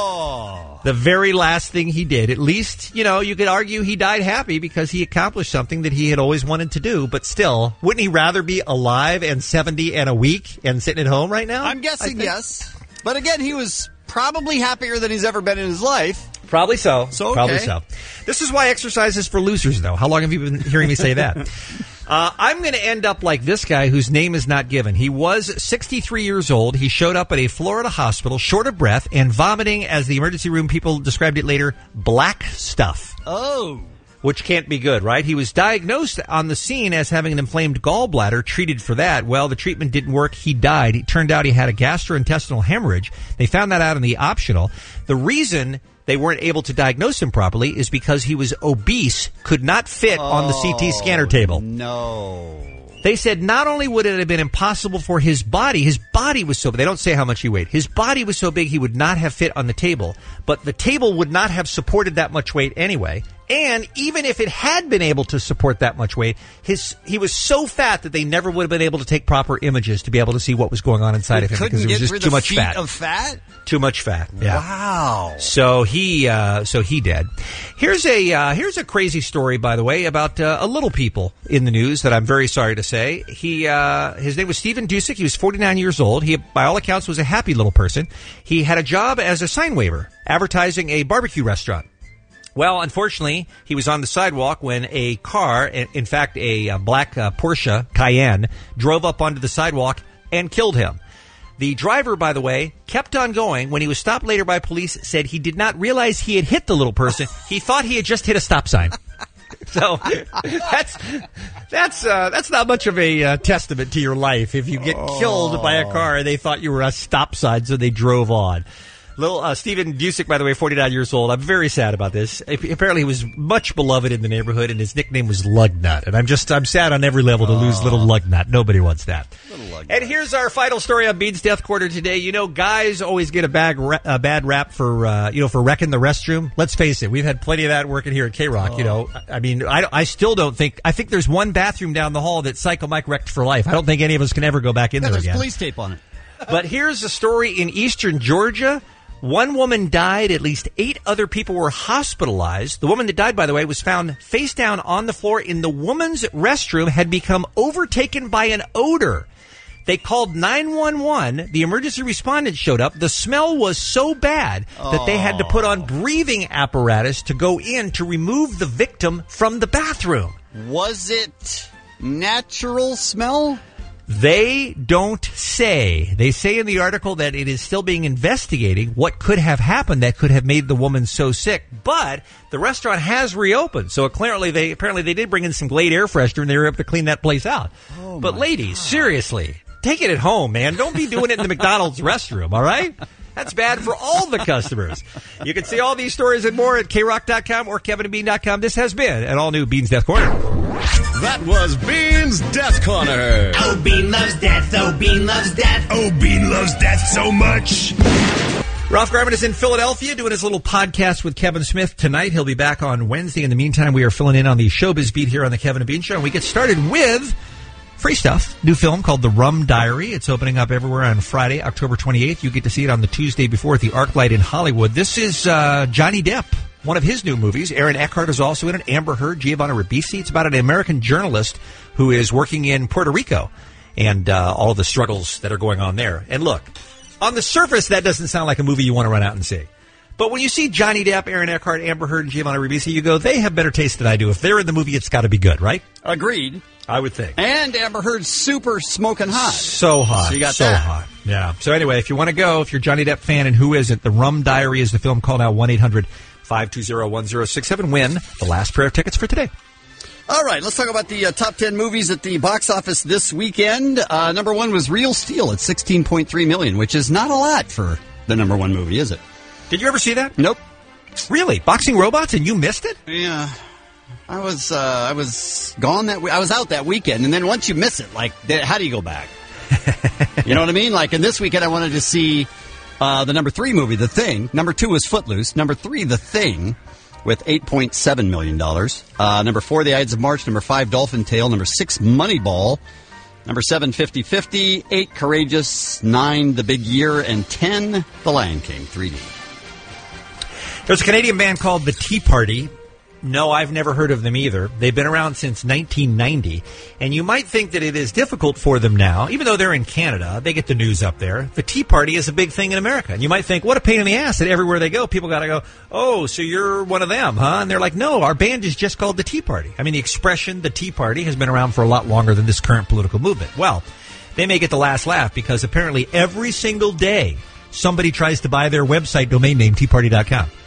So the very last thing he did, at least, you know, you could argue he died happy because he accomplished something that he had always wanted to do. But still, wouldn't he rather be alive and seventy and a week and sitting at home right now? I'm guessing yes. But again, he was probably happier than he's ever been in his life. Probably so. So, okay. Probably so. This is why exercise is for losers, though. How long have you been hearing me say that? uh, I'm going to end up like this guy whose name is not given. He was sixty-three years old. He showed up at a Florida hospital, short of breath, and vomiting, as the emergency room people described it later, black stuff. Oh. which can't be good, right? He was diagnosed on the scene as having an inflamed gallbladder, treated for that. Well, the treatment didn't work. He died. It turned out he had a gastrointestinal hemorrhage. They found that out in the optional. The reason they weren't able to diagnose him properly is because he was obese, could not fit on the C T scanner table. No. They said not only would it have been impossible for his body, his body was so big, they don't say how much he weighed, his body was so big he would not have fit on the table, but the table would not have supported that much weight anyway. And even if it had been able to support that much weight, his he was so fat that they never would have been able to take proper images to be able to see what was going on inside of him because there was just too much fat. Of fat? Too much fat. Yeah. Wow. So he uh, so he dead. Here's a uh, here's a crazy story, by the way, about uh, a little people in the news that I'm very sorry to say. He uh, his name was Stephen Dusek. He was forty-nine years old. He, by all accounts, was a happy little person. He had a job as a sign waver, advertising a barbecue restaurant. Well, unfortunately, he was on the sidewalk when a car, in fact, a black uh, Porsche Cayenne, drove up onto the sidewalk and killed him. The driver, by the way, kept on going. When he was stopped later by police, said he did not realize he had hit the little person. He thought he had just hit a stop sign. So that's that's uh, that's not much of a uh, testament to your life. If you get oh. killed by a car, they thought you were a stop sign, so they drove on. Little uh, Stephen Dusek, by the way, forty-nine years old. I'm very sad about this. Apparently, he was much beloved in the neighborhood, and his nickname was Lugnut. And I'm just I'm sad on every level to oh. lose Little Lugnut. Nobody wants that. And here's our final story on Bean's Death Corner today. You know, guys always get a bad a bad rap for uh, you know for wrecking the restroom. Let's face it, we've had plenty of that working here at K-Rock. Oh. You know, I mean, I, I still don't think I think there's one bathroom down the hall that Psycho Mike wrecked for life. I don't think any of us can ever go back in yeah, there there's again. There's police tape on it. But here's a story in eastern Georgia. One woman died. At least eight other people were hospitalized. The woman that died, by the way, was found face down on the floor in the woman's restroom, had become overtaken by an odor. They called nine one one. The emergency respondents showed up. The smell was so bad that they had to put on breathing apparatus to go in to remove the victim from the bathroom. Was it natural smell? They don't say. They say in the article that it is still being investigated what could have happened that could have made the woman so sick. But the restaurant has reopened, so apparently they apparently they did bring in some Glade air freshener and they were able to clean that place out. Oh but ladies, God. Seriously, take it at home, man. Don't be doing it in the McDonald's restroom, all right? That's bad for all the customers. You can see all these stories and more at K rock dot com or Kevin and Bean dot com. This has been an all-new Bean's Death Corner. That was Bean's Death Corner. Oh, Bean loves death. Oh, Bean loves death. Oh, Bean loves death so much. Ralph Garman is in Philadelphia doing his little podcast with Kevin Smith tonight. He'll be back on Wednesday. In the meantime, we are filling in on the Showbiz Beat here on the Kevin and Bean Show. And we get started with free stuff. New film called The Rum Diary. It's opening up everywhere on Friday, October twenty-eighth. You get to see it on the Tuesday before at the ArcLight in Hollywood. This is uh, Johnny Depp, one of his new movies. Aaron Eckhart is also in it. Amber Heard, Giovanna Ribisi. It's about an American journalist who is working in Puerto Rico and uh, all of the struggles that are going on there. And look, on the surface, that doesn't sound like a movie you want to run out and see. But when you see Johnny Depp, Aaron Eckhart, Amber Heard, and Giovanna Ribisi, you go, they have better taste than I do. If they're in the movie, it's got to be good, right? Agreed. I would think. And Amber Heard's super smoking hot. So hot. So you got so that. hot. Yeah. So anyway, if you want to go, if you're a Johnny Depp fan, and who isn't, The Rum Diary is the film. Call now one eight hundred five two zero one zero six seven. Win the last pair of tickets for today. All right, let's talk about the uh, top ten movies at the box office this weekend. Uh, number one was Real Steel at sixteen point three million dollars, which is not a lot for the number one movie, is it? Did you ever see that? Nope. Really? Boxing Robots, and you missed it? Yeah. I was uh, I was gone that we- I was out that weekend, and then once you miss it, like, th- how do you go back? You know what I mean? Like, in this weekend, I wanted to see uh, the number three movie, The Thing. Number two was Footloose. Number three, The Thing, with eight point seven million dollars. Uh, number four, The Ides of March. Number five, Dolphin Tale. Number six, Moneyball. Number seven, fifty fifty. Eight, Courageous. Nine, The Big Year. And ten, The Lion King three D. There's a Canadian band called The Tea Party. No, I've never heard of them either. They've been around since nineteen ninety. And you might think that it is difficult for them now, even though they're in Canada, they get the news up there. The Tea Party is a big thing in America. And you might think, what a pain in the ass that everywhere they go, people got to go, oh, so you're one of them, huh? And they're like, no, our band is just called The Tea Party. I mean, the expression, The Tea Party, has been around for a lot longer than this current political movement. Well, they may get the last laugh because apparently every single day somebody tries to buy their website domain name, tea party dot com.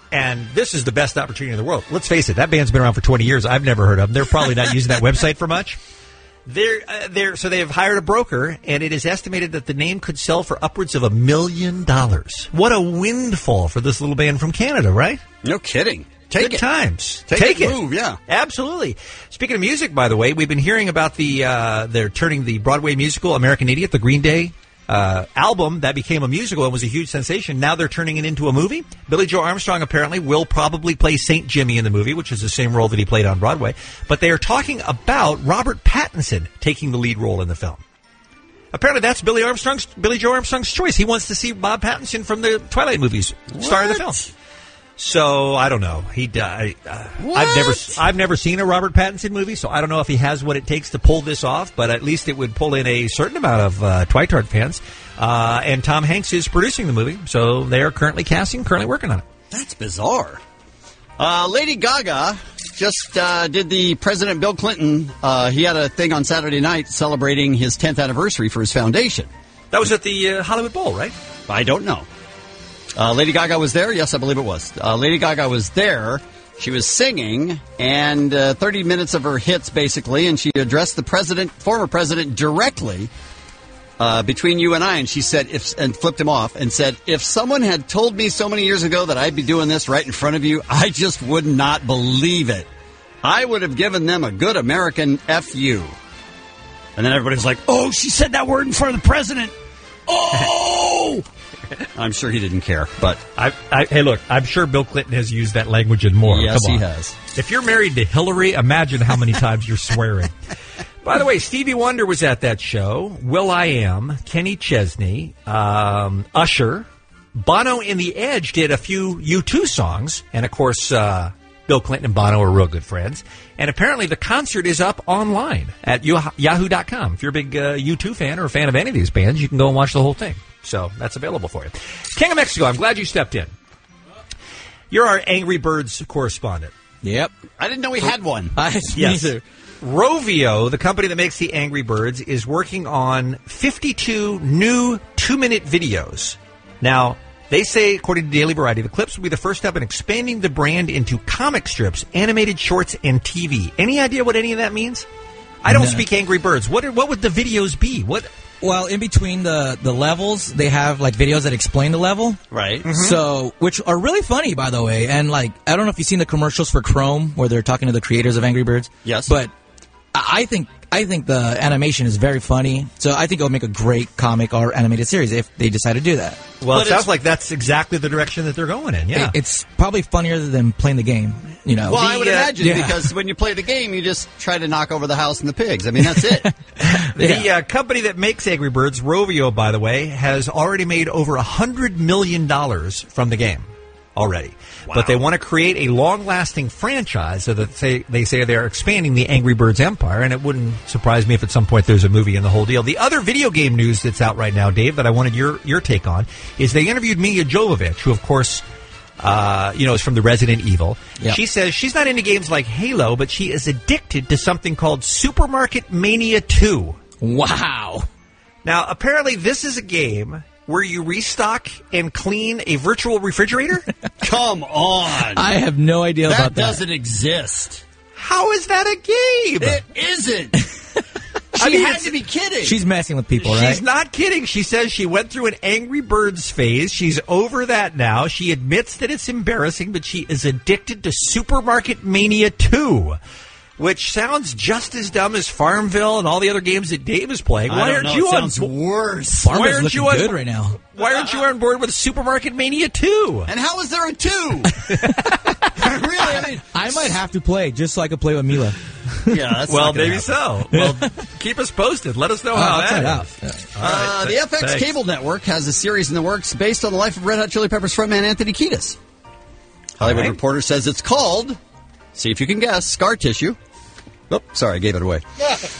And this is the best opportunity in the world. Let's face it, that band's been around for twenty years. I've never heard of them. They're probably not using that website for much. They're, uh, they're, so they have hired a broker, and it is estimated that the name could sell for upwards of a million dollars. What a windfall for this little band from Canada, right? No kidding. Take Good it. times. Take, Take it. it. Move, yeah. Absolutely. Speaking of music, by the way, we've been hearing about the, uh, they're turning the Broadway musical American Idiot, the Green Day Uh, album that became a musical and was a huge sensation. Now they're turning it into a movie. Billy Joe Armstrong apparently will probably play Saint Jimmy in the movie, which is the same role that he played on Broadway. But they are talking about Robert Pattinson taking the lead role in the film. Apparently that's Billy Armstrong's, Billy Joe Armstrong's choice. He wants to see Bob Pattinson from the Twilight movies star in the film. So I don't know. He uh, uh, I've never I've never seen a Robert Pattinson movie, so I don't know if he has what it takes to pull this off. But at least it would pull in a certain amount of uh, Twitard fans. Uh, and Tom Hanks is producing the movie, so they are currently casting, currently working on it. That's bizarre. Uh, Lady Gaga just uh, did the President Bill Clinton. Uh, he had a thing on Saturday night celebrating his tenth anniversary for his foundation. That was at the uh, Hollywood Bowl, right? I don't know. Uh, Lady Gaga was there? Yes, I believe it was. Uh, Lady Gaga was there. She was singing, and uh, thirty minutes of her hits, basically, and she addressed the president, former president, directly uh, between you and I, and she said, if, and flipped him off, and said, if someone had told me so many years ago that I'd be doing this right in front of you, I just would not believe it. I would have given them a good American F U. And then everybody's like, oh, she said that word in front of the president. Oh! I'm sure he didn't care, but I, I, hey, look, I'm sure Bill Clinton has used that language and more. Yes, Come on. he has. If you're married to Hillary, imagine how many times you're swearing. By the way, Stevie Wonder was at that show. will.i.am, Kenny Chesney, um, Usher, Bono and The Edge did a few U two songs, and of course, uh, Bill Clinton and Bono are real good friends. And apparently the concert is up online at yahoo dot com. If you're a big uh, U two fan or a fan of any of these bands, you can go and watch the whole thing. So that's available for you. King of Mexico, I'm glad you stepped in. You're our Angry Birds correspondent. Yep. I didn't know we had one. I, yes. Rovio, the company that makes the Angry Birds, is working on fifty-two new two-minute videos. Now, they say, according to Daily Variety, the clips will be the first step in expanding the brand into comic strips, animated shorts, and T V. Any idea what any of that means? I don't no. speak Angry Birds. What are, what would the videos be? What? Well, in between the, the levels, they have like videos that explain the level. Right. Mm-hmm. So, which are really funny, by the way. And like, I don't know if you've seen the commercials for Chrome where they're talking to the creators of Angry Birds. Yes. But I think I think the animation is very funny. So I think it would make a great comic or animated series if they decide to do that. Well, but it sounds like that's exactly the direction that they're going in. Yeah. It, it's probably funnier than playing the game. You know. Well, the, I would uh, imagine yeah. because when you play the game, you just try to knock over the house and the pigs. I mean, that's it. The yeah. uh, company that makes Angry Birds, Rovio, by the way, has already made over one hundred million dollars from the game already. Wow. But they want to create a long-lasting franchise so that they, they say they're expanding the Angry Birds empire, and it wouldn't surprise me if at some point there's a movie in the whole deal. The other video game news that's out right now, Dave, that I wanted your, your take on, is they interviewed Mia Jovovich, who, of course, uh, you know, is from the Resident Evil. Yep. She says she's not into games like Halo, but she is addicted to something called Supermarket Mania two. Wow. Now, apparently this is a game where you restock and clean a virtual refrigerator? Come on. I have no idea that about that. That doesn't exist. How is that a game? It isn't. She I mean, had to be kidding. She's messing with people, right? She's not kidding. She says she went through an Angry Birds phase. She's over that now. She admits that it's embarrassing, but she is addicted to Supermarket Mania two. Which sounds just as dumb as Farmville and all the other games that Dave is playing. Why I don't aren't know. you it on sounds worse? Farmville's aren't looking you on, good right now. Why aren't you on board with Supermarket Mania two? And how is there a two? Really? I mean, I might have to play just so I could play with Mila. Yeah, that's well, not gonna maybe happen. so. Well, keep us posted. Let us know Oh, how I'll try it that out. is. Yeah. All right. Uh, the F X Thanks. Cable Network has a series in the works based on the life of Red Hot Chili Peppers frontman Anthony Kiedis. Hollywood right. Reporter says it's called, see if you can guess, Scar Tissue. Oh, sorry, I gave it away.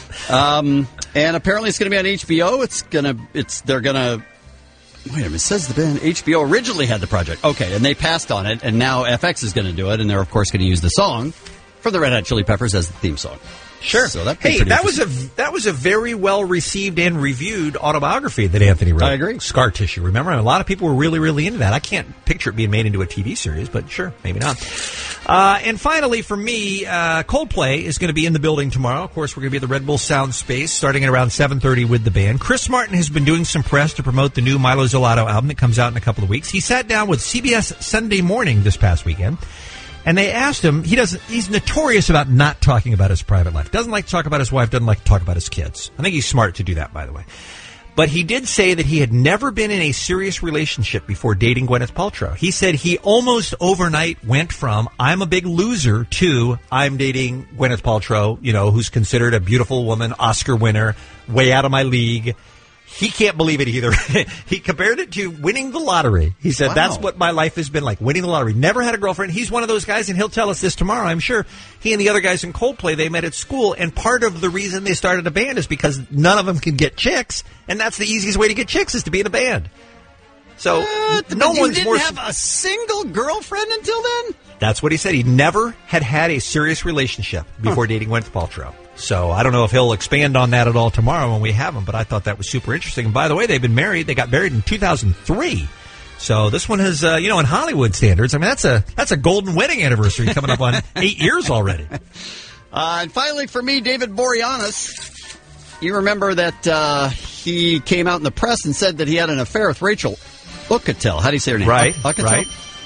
um, and apparently it's going to be on H B O. It's going to, it's, they're going to, wait a minute, it says the band H B O originally had the project. Okay, and they passed on it, and now F X is going to do it, and they're, of course, going to use the song from the Red Hot Chili Peppers as the theme song. Sure. So that'd be Hey, pretty that was a that was a very well received and reviewed autobiography that Anthony wrote. I agree. Scar Tissue. Remember, a lot of people were really, really into that. I can't picture it being made into a T V series, but sure, maybe not. Uh, and finally, for me, uh, Coldplay is going to be in the building tomorrow. Of course, we're going to be at the Red Bull Sound Space starting at around seven thirty with the band. Chris Martin has been doing some press to promote the new Milo Zelato album that comes out in a couple of weeks. He sat down with C B S Sunday Morning this past weekend. And they asked him, he doesn't, he's notorious about not talking about his private life. Doesn't like to talk about his wife, doesn't like to talk about his kids. I think he's smart to do that, by the way. But he did say that he had never been in a serious relationship before dating Gwyneth Paltrow. He said he almost overnight went from, I'm a big loser, to, I'm dating Gwyneth Paltrow, you know, who's considered a beautiful woman, Oscar winner, way out of my league. He can't believe it either. He compared it to winning the lottery. He said, wow. That's what my life has been like, winning the lottery. Never had a girlfriend. He's one of those guys, and he'll tell us this tomorrow, I'm sure. He and the other guys in Coldplay, they met at school, and part of the reason they started a band is because none of them can get chicks, and that's the easiest way to get chicks is to be in a band. So What? no But you one's didn't more... have a single girlfriend until then? That's what he said. He never had had a serious relationship before huh. dating Gwyneth Paltrow. So I don't know if he'll expand on that at all tomorrow when we have him, but I thought that was super interesting. And by the way, they've been married. They got married in two thousand three. So this one has, uh, you know, in Hollywood standards, I mean, that's a that's a golden wedding anniversary coming up on eight years already. Uh, and finally, for me, David Boreanaz. You remember that uh, he came out in the press and said that he had an affair with Rachel Uchitel. How do you say her name? Right, Uchitel? right.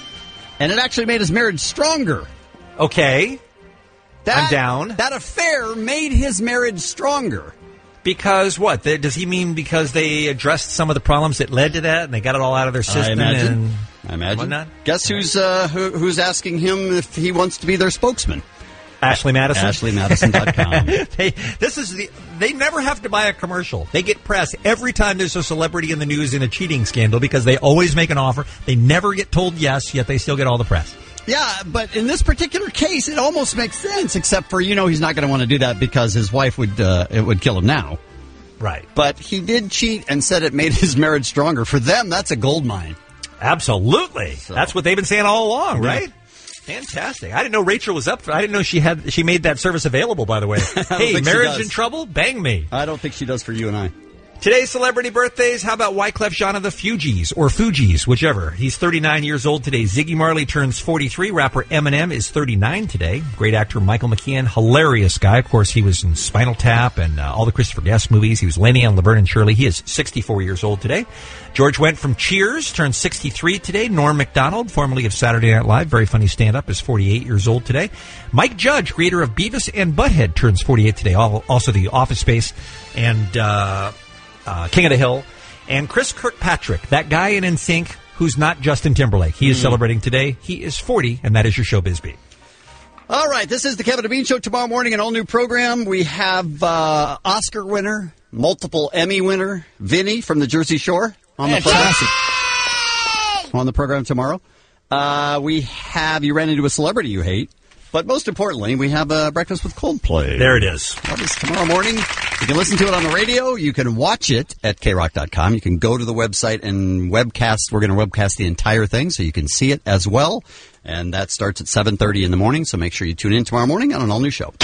And it actually made his marriage stronger. Okay. That, I'm down. That affair made his marriage stronger. Because what? They, does he mean because they addressed some of the problems that led to that and they got it all out of their system? I imagine. And I imagine. Whatnot? Guess who's uh, who, who's asking him if he wants to be their spokesman? Ashley Madison. Ashley Madison dot com. they, this is the, they never have to buy a commercial. They get press every time there's a celebrity in the news in a cheating scandal because they always make an offer. They never get told yes, yet they still get all the press. Yeah, but in this particular case, it almost makes sense, except for, you know, he's not going to want to do that because his wife would uh, it would kill him now. Right. But he did cheat and said it made his marriage stronger. For them, that's a gold mine. Absolutely. So. That's what they've been saying all along, yeah. right? Fantastic. I didn't know Rachel was up for I didn't know she had she made that service available, by the way. Hey, marriage in trouble? Bang me. I don't think she does for you and I. Today's celebrity birthdays, how about Wyclef Jean of the Fugees, or Fugees, whichever. He's thirty-nine years old today. Ziggy Marley turns forty-three. Rapper Eminem is thirty-nine today. Great actor Michael McKean, hilarious guy. Of course, he was in Spinal Tap and uh, all the Christopher Guest movies. He was Lenny on Laverne and Shirley. He is sixty-four years old today. George Wendt from Cheers turns sixty-three today. Norm Macdonald, formerly of Saturday Night Live, very funny stand-up, is forty-eight years old today. Mike Judge, creator of Beavis and Butthead, turns forty-eight today. Also the Office Space and... Uh, Uh, King of the Hill, and Chris Kirkpatrick, that guy in N Sync who's not Justin Timberlake. He is mm. celebrating today. He is forty, and that is your Showbiz Beat. All right, this is the Kevin and Bean Show. Tomorrow morning, an all-new program. We have uh, Oscar winner, multiple Emmy winner, Vinny from the Jersey Shore on the program. On the program tomorrow. Uh, we have You Ran Into a Celebrity You Hate. But most importantly, we have uh, Breakfast with Coldplay. There it is. That is tomorrow morning. You can listen to it on the radio. You can watch it at K rock dot com. You can go to the website and webcast. We're going to webcast the entire thing so you can see it as well. And that starts at seven thirty in the morning, so make sure you tune in tomorrow morning on an all-new show.